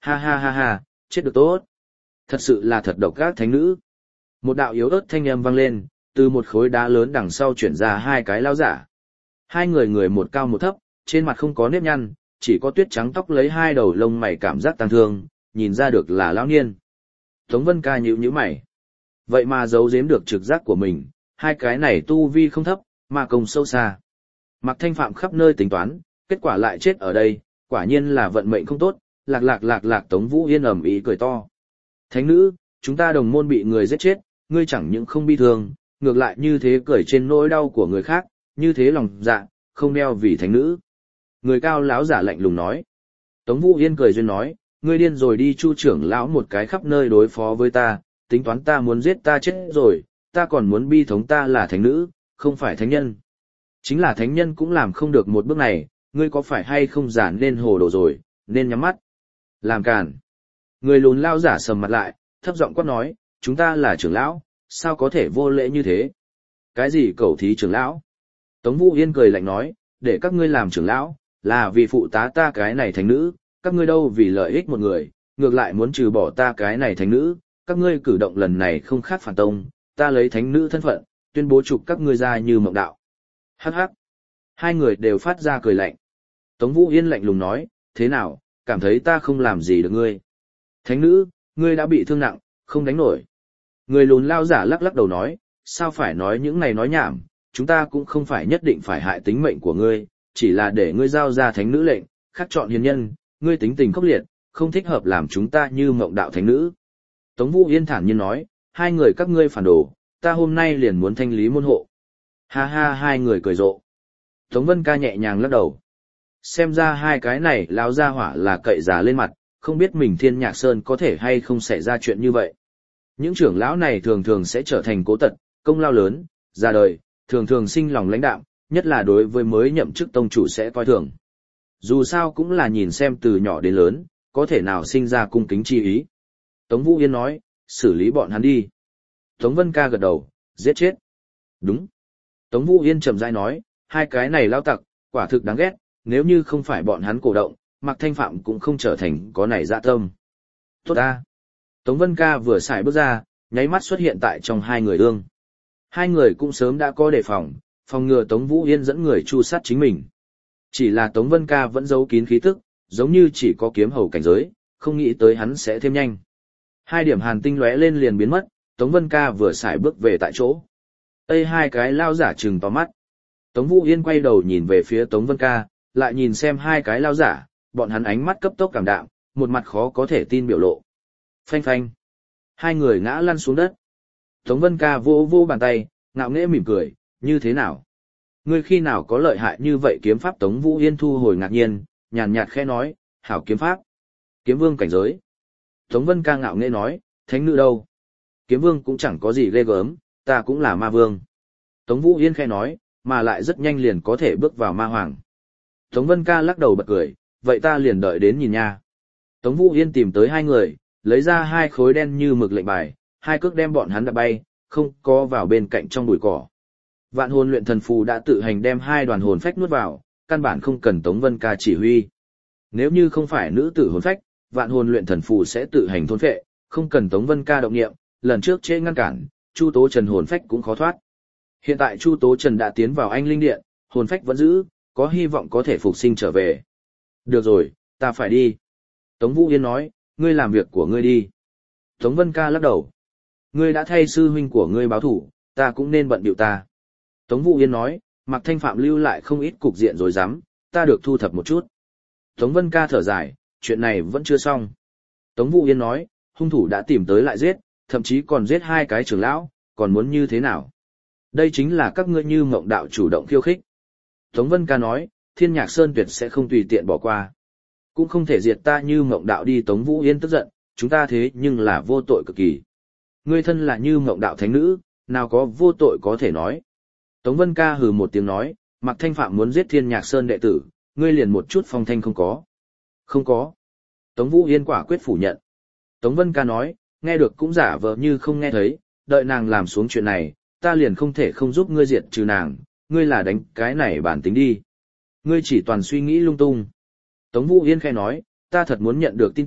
Ha ha ha ha, chết được tốt. Thật sự là thật độc ác thánh nữ. Một đạo yếu ớt thanh âm vang lên, từ một khối đá lớn đằng sau chuyển ra hai cái lao giả. Hai người người một cao một thấp, trên mặt không có nếp nhăn, chỉ có tuyết trắng tóc lấy hai đầu lông mày cảm giác tăng thương, nhìn ra được là lão niên. Tống Vân Ca nhíu nhíu mày. Vậy mà giấu giếm được trực giác của mình, hai cái này tu vi không thấp, mà công sâu xa. Mạc Thanh Phạm khắp nơi tính toán, kết quả lại chết ở đây, quả nhiên là vận mệnh không tốt, lạc lạc lạc lạc Tống Vũ Yên ầm ĩ cười to. Thánh nữ, chúng ta đồng môn bị người giết chết, ngươi chẳng những không bi thương, ngược lại như thế cười trên nỗi đau của người khác, như thế lòng dạ, không đeo vì thánh nữ. Người cao lão giả lạnh lùng nói. Tống Vũ Yên cười duyên nói, ngươi điên rồi đi Chu trưởng lão một cái khắp nơi đối phó với ta, tính toán ta muốn giết ta chết rồi, ta còn muốn bi thống ta là thánh nữ, không phải thánh nhân. Chính là thánh nhân cũng làm không được một bước này, ngươi có phải hay không giả nên hồ đồ rồi, nên nhắm mắt. Làm càn. Người lùn lao giả sầm mặt lại, thấp giọng quát nói, chúng ta là trưởng lão, sao có thể vô lễ như thế? Cái gì cầu thí trưởng lão? Tống Vũ Yên cười lạnh nói, để các ngươi làm trưởng lão, là vì phụ tá ta cái này thánh nữ, các ngươi đâu vì lợi ích một người, ngược lại muốn trừ bỏ ta cái này thánh nữ, các ngươi cử động lần này không khác phản tông, ta lấy thánh nữ thân phận, tuyên bố trục các ngươi ra như mộng đạo. Hắc hắc. Hai người đều phát ra cười lạnh. Tống Vũ Yên lạnh lùng nói, thế nào, cảm thấy ta không làm gì được ngươi. Thánh nữ, ngươi đã bị thương nặng, không đánh nổi. Người lùn lao giả lắc lắc đầu nói, sao phải nói những này nói nhảm, chúng ta cũng không phải nhất định phải hại tính mệnh của ngươi, chỉ là để ngươi giao ra thánh nữ lệnh, khắc chọn hiền nhân, ngươi tính tình khốc liệt, không thích hợp làm chúng ta như mộng đạo thánh nữ. Tống Vũ Yên thản nhiên nói, hai người các ngươi phản đồ, ta hôm nay liền muốn thanh lý môn hộ. Ha ha hai người cười rộ. Tống Vân Ca nhẹ nhàng lắc đầu. Xem ra hai cái này lão gia hỏa là cậy già lên mặt, không biết mình Thiên Nhạc Sơn có thể hay không xảy ra chuyện như vậy. Những trưởng lão này thường thường sẽ trở thành cố tật, công lao lớn, ra đời, thường thường sinh lòng lãnh đạm, nhất là đối với mới nhậm chức tông chủ sẽ coi thường. Dù sao cũng là nhìn xem từ nhỏ đến lớn, có thể nào sinh ra cung kính chi ý. Tống Vũ Yên nói, xử lý bọn hắn đi. Tống Vân Ca gật đầu, giết chết. Đúng. Tống Vũ Yên trầm rãi nói, hai cái này lao tặc, quả thực đáng ghét, nếu như không phải bọn hắn cổ động, Mạc Thanh Phạm cũng không trở thành có nảy dạ tâm. Tốt ta. Tống Vân Ca vừa xài bước ra, nháy mắt xuất hiện tại trong hai người ương. Hai người cũng sớm đã có đề phòng, phòng ngừa Tống Vũ Yên dẫn người chu sát chính mình. Chỉ là Tống Vân Ca vẫn giấu kín khí tức, giống như chỉ có kiếm hầu cảnh giới, không nghĩ tới hắn sẽ thêm nhanh. Hai điểm hàn tinh lóe lên liền biến mất, Tống Vân Ca vừa xài bước về tại chỗ. Ê hai cái lao giả trừng to mắt. Tống Vũ Yên quay đầu nhìn về phía Tống Vân Ca, lại nhìn xem hai cái lao giả, bọn hắn ánh mắt cấp tốc cảm đạm, một mặt khó có thể tin biểu lộ. Phanh phanh. Hai người ngã lăn xuống đất. Tống Vân Ca vô vô bàn tay, ngạo nghễ mỉm cười, như thế nào? Ngươi khi nào có lợi hại như vậy kiếm pháp? Tống Vũ Yên thu hồi ngạc nhiên, nhàn nhạt khẽ nói, hảo kiếm pháp. Kiếm vương cảnh giới. Tống Vân Ca ngạo nghễ nói, thánh nữ đâu? Kiếm vương cũng chẳng có gì ghê gớm, ta cũng là ma vương. Tống Vũ Yên khẽ nói, mà lại rất nhanh liền có thể bước vào ma hoàng. Tống Vân Ca lắc đầu bật cười, vậy ta liền đợi đến nhìn nha. Tống Vũ Yên tìm tới hai người, lấy ra hai khối đen như mực lệnh bài, hai cước đem bọn hắn đạp bay, không có vào bên cạnh trong bụi cỏ. Vạn hồn luyện thần phù đã tự hành đem hai đoàn hồn phách nuốt vào, căn bản không cần Tống Vân Ca chỉ huy. Nếu như không phải nữ tử hồn phách, vạn hồn luyện thần phù sẽ tự hành thôn phệ, không cần Tống Vân Ca động niệm, lần trước chế ngăn cản, Chu Tố Trần hồn phách cũng khó thoát. Hiện tại Chu Tố Trần đã tiến vào Anh Linh Điện, hồn phách vẫn giữ, có hy vọng có thể phục sinh trở về. Được rồi, ta phải đi. Tống Vũ Yên nói, ngươi làm việc của ngươi đi. Tống Vân Ca lắc đầu. Ngươi đã thay sư huynh của ngươi báo thủ, ta cũng nên bận điệu ta. Tống Vũ Yên nói, Mạc Thanh Phạm lưu lại không ít cục diện rồi dám, ta được thu thập một chút. Tống Vân Ca thở dài, chuyện này vẫn chưa xong. Tống Vũ Yên nói, hung thủ đã tìm tới lại giết, thậm chí còn giết hai cái trưởng lão, còn muốn như thế nào? Đây chính là các ngươi như mộng đạo chủ động khiêu khích. Tống Vân Ca nói, Thiên Nhạc Sơn tuyệt sẽ không tùy tiện bỏ qua. Cũng không thể diệt ta như mộng đạo đi. Tống Vũ Yên tức giận, chúng ta thế nhưng là vô tội cực kỳ. Ngươi thân là như mộng đạo thánh nữ, nào có vô tội có thể nói. Tống Vân Ca hừ một tiếng nói, Mạc Thanh Phạm muốn giết Thiên Nhạc Sơn đệ tử, ngươi liền một chút phong thanh không có. Không có. Tống Vũ Yên quả quyết phủ nhận. Tống Vân Ca nói, nghe được cũng giả vờ như không nghe thấy, đợi nàng làm xuống chuyện này, ta liền không thể không giúp ngươi diệt trừ nàng, ngươi là đánh cái này bản tính đi. Ngươi chỉ toàn suy nghĩ lung tung. Tống Vũ Yên khẽ nói, ta thật muốn nhận được tin tức,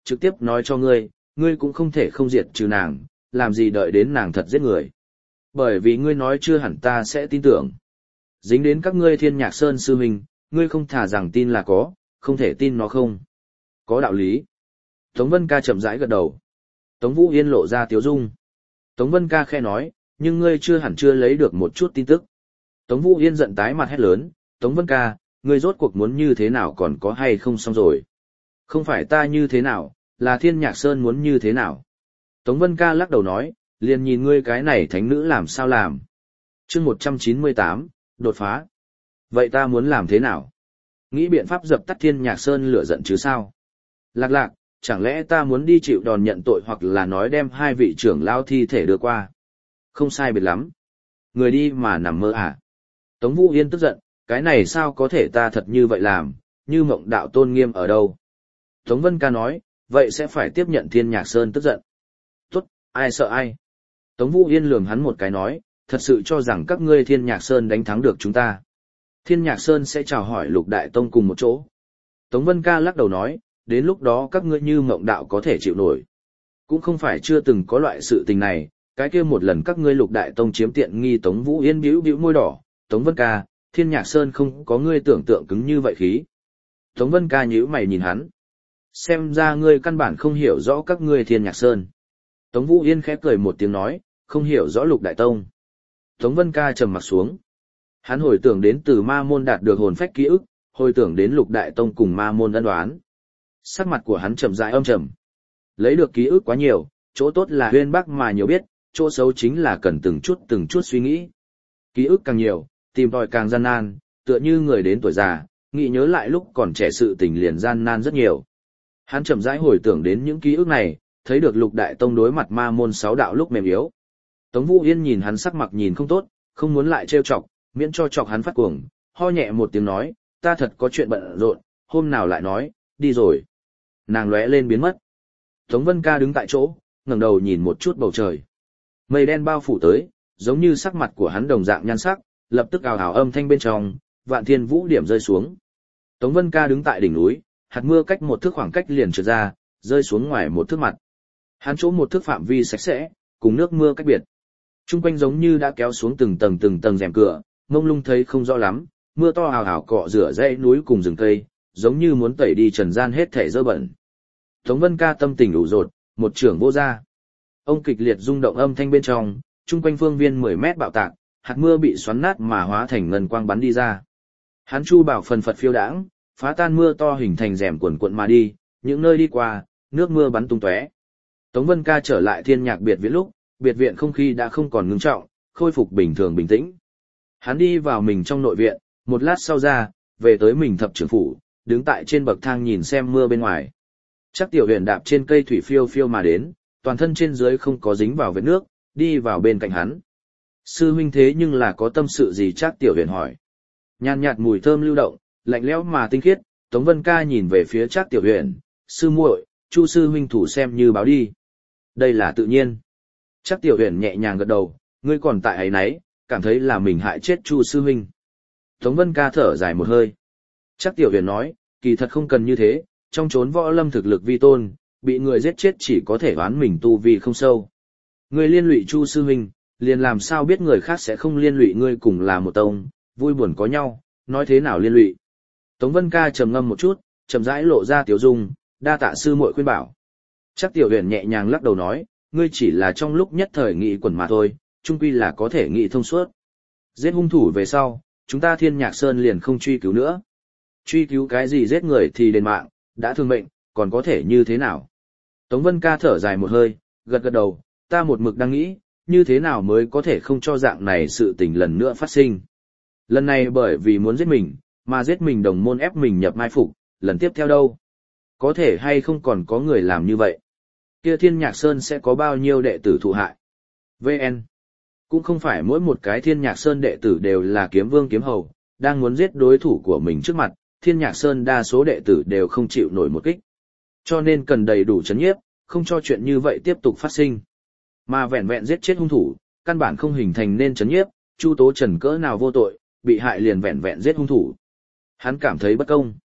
trực tiếp nói cho ngươi, ngươi cũng không thể không diệt trừ nàng, làm gì đợi đến nàng thật giết người. Bởi vì ngươi nói chưa hẳn ta sẽ tin tưởng. Dính đến các ngươi Thiên Nhạc Sơn sư huynh, ngươi không thả rằng tin là có, không thể tin nó không. Có đạo lý. Tống Vân Ca chậm rãi gật đầu. Tống Vũ Yên lộ ra tiếu dung. Tống Vân Ca khẽ nói, nhưng ngươi chưa hẳn chưa lấy được một chút tin tức. Tống Vũ Yên giận tái mặt hét lớn, Tống Vân Ca, ngươi rốt cuộc muốn như thế nào còn có hay không xong rồi. Không phải ta như thế nào, là Thiên Nhạc Sơn muốn như thế nào. Tống Vân Ca lắc đầu nói, liền nhìn ngươi cái này thánh nữ làm sao làm. chương một trăm chín mươi tám, đột phá. Vậy ta muốn làm thế nào? Nghĩ biện pháp dập tắt Thiên Nhạc Sơn lửa giận chứ sao? Lạc lạc, chẳng lẽ ta muốn đi chịu đòn nhận tội hoặc là nói đem hai vị trưởng lao thi thể đưa qua? Không sai biệt lắm. Người đi mà nằm mơ à? Tống Vũ Yên tức giận, cái này sao có thể ta thật như vậy làm, như mộng đạo tôn nghiêm ở đâu? Tống Vân Ca nói, vậy sẽ phải tiếp nhận Thiên Nhạc Sơn tức giận. Tốt, ai sợ ai? Tống Vũ Yên lườm hắn một cái nói, thật sự cho rằng các ngươi Thiên Nhạc Sơn đánh thắng được chúng ta. Thiên Nhạc Sơn sẽ chào hỏi Lục Đại Tông cùng một chỗ. Tống Vân Ca lắc đầu nói, đến lúc đó các ngươi như mộng đạo có thể chịu nổi. Cũng không phải chưa từng có loại sự tình này, cái kia một lần các ngươi Lục Đại Tông chiếm tiện nghi. Tống Vũ Yên bĩu bĩu môi đỏ, Tống Vân Ca, Thiên Nhạc Sơn không có ngươi tưởng tượng cứng như vậy khí. Tống Vân Ca nhíu mày nhìn hắn. Xem ra ngươi căn bản không hiểu rõ các ngươi Thiên Nhạc Sơn. Tống Vũ Yên khẽ cười một tiếng nói, không hiểu rõ Lục Đại Tông. Tống Vân Ca trầm mặt xuống. Hắn hồi tưởng đến từ ma môn đạt được hồn phách ký ức, hồi tưởng đến Lục Đại Tông cùng ma môn ân đoán. Sắc mặt của hắn trầm rãi âm trầm. Lấy được ký ức quá nhiều, chỗ tốt là huyên bác mà nhiều biết, chỗ xấu chính là cần từng chút từng chút suy nghĩ. Ký ức càng nhiều, tìm tòi càng gian nan, tựa như người đến tuổi già, nghĩ nhớ lại lúc còn trẻ sự tình liền gian nan rất nhiều. Hắn chậm rãi hồi tưởng đến những ký ức này, thấy được Lục Đại Tông đối mặt ma môn sáu đạo lúc mềm yếu. Tống Vũ Yên nhìn hắn sắc mặt nhìn không tốt, không muốn lại trêu chọc, miễn cho chọc hắn phát cuồng, ho nhẹ một tiếng nói, ta thật có chuyện bận rộn, hôm nào lại nói, đi rồi. Nàng lóe lên biến mất. Tống Vân Ca đứng tại chỗ, ngẩng đầu nhìn một chút bầu trời. Mây đen bao phủ tới, giống như sắc mặt của hắn đồng dạng nhan sắc, lập tức ào ào âm thanh bên trong, vạn thiên vũ điểm rơi xuống. Tống Vân Ca đứng tại đỉnh núi, hạt mưa cách một thước khoảng cách liền trượt ra, rơi xuống ngoài một thước mặt. Hắn chỗ một thước phạm vi sạch sẽ, cùng nước mưa cách biệt. Trung quanh giống như đã kéo xuống từng tầng từng tầng rèm cửa, mông lung thấy không rõ lắm, mưa to ào ào cọ rửa dãy núi cùng rừng cây, giống như muốn tẩy đi trần gian hết thể dơ bẩn. Tống Vân Ca tâm tình ủ rột, một trưởng vô ra. Ông kịch liệt rung động âm thanh bên trong, trung quanh phương viên mười mét bạo tạc, hạt mưa bị xoắn nát mà hóa thành ngân quang bắn đi ra. Hắn chu bảo phần phật phiêu đãng, phá tan mưa to hình thành rèm cuộn cuộn mà đi, những nơi đi qua, nước mưa bắn tung tóe. Tống Vân Ca trở lại Thiên Nhạc biệt viện lúc, biệt viện không khí đã không còn ngưng trọng, khôi phục bình thường bình tĩnh. Hắn đi vào mình trong nội viện, một lát sau ra, về tới mình thập trưởng phủ, đứng tại trên bậc thang nhìn xem mưa bên ngoài. Chắc Tiểu Huyền đạp trên cây thủy phiêu phiêu mà đến, toàn thân trên dưới không có dính vào vết nước, đi vào bên cạnh hắn. Sư huynh thế nhưng là có tâm sự gì? Chắc Tiểu Huyền hỏi. Nhàn nhạt mùi thơm lưu động, lạnh lẽo mà tinh khiết. Tống Vân Ca nhìn về phía Trác Tiểu Huyền, sư muội, Chu sư huynh thủ xem như báo đi. Đây là tự nhiên. Trác Tiểu Huyền nhẹ nhàng gật đầu, ngươi còn tại ấy nấy, cảm thấy là mình hại chết Chu sư huynh. Tống Vân Ca thở dài một hơi. Trác Tiểu Huyền nói, kỳ thật không cần như thế, trong chốn võ lâm thực lực vi tôn, bị người giết chết chỉ có thể oán mình tu vi không sâu. Ngươi liên lụy Chu sư huynh, liền làm sao biết người khác sẽ không liên lụy ngươi cùng là một tông, vui buồn có nhau, nói thế nào liên lụy. Tống Vân Ca trầm ngâm một chút, chậm rãi lộ ra tiểu dung, đa tạ sư muội khuyên bảo. Chắc Tiểu Huyền nhẹ nhàng lắc đầu nói, ngươi chỉ là trong lúc nhất thời nghị quẩn mà thôi, chung quy là có thể nghị thông suốt. Giết hung thủ về sau, chúng ta Thiên Nhạc Sơn liền không truy cứu nữa. Truy cứu cái gì? Giết người thì đền mạng, đã thương mệnh, còn có thể như thế nào? Tống Vân Ca thở dài một hơi, gật gật đầu, ta một mực đang nghĩ, như thế nào mới có thể không cho dạng này sự tình lần nữa phát sinh. Lần này bởi vì muốn giết mình, mà giết mình đồng môn ép mình nhập mai phục, lần tiếp theo đâu? Có thể hay không còn có người làm như vậy? Kia Thiên Nhạc Sơn sẽ có bao nhiêu đệ tử thụ hại? vê en. Cũng không phải mỗi một cái Thiên Nhạc Sơn đệ tử đều là kiếm vương kiếm hầu, đang muốn giết đối thủ của mình trước mặt, Thiên Nhạc Sơn đa số đệ tử đều không chịu nổi một kích. Cho nên cần đầy đủ chấn nhiếp, không cho chuyện như vậy tiếp tục phát sinh. Mà vẹn vẹn giết chết hung thủ, căn bản không hình thành nên chấn nhiếp, Chu Tố Trần cỡ nào vô tội, bị hại liền vẹn vẹn giết hung thủ. Hắn cảm thấy bất công.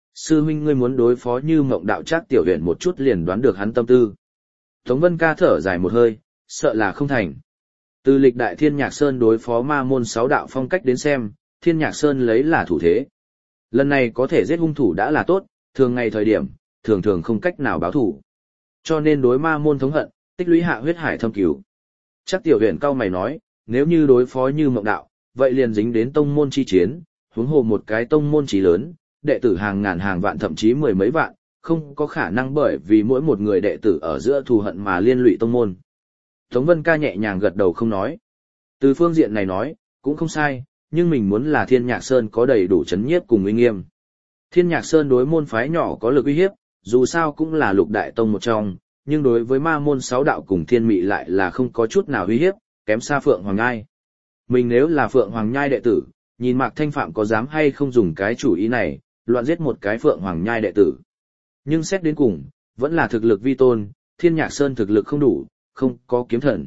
Sư huynh ngươi muốn đối phó Như Mộng Đạo Trác Tiểu Huyền một chút liền đoán được hắn tâm tư. Tống Vân Ca thở dài một hơi, sợ là không thành. Từ lịch đại Thiên Nhạc Sơn đối phó ma môn sáu đạo phong cách đến xem, Thiên Nhạc Sơn lấy là thủ thế. Lần này có thể giết hung thủ đã là tốt, thường ngày thời điểm, thường thường không cách nào báo thủ. Cho nên đối ma môn thống hận, tích lũy hạ huyết hải thâm cứu. Chắc Tiểu Huyền cao mày nói, nếu như đối phó Như Mộng Đạo, vậy liền dính đến tông môn chi chiến, huống hồ một cái tông môn chí lớn, đệ tử hàng ngàn hàng vạn thậm chí mười mấy vạn, không có khả năng bởi vì mỗi một người đệ tử ở giữa thù hận mà liên lụy tông môn. Tống Vân Ca nhẹ nhàng gật đầu không nói. Từ phương diện này nói, cũng không sai, nhưng mình muốn là Thiên Nhạc Sơn có đầy đủ chấn nhiếp cùng uy nghiêm. Thiên Nhạc Sơn đối môn phái nhỏ có lực uy hiếp, dù sao cũng là lục đại tông một trong, nhưng đối với ma môn sáu đạo cùng thiên mị lại là không có chút nào uy hiếp, kém xa Phượng Hoàng Nhai. Mình nếu là Phượng Hoàng Nhai đệ tử, nhìn Mạc Thanh Phạm có dám hay không dùng cái chủ ý này, loạn giết một cái Phượng Hoàng Nhai đệ tử. Nhưng xét đến cùng, vẫn là thực lực vi tôn, Thiên Nhạc Sơn thực lực không đủ, không có kiếm thần.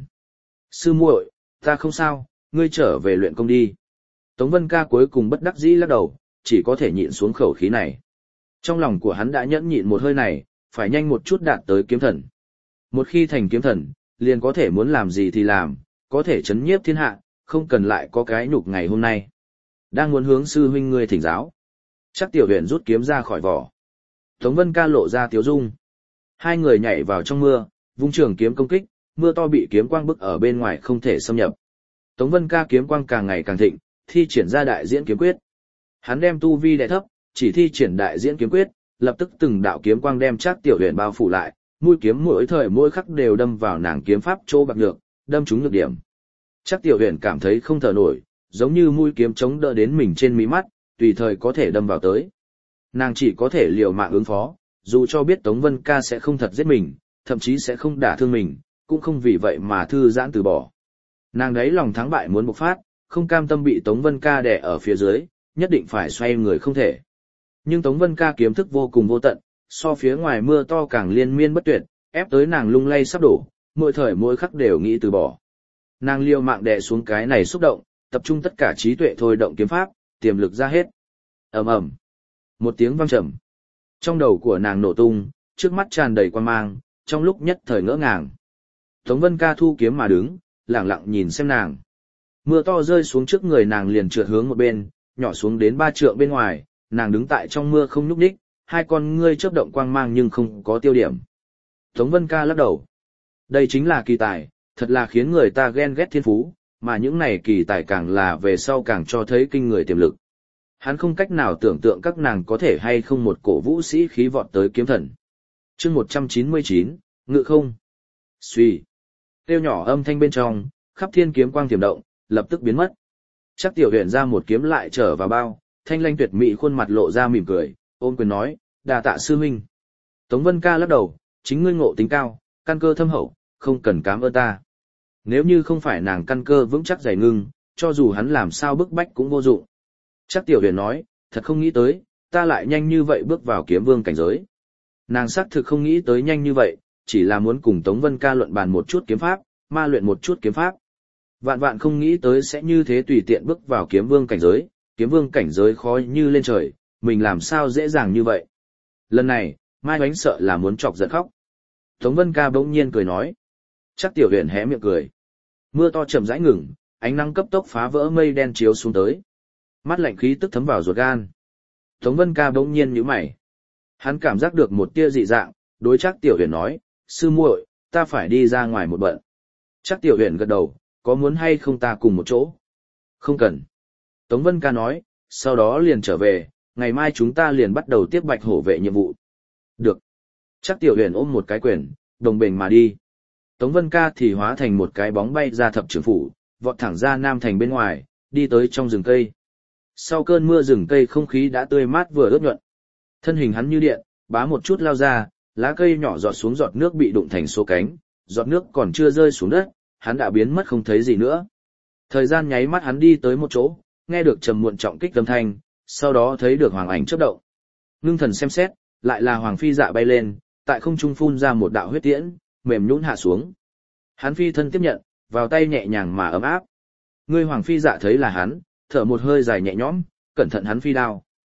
Sư muội, ta không sao, ngươi trở về luyện công đi. Tống Vân Ca cuối cùng bất đắc dĩ lắc đầu, chỉ có thể nhịn xuống khẩu khí này. Trong lòng của hắn đã nhẫn nhịn một hơi này, phải nhanh một chút đạt tới kiếm thần. Một khi thành kiếm thần, liền có thể muốn làm gì thì làm, có thể chấn nhiếp thiên hạ, không cần lại có cái nhục ngày hôm nay. Đang muốn hướng sư huynh ngươi thỉnh giáo. Chắc Tiểu Huyền rút kiếm ra khỏi vỏ. Tống Vân Ca lộ ra tiếu dung. Hai người nhảy vào trong mưa, vung trường kiếm công kích, mưa to bị kiếm quang bức ở bên ngoài không thể xâm nhập. Tống Vân Ca kiếm quang càng ngày càng thịnh, thi triển ra đại diễn kiếm quyết. Hắn đem tu vi đè thấp, chỉ thi triển đại diễn kiếm quyết, lập tức từng đạo kiếm quang đem Trác Tiểu Huyền bao phủ lại, mũi kiếm mỗi thời mỗi khắc đều đâm vào nàng kiếm pháp chỗ bạc được, đâm trúng nhược điểm. Trác Tiểu Huyền cảm thấy không thở nổi, giống như mũi kiếm chống đỡ đến mình trên mí mắt, tùy thời có thể đâm vào tới. Nàng chỉ có thể liều mạng ứng phó, dù cho biết Tống Vân Ca sẽ không thật giết mình, thậm chí sẽ không đả thương mình, cũng không vì vậy mà thư giãn từ bỏ. Nàng đấy lòng thắng bại muốn bộc phát, không cam tâm bị Tống Vân Ca đè ở phía dưới, nhất định phải xoay người không thể. Nhưng Tống Vân Ca kiếm thức vô cùng vô tận, so phía ngoài mưa to càng liên miên bất tuyệt, ép tới nàng lung lay sắp đổ, mỗi thời mỗi khắc đều nghĩ từ bỏ. Nàng liều mạng đè xuống cái này xúc động, tập trung tất cả trí tuệ thôi động kiếm pháp, tiềm lực ra hết. Ầm ầm. Một tiếng vang trầm. Trong đầu của nàng nổ tung, trước mắt tràn đầy quan mang, trong lúc nhất thời ngỡ ngàng. Tống Vân Ca thu kiếm mà đứng, lặng lặng nhìn xem nàng. Mưa to rơi xuống trước người nàng liền trượt hướng một bên, nhỏ xuống đến ba trượng bên ngoài, nàng đứng tại trong mưa không nhúc nhích, hai con ngươi chớp động quang mang nhưng không có tiêu điểm. Tống Vân Ca lắc đầu. Đây chính là kỳ tài, thật là khiến người ta ghen ghét thiên phú, mà những này kỳ tài càng là về sau càng cho thấy kinh người tiềm lực. Hắn không cách nào tưởng tượng các nàng có thể hay không một cổ vũ sĩ khí vọt tới kiếm thần. Chương một trăm chín mươi chín, ngự không. Suy. Tiêu nhỏ âm thanh bên trong, khắp thiên kiếm quang tiềm động, lập tức biến mất. Chắc Tiểu Huyền ra một kiếm lại trở vào bao, thanh lanh tuyệt mỹ khuôn mặt lộ ra mỉm cười, ôm quyền nói, đà tạ sư huynh. Tống Vân Ca lắc đầu, chính ngươi ngộ tính cao, căn cơ thâm hậu, không cần cám ơn ta. Nếu như không phải nàng căn cơ vững chắc dày ngưng, cho dù hắn làm sao bức bách cũng vô dụng. Chắc Tiểu Huyền nói, thật không nghĩ tới, ta lại nhanh như vậy bước vào kiếm vương cảnh giới. Nàng xác thực không nghĩ tới nhanh như vậy, chỉ là muốn cùng Tống Vân Ca luận bàn một chút kiếm pháp, ma luyện một chút kiếm pháp. Vạn vạn không nghĩ tới sẽ như thế tùy tiện bước vào kiếm vương cảnh giới, kiếm vương cảnh giới khó như lên trời, mình làm sao dễ dàng như vậy. Lần này, Mai Oánh sợ là muốn chọc giận khóc. Tống Vân Ca bỗng nhiên cười nói. Chắc Tiểu Huyền hé miệng cười. Mưa to chậm rãi ngừng, ánh nắng cấp tốc phá vỡ mây đen chiếu xuống tới. Mắt lạnh khí tức thấm vào ruột gan. Tống Vân Ca bỗng nhiên nhíu mày. Hắn cảm giác được một tia dị dạng, đối Trác Tiểu Huyền nói, sư muội, ta phải đi ra ngoài một bận. Trác Tiểu Huyền gật đầu, có muốn hay không ta cùng một chỗ? Không cần. Tống Vân Ca nói, sau đó liền trở về, ngày mai chúng ta liền bắt đầu tiếp Bạch Hổ vệ nhiệm vụ. Được. Trác Tiểu Huyền ôm một cái quyền, đồng bền mà đi. Tống Vân Ca thì hóa thành một cái bóng bay ra thập trưởng phủ, vọt thẳng ra Nam Thành bên ngoài, đi tới trong rừng cây. Sau cơn mưa rừng cây không khí đã tươi mát vừa ướt nhuận. Thân hình hắn như điện, bá một chút lao ra, lá cây nhỏ giọt xuống giọt nước bị đụng thành số cánh, giọt nước còn chưa rơi xuống đất, hắn đã biến mất không thấy gì nữa. Thời gian nháy mắt hắn đi tới một chỗ, nghe được trầm muộn trọng kích âm thanh, sau đó thấy được hoàng ảnh chớp động. Ngưng thần xem xét, lại là Hoàng Phi Dạ bay lên, tại không trung phun ra một đạo huyết tiễn, mềm nhũn hạ xuống. Hắn phi thân tiếp nhận, vào tay nhẹ nhàng mà ấm áp. Ngươi Hoàng Phi Dạ thấy là hắn, thở một hơi dài nhẹ nhõm, cẩn thận hắn phi đao.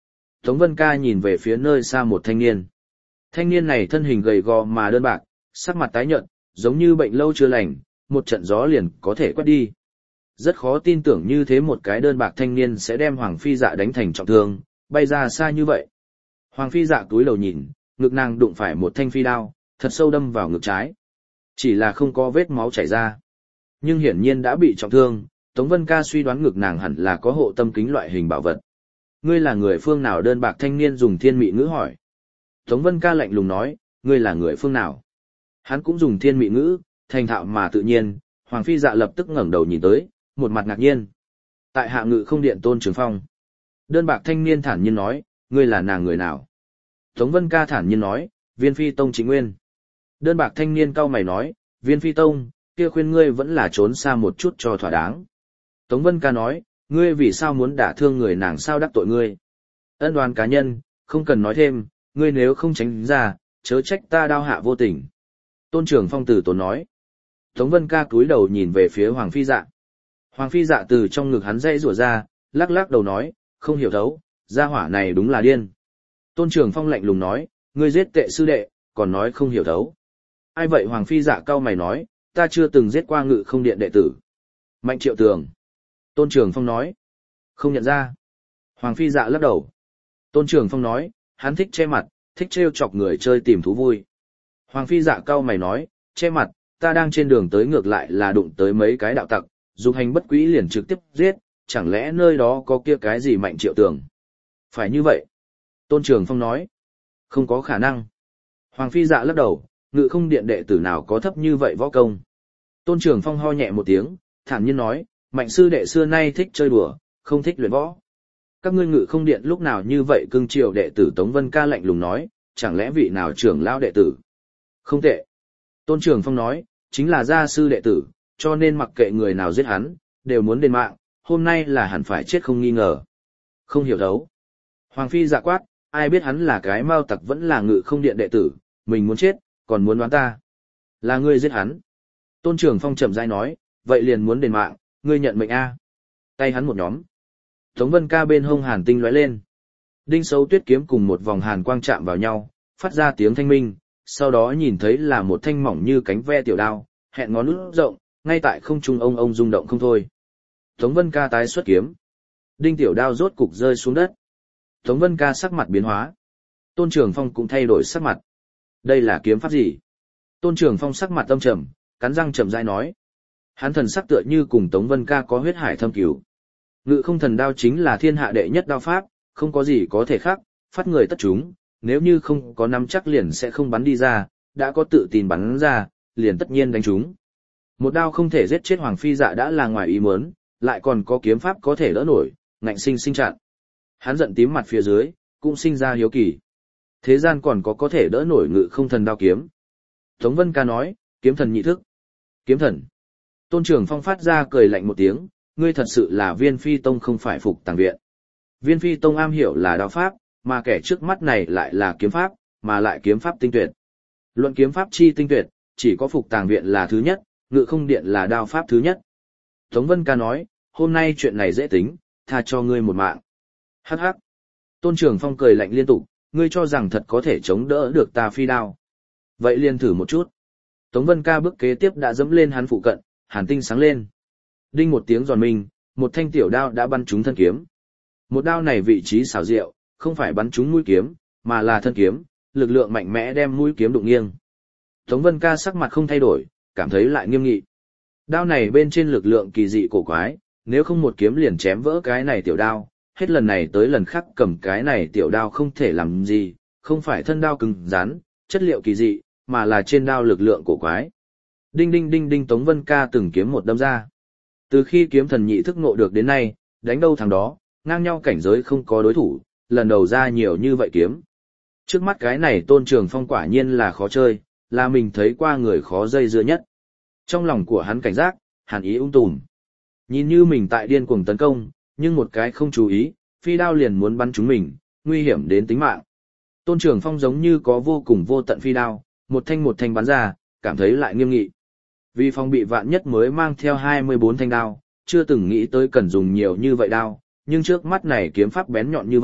Tống Vân Ca nhìn về phía nơi xa một thanh niên. Thanh niên này thân hình gầy gò mà đơn bạc, sắc mặt tái nhợt, giống như bệnh lâu chưa lành, một trận gió liền có thể quét đi. Rất khó tin tưởng như thế một cái đơn bạc thanh niên sẽ đem Hoàng Phi Dạ đánh thành trọng thương, bay ra xa như vậy. Hoàng Phi Dạ túi đầu nhìn, ngực nàng đụng phải một thanh phi đao, thật sâu đâm vào ngực trái. Chỉ là không có vết máu chảy ra. Nhưng hiển nhiên đã bị trọng thương, Tống Vân Ca suy đoán ngực nàng hẳn là có hộ tâm kính loại hình bảo vật. Ngươi là người phương nào? Đơn bạc thanh niên dùng thiên mị ngữ hỏi. Tống Vân Ca lạnh lùng nói, ngươi là người phương nào? Hắn cũng dùng thiên mị ngữ, thành thạo mà tự nhiên. Hoàng Phi Dạ lập tức ngẩng đầu nhìn tới, một mặt ngạc nhiên. Tại Hạ Ngự Không Điện Tôn Trường Phong. Đơn bạc thanh niên thản nhiên nói, ngươi là nàng người nào? Tống Vân Ca thản nhiên nói, Viên Phi Tông Chính Nguyên. Đơn bạc thanh niên cau mày nói, Viên Phi Tông, kia khuyên ngươi vẫn là trốn xa một chút cho thỏa đáng. Tống Vân Ca nói, ngươi vì sao muốn đả thương người nàng, sao đắc tội ngươi? Ân đoán cá nhân, không cần nói thêm, ngươi nếu không tránh ra, chớ trách ta đao hạ vô tình. Tôn Trường Phong từ tốn nói. Tống Vân Ca cúi đầu nhìn về phía Hoàng Phi Dạ. Hoàng Phi Dạ từ trong ngực hắn dãy rủa ra, lắc lắc đầu nói, không hiểu thấu, gia hỏa này đúng là điên. Tôn Trường Phong lạnh lùng nói, ngươi giết tệ sư đệ, còn nói không hiểu thấu. Ai vậy? Hoàng Phi Dạ cau mày nói, ta chưa từng giết qua Ngự Không Điện đệ tử. Mạnh Triệu Tường. Tôn Trường Phong nói, không nhận ra. Hoàng Phi Dạ lắc đầu. Tôn Trường Phong nói, hắn thích che mặt, thích trêu chọc người chơi tìm thú vui. Hoàng Phi Dạ cau mày nói, che mặt, ta đang trên đường tới ngược lại là đụng tới mấy cái đạo tặc, dùng hành bất quý liền trực tiếp giết, chẳng lẽ nơi đó có kia cái gì Mạnh Triệu Tường? Phải như vậy. Tôn Trường Phong nói, không có khả năng. Hoàng Phi Dạ lắc đầu, Ngự Không Điện đệ tử nào có thấp như vậy võ công. Tôn Trường Phong ho nhẹ một tiếng, thản nhiên nói, Mạnh sư đệ xưa nay thích chơi đùa, không thích luyện võ. Các ngươi Ngự Không Điện lúc nào như vậy cưng chiều đệ tử? Tống Vân Ca lạnh lùng nói, chẳng lẽ vị nào trưởng lão đệ tử? Không tệ. Tôn Trường Phong nói, chính là gia sư đệ tử, cho nên mặc kệ người nào giết hắn, đều muốn đền mạng, hôm nay là hẳn phải chết không nghi ngờ. Không hiểu thấu. Hoàng Phi Dạ quát, ai biết hắn là cái mao tặc vẫn là Ngự Không Điện đệ tử, mình muốn chết, còn muốn đoán ta. Là ngươi giết hắn. Tôn Trường Phong chậm rãi nói, vậy liền muốn đền mạng, ngươi nhận mệnh a. Tay hắn một nhóm. Tống Vân Ca bên hông hàn tinh lóe lên. Đinh Sấu Tuyết kiếm cùng một vòng hàn quang chạm vào nhau, phát ra tiếng thanh minh, sau đó nhìn thấy là một thanh mỏng như cánh ve tiểu đao, hẹn ngón út rộng, ngay tại không trung ông ông rung động không thôi. Tống Vân Ca tái xuất kiếm. Đinh tiểu đao rốt cục rơi xuống đất. Tống Vân Ca sắc mặt biến hóa. Tôn Trường Phong cũng thay đổi sắc mặt. Đây là kiếm pháp gì? Tôn Trường Phong sắc mặt âm trầm, cắn răng chậm rãi nói. Hắn thần sắc tựa như cùng Tống Vân Ca có huyết hải thâm cửu. Ngự Không Thần Đao chính là thiên hạ đệ nhất đao pháp, không có gì có thể khác, phát người tất chúng, nếu như không có nắm chắc liền sẽ không bắn đi ra, đã có tự tin bắn ra, liền tất nhiên đánh chúng. Một đao không thể giết chết Hoàng Phi Dạ đã là ngoài ý muốn, lại còn có kiếm pháp có thể đỡ nổi, ngạnh sinh sinh chặn. Hắn giận tím mặt phía dưới, cũng sinh ra hiếu kỳ. Thế gian còn có có thể đỡ nổi Ngự Không Thần Đao kiếm. Tống Vân Ca nói, kiếm thần nhị thức. Kiếm thần. Tôn Trường Phong phát ra cười lạnh một tiếng, ngươi thật sự là Viên Phi Tông không phải Phục Tàng Viện. Viên Phi Tông am hiểu là đao pháp, mà kẻ trước mắt này lại là kiếm pháp, mà lại kiếm pháp tinh tuyệt. Luận kiếm pháp chi tinh tuyệt, chỉ có Phục Tàng Viện là thứ nhất, Ngự Không Điện là đao pháp thứ nhất. Tống Vân Ca nói, hôm nay chuyện này dễ tính, tha cho ngươi một mạng. Hắc hắc. Tôn Trường Phong cười lạnh liên tục, ngươi cho rằng thật có thể chống đỡ được ta phi đao. Vậy liền thử một chút. Tống Vân Ca bước kế tiếp đã dẫm lên hắn phụ cận, hàn tinh sáng lên. Đinh một tiếng giòn minh, một thanh tiểu đao đã bắn trúng thân kiếm. Một đao này vị trí xảo diệu, không phải bắn trúng mũi kiếm, mà là thân kiếm, lực lượng mạnh mẽ đem mũi kiếm đụng nghiêng. Tống Vân Ca sắc mặt không thay đổi, cảm thấy lại nghiêm nghị. Đao này bên trên lực lượng kỳ dị cổ quái, nếu không một kiếm liền chém vỡ cái này tiểu đao, hết lần này tới lần khác cầm cái này tiểu đao không thể làm gì, không phải thân đao cứng rắn, chất liệu kỳ dị, mà là trên đao lực lượng cổ quái. Đinh đinh đinh đinh Tống Vân Ca từng kiếm một đâm ra. Từ khi kiếm thần nhị thức ngộ được đến nay, đánh đâu thằng đó, ngang nhau cảnh giới không có đối thủ, lần đầu ra nhiều như vậy kiếm. Trước mắt cái này Tôn Trường Phong quả nhiên là khó chơi, là mình thấy qua người khó dây dưa nhất. Trong lòng của hắn cảnh giác, hàn ý ung tùm. Nhìn như mình tại điên cuồng tấn công, nhưng một cái không chú ý, phi đao liền muốn bắn trúng mình, nguy hiểm đến tính mạng. Tôn Trường Phong giống như có vô cùng vô tận phi đao, một thanh một thanh bắn ra, cảm thấy lại nghiêm nghị. Vì phòng bị vạn nhất mới mang theo hai mươi bốn thanh đao, chưa từng nghĩ tới cần dùng nhiều như vậy đao, nhưng trước mắt này kiếm pháp bén nhọn như vậy,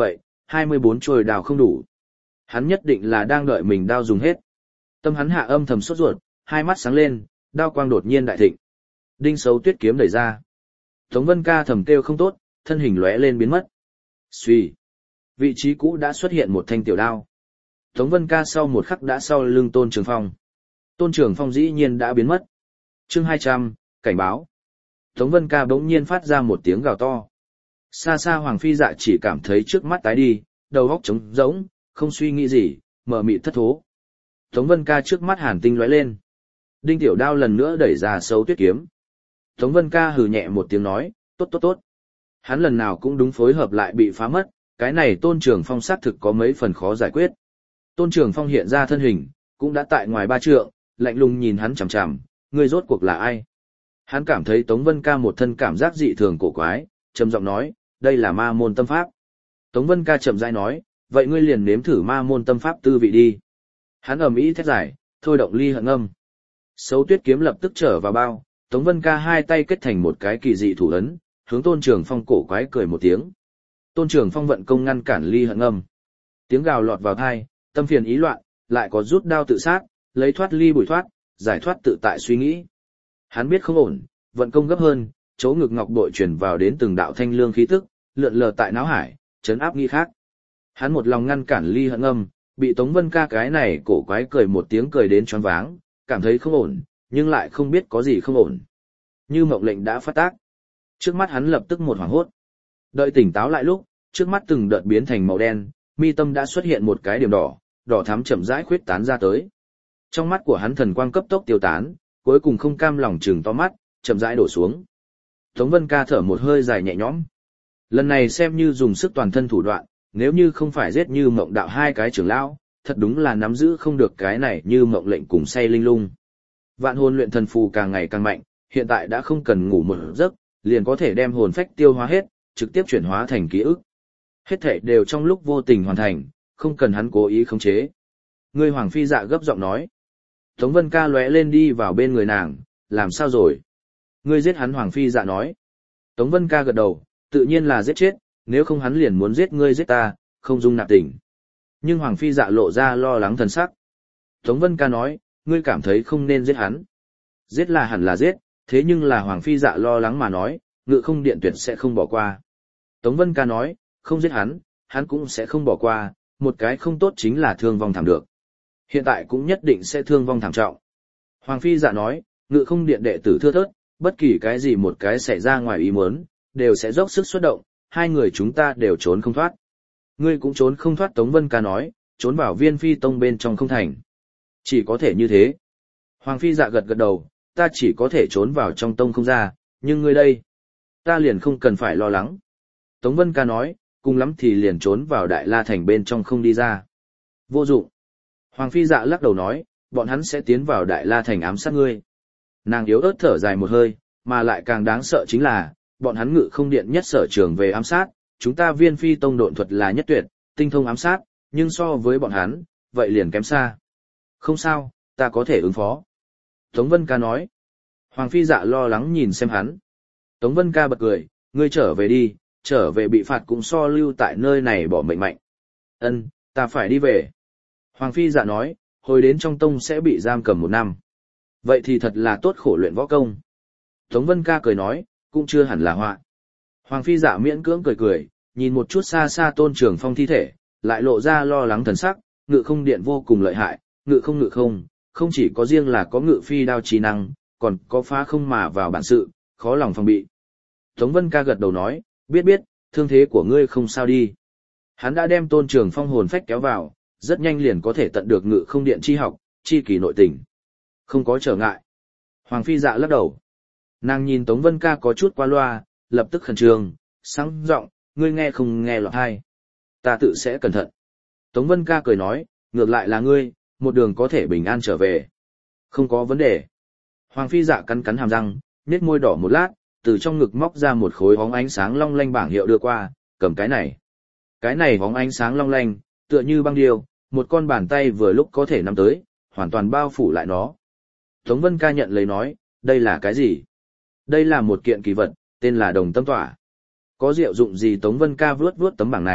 hai mươi bốn chuôi đao không đủ. Hắn nhất định là đang đợi mình đao dùng hết. Tâm hắn hạ âm thầm sốt ruột, hai mắt sáng lên, đao quang đột nhiên đại thịnh. Đinh Sấu Tuyết kiếm đẩy ra. Tống Vân Ca thầm kêu không tốt, thân hình lóe lên biến mất. Xuy. Vị trí cũ đã xuất hiện một thanh tiểu đao. Tống Vân Ca sau một khắc đã sau lưng Tôn Trường Phong. Tôn Trường Phong dĩ nhiên đã biến mất. Chương hai trăm, cảnh báo. Tống Vân Ca bỗng nhiên phát ra một tiếng gào to. Xa xa Hoàng Phi Dạ chỉ cảm thấy trước mắt tái đi, đầu óc trống rỗng, không suy nghĩ gì, mở mịt thất thố. Tống Vân Ca trước mắt hàn tinh lóe lên. Đinh Tiểu Đao lần nữa đẩy ra Sấu Tuyết kiếm. Tống Vân Ca hừ nhẹ một tiếng nói, tốt tốt tốt. Hắn lần nào cũng đúng phối hợp lại bị phá mất, cái này Tôn Trường Phong xác thực có mấy phần khó giải quyết. Tôn Trường Phong hiện ra thân hình, cũng đã tại ngoài ba trượng, lạnh lùng nhìn hắn chằm chằm, ngươi rốt cuộc là ai? Hắn cảm thấy Tống Vân Ca một thân cảm giác dị thường cổ quái, trầm giọng nói, đây là ma môn tâm pháp. Tống Vân Ca chậm rãi nói, vậy ngươi liền nếm thử ma môn tâm pháp tư vị đi. Hắn ầm ĩ thét giải, thôi động ly hận âm. Sấu Tuyết kiếm lập tức trở vào bao, Tống Vân Ca hai tay kết thành một cái kỳ dị thủ ấn, hướng Tôn Trường Phong cổ quái cười một tiếng. Tôn Trường Phong vận công ngăn cản ly hận âm. Tiếng gào lọt vào tai, tâm phiền ý loạn, lại có rút đao tự sát, lấy thoát ly bùi thoát, giải thoát tự tại suy nghĩ. Hắn biết không ổn, vận công gấp hơn, chỗ ngực ngọc bội truyền vào đến từng đạo thanh lương khí tức, lượn lờ tại não hải, chấn áp nghi khác. Hắn một lòng ngăn cản ly hận âm, bị Tống Vân Ca cái này cổ quái cười một tiếng cười đến choáng váng, cảm thấy không ổn, nhưng lại không biết có gì không ổn. Như mộng lệnh đã phát tác. Trước mắt hắn lập tức một hoảng hốt. Đợi tỉnh táo lại lúc, trước mắt từng đợt biến thành màu đen, mi tâm đã xuất hiện một cái điểm đỏ, đỏ thắm chậm rãi khuyết tán ra tới. Trong mắt của hắn thần quang cấp tốc tiêu tán, cuối cùng không cam lòng chừng to mắt, chậm rãi đổ xuống. Tống Vân Ca thở một hơi dài nhẹ nhõm. Lần này xem như dùng sức toàn thân thủ đoạn, nếu như không phải giết Như Mộng Đạo hai cái trưởng lão, thật đúng là nắm giữ không được cái này Như Mộng lệnh cùng say linh lung. Vạn hồn luyện thần phù càng ngày càng mạnh, hiện tại đã không cần ngủ một giấc, liền có thể đem hồn phách tiêu hóa hết, trực tiếp chuyển hóa thành ký ức. Hết thảy đều trong lúc vô tình hoàn thành, không cần hắn cố ý khống chế. Ngươi Hoàng Phi Dạ gấp giọng nói. Tống Vân Ca lóe lên đi vào bên người nàng, làm sao rồi? Ngươi giết hắn Hoàng Phi Dạ nói. Tống Vân Ca gật đầu, tự nhiên là giết chết, nếu không hắn liền muốn giết ngươi giết ta, không dung nạp tình. Nhưng Hoàng Phi Dạ lộ ra lo lắng thần sắc. Tống Vân Ca nói, ngươi cảm thấy không nên giết hắn. Giết là hẳn là giết, thế nhưng là Hoàng Phi Dạ lo lắng mà nói, Ngự Không Điện tuyệt sẽ không bỏ qua. Tống Vân Ca nói, không giết hắn, hắn cũng sẽ không bỏ qua, một cái không tốt chính là thương vong thảm được. Hiện tại cũng nhất định sẽ thương vong thảm trọng. Hoàng Phi Dạ nói, Ngự Không Điện đệ tử thưa thớt, bất kỳ cái gì một cái xảy ra ngoài ý muốn, đều sẽ dốc sức xuất động, hai người chúng ta đều trốn không thoát. Ngươi cũng trốn không thoát. Tống Vân Ca nói, trốn vào Viên Phi Tông bên trong không thành. Chỉ có thể như thế. Hoàng Phi Dạ gật gật đầu, ta chỉ có thể trốn vào trong tông không ra, nhưng ngươi đây, ta liền không cần phải lo lắng. Tống Vân Ca nói, cùng lắm thì liền trốn vào Đại La Thành bên trong không đi ra. Vô dụng. Hoàng Phi Dạ lắc đầu nói, bọn hắn sẽ tiến vào Đại La Thành ám sát ngươi. Nàng yếu ớt thở dài một hơi, mà lại càng đáng sợ chính là, bọn hắn Ngự Không Điện nhất sở trường về ám sát, chúng ta Viên Phi Tông độn thuật là nhất tuyệt, tinh thông ám sát, nhưng so với bọn hắn, vậy liền kém xa. Không sao, ta có thể ứng phó. Tống Vân Ca nói. Hoàng Phi Dạ lo lắng nhìn xem hắn. Tống Vân Ca bật cười, ngươi trở về đi, trở về bị phạt cũng so lưu tại nơi này bỏ mệnh mạnh. Ân, ta phải đi về. Hoàng Phi Dạ nói, hồi đến trong tông sẽ bị giam cầm một năm. Vậy thì thật là tốt khổ luyện võ công. Tống Vân Ca cười nói, cũng chưa hẳn là họa. Hoàng Phi Dạ miễn cưỡng cười cười, nhìn một chút xa xa Tôn Trường Phong thi thể, lại lộ ra lo lắng thần sắc, Ngự Không Điện vô cùng lợi hại, ngự không ngự không, không chỉ có riêng là có ngự phi đao trí năng, còn có phá không mà vào bản sự, khó lòng phòng bị. Tống Vân Ca gật đầu nói, biết biết, thương thế của ngươi không sao đi. Hắn đã đem Tôn Trường Phong hồn phách kéo vào, rất nhanh liền có thể tận được Ngự Không Điện chi học, chi kỳ nội tình. Không có trở ngại. Hoàng Phi Dạ lắc đầu. Nàng nhìn Tống Vân Ca có chút qua loa, lập tức khẩn trương, sáng giọng, ngươi nghe không nghe lọt hay. Ta tự sẽ cẩn thận. Tống Vân Ca cười nói, ngược lại là ngươi, một đường có thể bình an trở về. Không có vấn đề. Hoàng Phi Dạ cắn cắn hàm răng, nhếch môi đỏ một lát, từ trong ngực móc ra một khối bóng ánh sáng long lanh bảng hiệu đưa qua, cầm cái này. Cái này bóng ánh sáng long lanh, tựa như băng điêu, một con bàn tay vừa lúc có thể nắm tới, hoàn toàn bao phủ lại nó. Tống Vân Ca nhận lấy nói, đây là cái gì? Đây là một kiện kỳ vật, tên là Đồng Tâm Tỏa. Có diệu dụng gì? Tống Vân Ca vuốt vuốt tấm bảng này,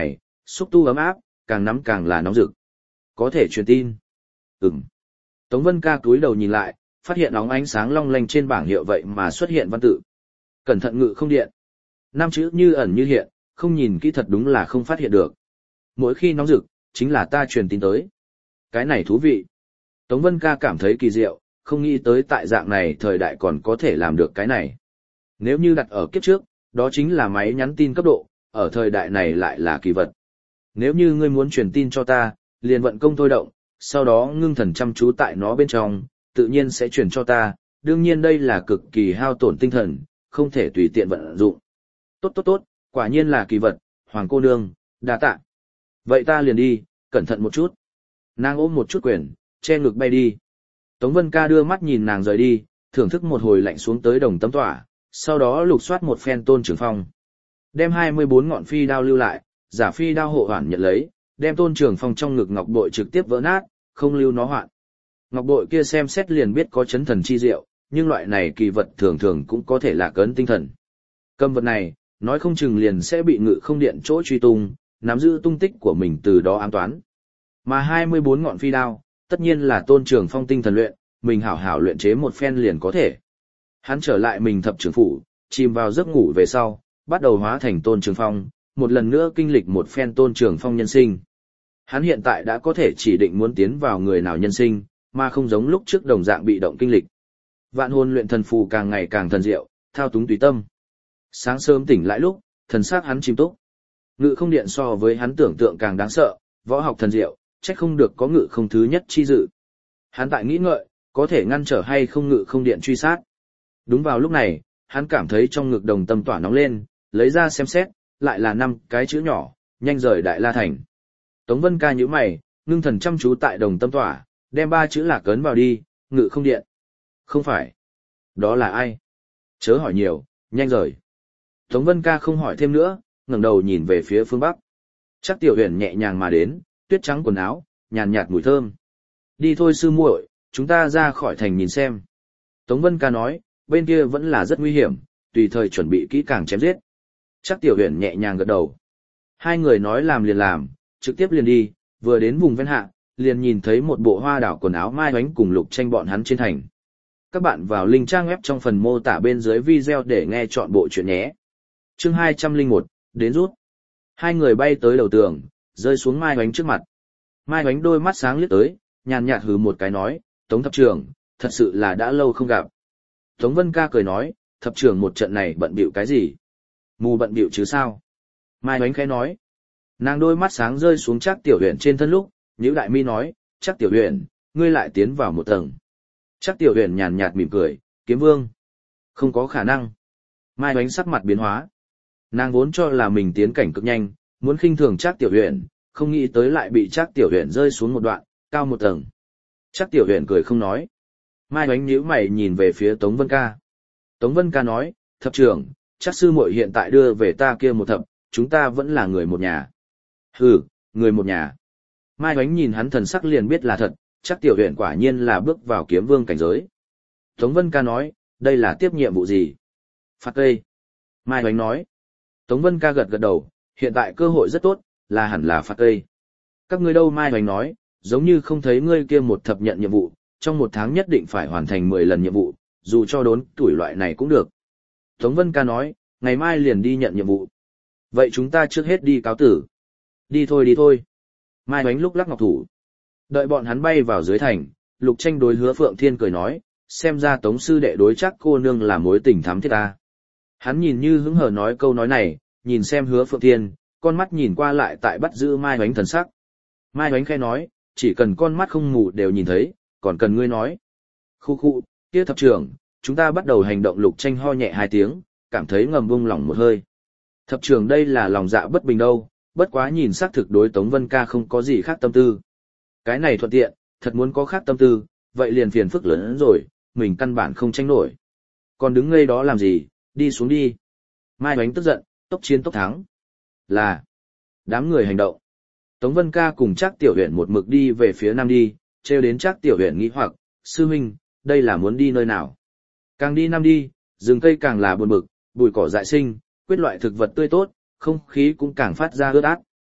xúc tu ấm áp, càng nắm càng là nóng rực. Có thể truyền tin. Ừm. Tống Vân Ca cúi đầu nhìn lại, phát hiện óng ánh sáng long lanh trên bảng hiệu vậy mà xuất hiện văn tự. Cẩn thận ngự không điện. Năm chữ như ẩn như hiện, không nhìn kỹ thật đúng là không phát hiện được. Mỗi khi nóng rực, chính là ta truyền tin tới. Cái này thú vị. Tống Vân Ca cảm thấy kỳ diệu, không nghĩ tới tại dạng này thời đại còn có thể làm được cái này. Nếu như đặt ở kiếp trước, đó chính là máy nhắn tin cấp độ, ở thời đại này lại là kỳ vật. Nếu như ngươi muốn truyền tin cho ta, liền vận công thôi động, sau đó ngưng thần chăm chú tại nó bên trong, tự nhiên sẽ truyền cho ta, đương nhiên đây là cực kỳ hao tổn tinh thần, không thể tùy tiện vận dụng. Tốt tốt tốt, quả nhiên là kỳ vật, Hoàng cô nương, đa tạ. Vậy ta liền đi, cẩn thận một chút. Nàng ôm một chút quyền, che ngực bay đi. Tống Vân Ca đưa mắt nhìn nàng rời đi, thưởng thức một hồi lạnh xuống tới đồng tấm tỏa, sau đó lục soát một phen Tôn Trường Phong. Đem hai mươi bốn ngọn phi đao lưu lại, giả phi đao hộ hoàn nhận lấy, đem Tôn Trường Phong trong ngực ngọc bội trực tiếp vỡ nát, không lưu nó hoạn. Ngọc bội kia xem xét liền biết có chấn thần chi diệu, nhưng loại này kỳ vật thường thường cũng có thể là cấn tinh thần. Cầm vật này, nói không chừng liền sẽ bị ngự không điện chỗ truy tung, nắm giữ tung tích của mình từ đó ám toán. Mà hai mươi bốn ngọn phi đao, tất nhiên là Tôn Trường Phong tinh thần luyện, mình hảo hảo luyện chế một phen liền có thể. Hắn trở lại mình thập trưởng phủ, chìm vào giấc ngủ về sau, bắt đầu hóa thành Tôn Trường Phong, một lần nữa kinh lịch một phen Tôn Trường Phong nhân sinh. Hắn hiện tại đã có thể chỉ định muốn tiến vào người nào nhân sinh, mà không giống lúc trước đồng dạng bị động kinh lịch. Vạn hồn luyện thần phù càng ngày càng thần diệu, thao túng tùy tâm. Sáng sớm tỉnh lại lúc, thần sắc hắn chìm túc. Ngự không điện so với hắn tưởng tượng càng đáng sợ, võ học thần diệu, trách không được có ngự không thứ nhất chi dự. Hắn tại nghĩ ngợi, có thể ngăn trở hay không ngự không điện truy sát. Đúng vào lúc này, hắn cảm thấy trong ngực đồng tâm tỏa nóng lên, lấy ra xem xét, lại là năm cái chữ nhỏ, nhanh rời Đại La Thành. Tống Vân Ca nhíu mày, ngưng thần chăm chú tại đồng tâm tỏa, đem ba chữ lạc ấn vào đi, ngự không điện. Không phải. Đó là ai? Chớ hỏi nhiều, nhanh rời. Tống Vân Ca không hỏi thêm nữa, ngẩng đầu nhìn về phía phương Bắc. Chắc Tiểu Huyền nhẹ nhàng mà đến, tuyết trắng quần áo, nhàn nhạt mùi thơm. Đi thôi sư muội, chúng ta ra khỏi thành nhìn xem. Tống Vân Ca nói, bên kia vẫn là rất nguy hiểm, tùy thời chuẩn bị kỹ càng chém giết. Chắc Tiểu Huyền nhẹ nhàng gật đầu. Hai người nói làm liền làm, trực tiếp liền đi, vừa đến vùng ven hạ, liền nhìn thấy một bộ hoa đảo quần áo Mai Hoánh cùng Lục Tranh bọn hắn trên thành. Các bạn vào link trang web trong phần mô tả bên dưới video để nghe chọn bộ chuyện nhé. Chương hai trăm lẻ một, đến rút. Hai người bay tới đầu tường, rơi xuống Mai Hoánh trước mặt. Mai Hoánh đôi mắt sáng liếc tới, nhàn nhạt hừ một cái nói, Tống thập trưởng, thật sự là đã lâu không gặp. Tống Vân Ca cười nói, thập trưởng một trận này bận bịu cái gì? Mù bận bịu chứ sao? Mai Hoánh khẽ nói. Nàng đôi mắt sáng rơi xuống Trác Tiểu Huyền trên thân lúc, Nhữ Đại Mi nói, Trác Tiểu Huyền, ngươi lại tiến vào một tầng. Trác Tiểu Huyền nhàn nhạt mỉm cười, Kiếm Vương. Không có khả năng. Mai Hoánh sắc mặt biến hóa. Nàng vốn cho là mình tiến cảnh cực nhanh, muốn khinh thường Trác Tiểu Huyền, không nghĩ tới lại bị Trác Tiểu Huyền rơi xuống một đoạn, cao một tầng. Trác Tiểu Huyền cười không nói. Mai Hoánh nhíu mày nhìn về phía Tống Vân Ca. Tống Vân Ca nói, thập trưởng, Trác sư muội hiện tại đưa về ta kia một thập, chúng ta vẫn là người một nhà. Hừ, người một nhà. Mai Hoánh nhìn hắn thần sắc liền biết là thật, Trác Tiểu Huyền quả nhiên là bước vào kiếm vương cảnh giới. Tống Vân Ca nói, đây là tiếp nhiệm vụ gì? Phạt cây. Mai Hoánh nói. Tống Vân Ca gật gật đầu, hiện tại cơ hội rất tốt, là hẳn là phạt cây. Các ngươi đâu? Mai Hoánh nói, giống như không thấy ngươi kia một thập nhận nhiệm vụ, trong một tháng nhất định phải hoàn thành mười lần nhiệm vụ, dù cho đốn tuổi loại này cũng được. Tống Vân Ca nói, ngày mai liền đi nhận nhiệm vụ. Vậy chúng ta trước hết đi cáo tử. Đi thôi đi thôi. Mai Hoánh lúc lắc ngọc thủ. Đợi bọn hắn bay vào dưới thành, Lục Tranh đối Hứa Phượng Thiên cười nói, xem ra Tống sư đệ đối Trác cô nương là mối tình thắm thiết ta. Hắn nhìn như hứng hờ nói câu nói này, nhìn xem Hứa Phượng Thiên, con mắt nhìn qua lại tại bắt giữ Mai Hoánh thần sắc. Mai Hoánh khẽ nói, chỉ cần con mắt không mù đều nhìn thấy, còn cần ngươi nói. Khu khu, kia thập trưởng, chúng ta bắt đầu hành động. Lục Tranh ho nhẹ hai tiếng, cảm thấy ngầm vung lỏng một hơi. Thập trưởng đây là lòng dạ bất bình đâu, bất quá nhìn xác thực đối Tống Vân Ca không có gì khác tâm tư. Cái này thuận tiện, thật muốn có khác tâm tư, vậy liền phiền phức lớn hơn rồi, mình căn bản không tranh nổi. Còn đứng ngây đó làm gì, đi xuống đi. Mai Hoánh tức giận, tốc chiến tốc thắng. Là, đám người hành động. Tống Vân Ca cùng Trác Tiểu Huyền một mực đi về phía nam đi, trêu đến Trác Tiểu Huyền nghĩ hoặc, sư huynh, đây là muốn đi nơi nào? Càng đi nam đi, rừng cây càng là buồn bực, bụi cỏ dại sinh, quyết loại thực vật tươi tốt, không khí cũng càng phát ra ướt át.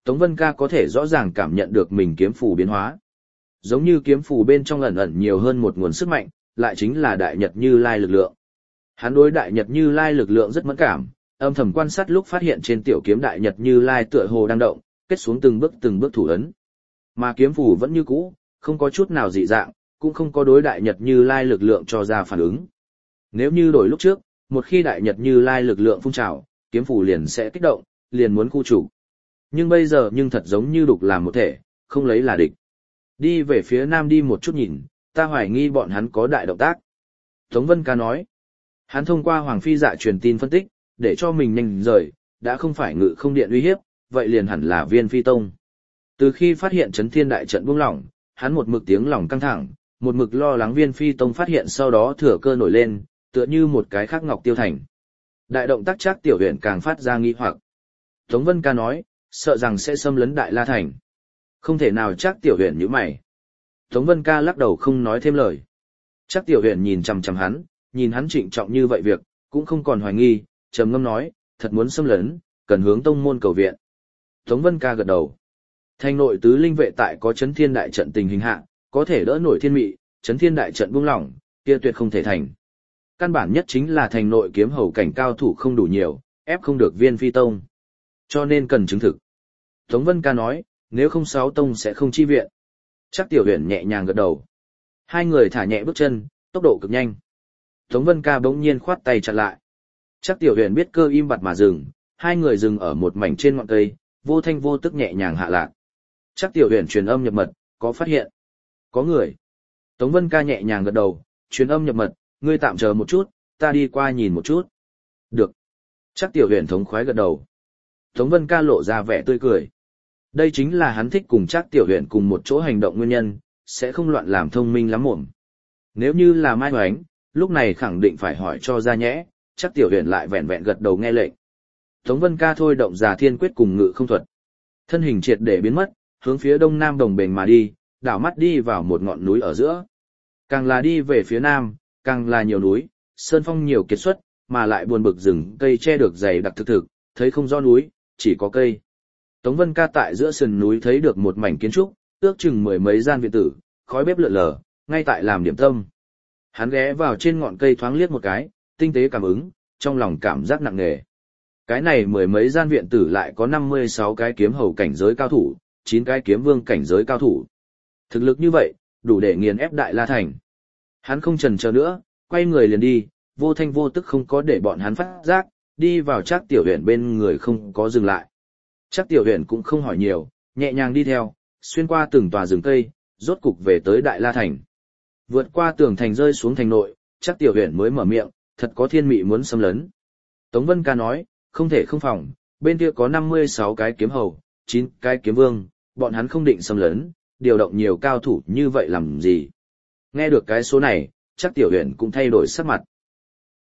Tống Vân Ca có thể rõ ràng cảm nhận được mình kiếm phù biến hóa. Giống như kiếm phù bên trong ẩn ẩn nhiều hơn một nguồn sức mạnh, lại chính là Đại Nhật Như Lai lực lượng. Hắn đối Đại Nhật Như Lai lực lượng rất mẫn cảm, âm thầm quan sát lúc phát hiện trên tiểu kiếm Đại Nhật Như Lai tựa hồ đang động, kết xuống từng bước từng bước thủ ấn. Mà kiếm phù vẫn như cũ, không có chút nào dị dạng, cũng không có đối Đại Nhật Như Lai lực lượng cho ra phản ứng. Nếu như đổi lúc trước, một khi Đại Nhật Như Lai lực lượng phun trào, kiếm phù liền sẽ kích động, liền muốn khu chủ. Nhưng bây giờ nhưng thật giống như đục làm một thể, không lấy là địch. Đi về phía nam đi một chút nhìn, ta hoài nghi bọn hắn có đại động tác. Tống Vân Ca nói, hắn thông qua Hoàng Phi Dạ truyền tin phân tích, để cho mình nhanh rời, đã không phải ngự không điện uy hiếp, vậy liền hẳn là Viên Phi Tông. Từ khi phát hiện Chấn Thiên đại trận buông lỏng, hắn một mực tiếng lòng căng thẳng, một mực lo lắng Viên Phi Tông phát hiện sau đó thừa cơ nổi lên, tựa như một cái khắc ngọc tiêu thành. Đại động tác Trác Tiểu Huyền càng phát ra nghi hoặc. Tống Vân Ca nói, sợ rằng sẽ xâm lấn Đại La Thành. Không thể nào. Trác Tiểu Huyền nhíu mày. Tống Vân Ca lắc đầu không nói thêm lời. Trác Tiểu Huyền nhìn chằm chằm hắn, nhìn hắn trịnh trọng như vậy việc, cũng không còn hoài nghi, trầm ngâm nói, thật muốn xâm lấn, cần hướng tông môn cầu viện. Tống Vân Ca gật đầu. Thành nội tứ linh vệ tại có Chấn Thiên đại trận tình hình hạ, có thể đỡ nổi thiên mị, Chấn Thiên đại trận buông lỏng, kia tuyệt không thể thành. Căn bản nhất chính là thành nội kiếm hầu cảnh cao thủ không đủ nhiều, ép không được Viên Phi Tông. Cho nên cần chứng thực. Tống Vân Ca nói, nếu không sáu tông sẽ không chi viện. Trác Tiểu Huyền nhẹ nhàng gật đầu. Hai người thả nhẹ bước chân, tốc độ cực nhanh. Tống Vân Ca bỗng nhiên khoát tay chặn lại. Trác Tiểu Huyền biết cơ im bặt mà dừng, hai người dừng ở một mảnh trên ngọn cây, vô thanh vô tức nhẹ nhàng hạ lạc. Trác Tiểu Huyền truyền âm nhập mật, có phát hiện. Có người. Tống Vân Ca nhẹ nhàng gật đầu, truyền âm nhập mật, ngươi tạm chờ một chút, ta đi qua nhìn một chút. Được. Trác Tiểu Huyền thống khoái gật đầu. Tống Vân Ca lộ ra vẻ tươi cười. Đây chính là hắn thích cùng Trác Tiểu Huyền cùng một chỗ hành động nguyên nhân, sẽ không loạn làm thông minh lắm mồm. Nếu như là Mai Hoánh, lúc này khẳng định phải hỏi cho ra nhẽ, Trác Tiểu Huyền lại vẹn vẹn gật đầu nghe lệnh. Tống Vân Ca thôi động Già Thiên Quyết cùng Ngự Không Thuật. Thân hình triệt để biến mất, hướng phía đông nam đồng bền mà đi, đảo mắt đi vào một ngọn núi ở giữa. Càng là đi về phía nam, càng là nhiều núi, sơn phong nhiều kiệt xuất, mà lại buồn bực rừng cây che được dày đặc thực thực, thấy không rõ núi, chỉ có cây. Tống Vân Ca tại giữa sườn núi thấy được một mảnh kiến trúc, ước chừng mười mấy gian viện tử, khói bếp lượn lờ, ngay tại làm điểm tâm. Hắn ghé vào trên ngọn cây thoáng liếc một cái, tinh tế cảm ứng, trong lòng cảm giác nặng nề. Cái này mười mấy gian viện tử lại có năm mươi sáu cái kiếm hầu cảnh giới cao thủ, chín cái kiếm vương cảnh giới cao thủ. Thực lực như vậy, đủ để nghiền ép Đại La Thành. Hắn không chần chờ nữa, quay người liền đi, vô thanh vô tức không có để bọn hắn phát giác, đi vào Trác Tiểu Huyền bên người không có dừng lại. Trác Tiểu Huyền cũng không hỏi nhiều, nhẹ nhàng đi theo, xuyên qua từng tòa rừng cây, rốt cục về tới Đại La Thành. Vượt qua tường thành rơi xuống thành nội, Trác Tiểu Huyền mới mở miệng, thật có thiên mị muốn xâm lấn. Tống Vân Ca nói, không thể không phòng, bên kia có năm mươi sáu cái kiếm hầu, chín cái kiếm vương, bọn hắn không định xâm lấn, điều động nhiều cao thủ như vậy làm gì. Nghe được cái số này, Trác Tiểu Huyền cũng thay đổi sắc mặt.